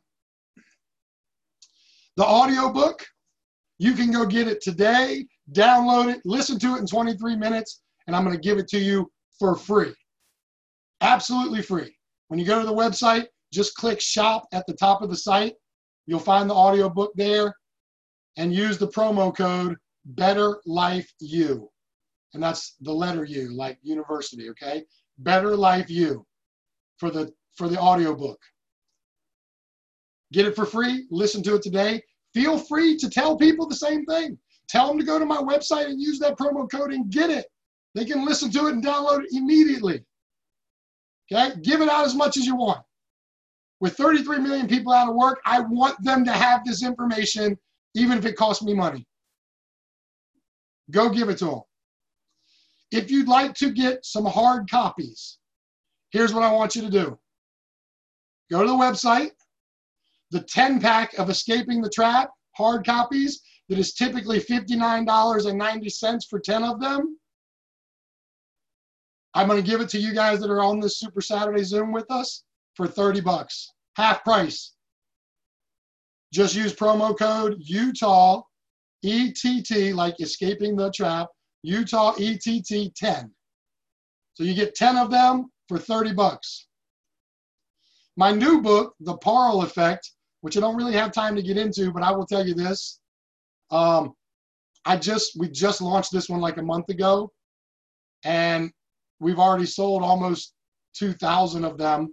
The audio book, you can go get it today, download it, listen to it in twenty-three minutes, and I'm going to give it to you for free. Absolutely free. When you go to the website, just click shop at the top of the site. You'll find the audio book there, and use the promo code BetterLifeU. And that's the letter U, like university, okay? BetterLifeU for the for the audio book. Get it for free. Listen to it today. Feel free to tell people the same thing. Tell them to go to my website and use that promo code and get it. They can listen to it and download it immediately. Okay? Give it out as much as you want. With thirty-three million people out of work, I want them to have this information, even if it costs me money. Go give it to them. If you'd like to get some hard copies, here's what I want you to do. Go to the website. The ten pack of Escaping the Trap hard copies that is typically fifty-nine ninety for ten of them. I'm going to give it to you guys that are on this Super Saturday Zoom with us for thirty bucks. Half price. Just use promo code Utah E T T, like Escaping the Trap, Utah E T T ten. So you get ten of them for thirty bucks. My new book, The Parle Effect, which I don't really have time to get into, but I will tell you this. Um, I just, we just launched this one like a month ago, and we've already sold almost two thousand of them,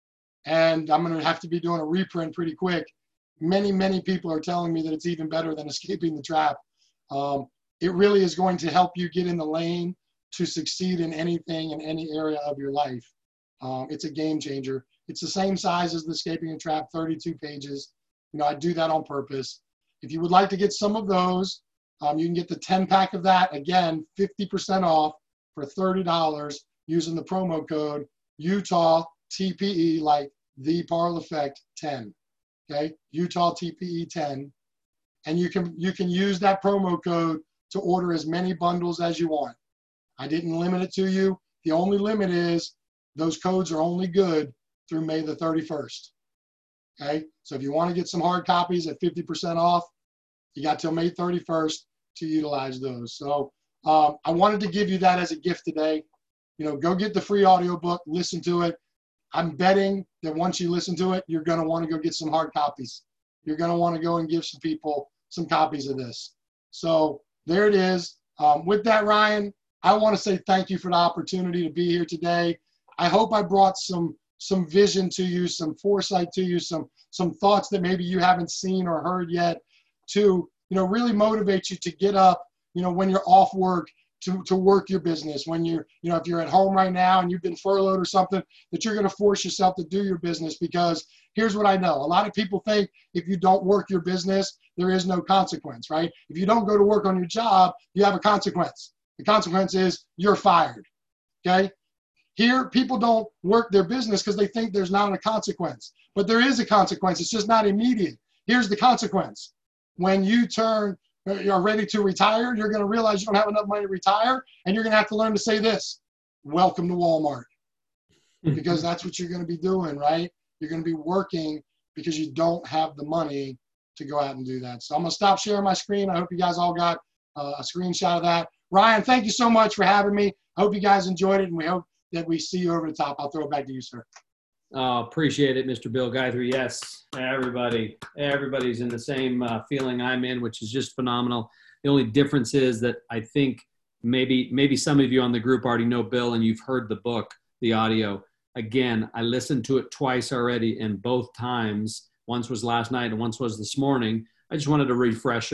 and I'm going to have to be doing a reprint pretty quick. Many, many people are telling me that it's even better than Escaping the Trap. Um, it really is going to help you get in the lane to succeed in anything in any area of your life. Um, it's a game changer. It's the same size as the Escaping the Trap, thirty-two pages. You know, I do that on purpose. If you would like to get some of those, um, you can get the ten pack of that, again, fifty percent off for thirty dollars using the promo code Utah T P E, like The Parle Effect ten. Okay, Utah T P E ten. And you can, you can use that promo code to order as many bundles as you want. I didn't limit it to you. The only limit is those codes are only good through May the thirty-first. Okay, so if you want to get some hard copies at fifty percent off, you got till May thirty-first to utilize those. So um, I wanted to give you that as a gift today. You know, go get the free audiobook, listen to it. I'm betting that once you listen to it, you're going to want to go get some hard copies. You're going to want to go and give some people some copies of this. So there it is. Um, with that, Ryan, I want to say thank you for the opportunity to be here today. I hope I brought some some vision to you, some foresight to you, some some thoughts that maybe you haven't seen or heard yet to, you know, really motivate you to get up, you know, when you're off work, to, to work your business. When you're, you know, if you're at home right now and you've been furloughed or something, that you're going to force yourself to do your business, because here's what I know. A lot of people think if you don't work your business, there is no consequence, right? If you don't go to work on your job, you have a consequence. The consequence is you're fired, okay? Here, people don't work their business because they think there's not a consequence. But there is a consequence. It's just not immediate. Here's the consequence. When you turn, you're ready to retire, you're going to realize you don't have enough money to retire, and you're going to have to learn to say this: welcome to Walmart. Because that's what you're going to be doing, right? You're going to be working because you don't have the money to go out and do that. So I'm going to stop sharing my screen. I hope you guys all got uh, a screenshot of that. Ryan, thank you so much for having me. I hope you guys enjoyed it, and we hope that we see you over the top. I'll throw it back to you, sir. Oh, appreciate it, Mister Bill Guthrie. Yes, everybody, everybody's in the same uh, feeling I'm in, which is just phenomenal. The only difference is that I think maybe maybe some of you on the group already know Bill and you've heard the book, the audio. Again, I listened to it twice already, and both times, once was last night and once was this morning. I just wanted a refresher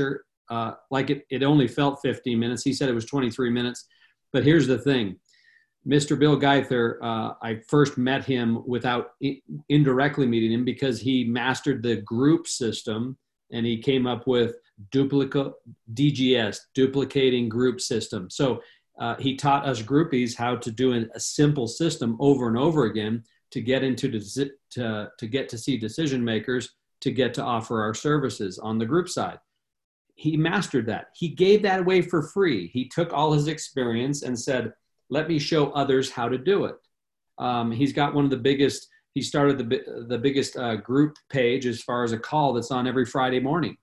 uh, like it, it only felt fifteen minutes. He said it was twenty-three minutes. But here's the thing. Mister Bill Geither, uh, I first met him without I- indirectly meeting him because he mastered the group system, and he came up with duplicate D G S, duplicating group system. So uh, he taught us groupies how to do an, a simple system over and over again to get into desi- to, to get to see decision makers, to get to offer our services on the group side. He mastered that. He gave that away for free. He took all his experience and said, let me show others how to do it. Um, he's got one of the biggest, he started the, the biggest uh, group page as far as a call that's on every Friday morning.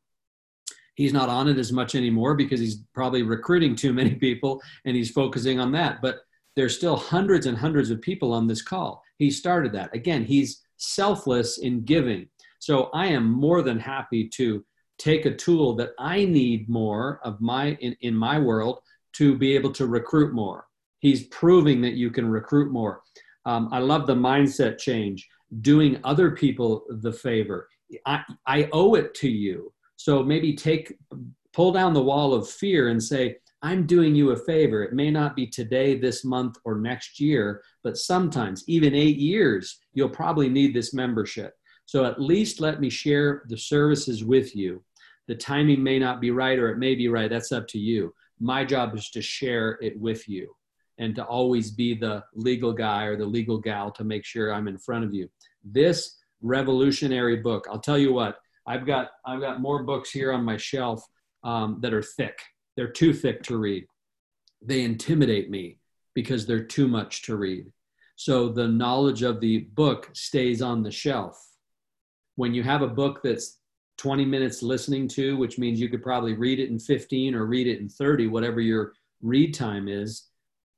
He's not on it as much anymore because he's probably recruiting too many people and he's focusing on that. But there's still hundreds and hundreds of people on this call. He started that. Again, he's selfless in giving. So I am more than happy to take a tool that I need more of my in, in my world to be able to recruit more. He's proving that you can recruit more. Um, I love the mindset change, doing other people the favor. I, I owe it to you. So maybe take, pull down the wall of fear and say, I'm doing you a favor. It may not be today, this month, or next year, but sometimes, even eight years, you'll probably need this membership. So at least let me share the services with you. The timing may not be right, or it may be right. That's up to you. My job is to share it with you and to always be the legal guy or the legal gal to make sure I'm in front of you. This revolutionary book, I'll tell you what, I've got, I've got more books here on my shelf um, that are thick. They're too thick to read. They intimidate me because they're too much to read. So the knowledge of the book stays on the shelf. When you have a book that's twenty minutes listening to, which means you could probably read it in fifteen or read it in thirty, whatever your read time is,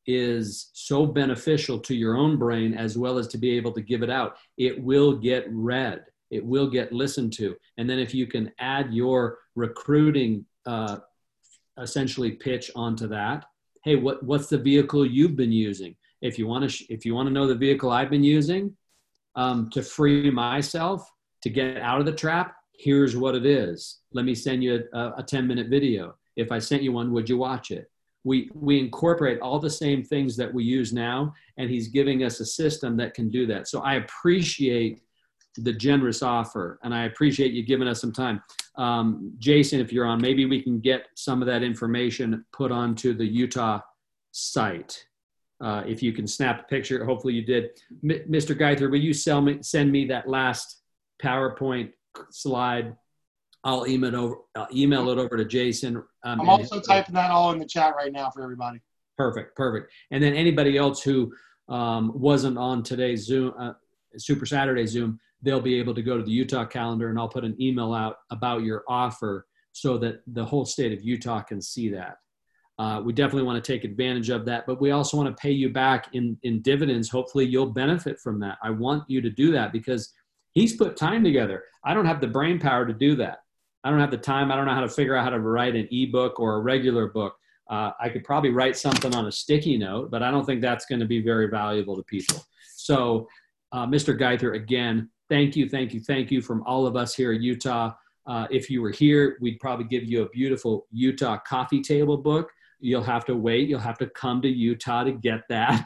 is so beneficial to your own brain as well as to be able to give it out. It will get read. It will get listened to. And then if you can add your recruiting uh, essentially pitch onto that, hey, what, what's the vehicle you've been using? If you want to, sh- if you want to know the vehicle I've been using um, to free myself, to get out of the trap, here's what it is. Let me send you a, a ten minute video. If I sent you one, would you watch it? We, we incorporate all the same things that we use now, and he's giving us a system that can do that. So I appreciate the generous offer, and I appreciate you giving us some time. Um, Jason, if you're on, maybe we can get some of that information put onto the Utah site. Uh, if you can snap a picture, hopefully you did. M- Mister Geither, will you sell me, send me that last PowerPoint slide? I'll email it over, I'll email it over to Jason. Um, I'm also typing that all in the chat right now for everybody. Perfect, perfect. And then anybody else who um, wasn't on today's Zoom, uh, Super Saturday Zoom, they'll be able to go to the Utah calendar, and I'll put an email out about your offer so that the whole state of Utah can see that. Uh, we definitely want to take advantage of that, but we also want to pay you back in, in dividends. Hopefully you'll benefit from that. I want you to do that because he's put time together. I don't have the brain power to do that. I don't have the time. I don't know how to figure out how to write an ebook or a regular book. Uh, I could probably write something on a sticky note, but I don't think that's going to be very valuable to people. So uh, Mister Geither, again, thank you, thank you, thank you from all of us here at Utah. Uh, if you were here, we'd probably give you a beautiful Utah coffee table book. You'll have to wait. You'll have to come to Utah to get that.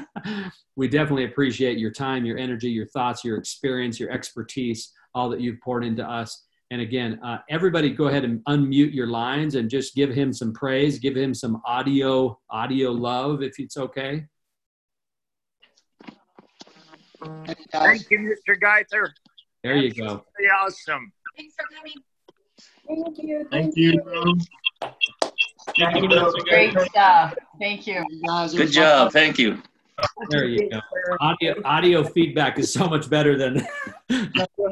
We definitely appreciate your time, your energy, your thoughts, your experience, your expertise, all that you've poured into us. And again, uh, everybody go ahead and unmute your lines and just give him some praise, give him some audio, audio love, if it's okay. Thank you, Mister Geither. There you go. Absolutely awesome. Thanks for coming. Thank you. Thank you. Thank you. Great stuff. Thank you. You guys, it Good was job. my- Thank you. There you go. Audio, audio feedback is so much better than. I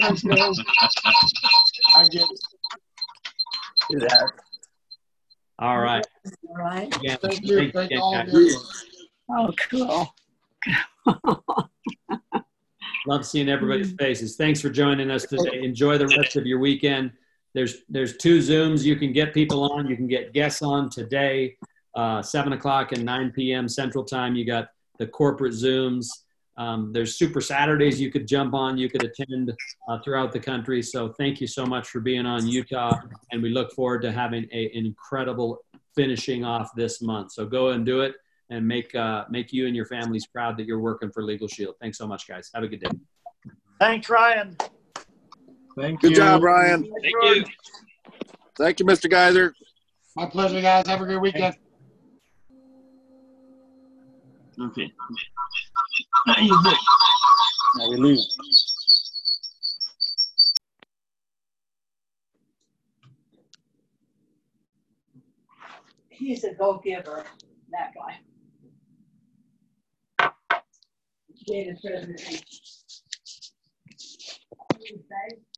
get it. All right. All right. Again, Thank you. thank Thank you, all of guys. you. Oh, cool. Love seeing everybody's faces. Thanks for joining us today. Enjoy the rest of your weekend. There's there's two Zooms you can get people on. You can get guests on today, uh, seven o'clock and nine p.m. Central Time. You got the corporate Zooms Um, there's Super Saturdays you could jump on, you could attend uh, throughout the country. So thank you so much for being on Utah, and we look forward to having a, an incredible finishing off this month. So go and do it, and make uh, make you and your families proud that you're working for Legal Shield. Thanks so much, guys. Have a good day. Thanks, Ryan. Thank Good you. job, Ryan. Thank you. Thank you, Mister Geyser. My pleasure, guys. Have a great weekend. Okay. Now you good. Now we leave. He's a go-giver, that guy. Gave his presentation.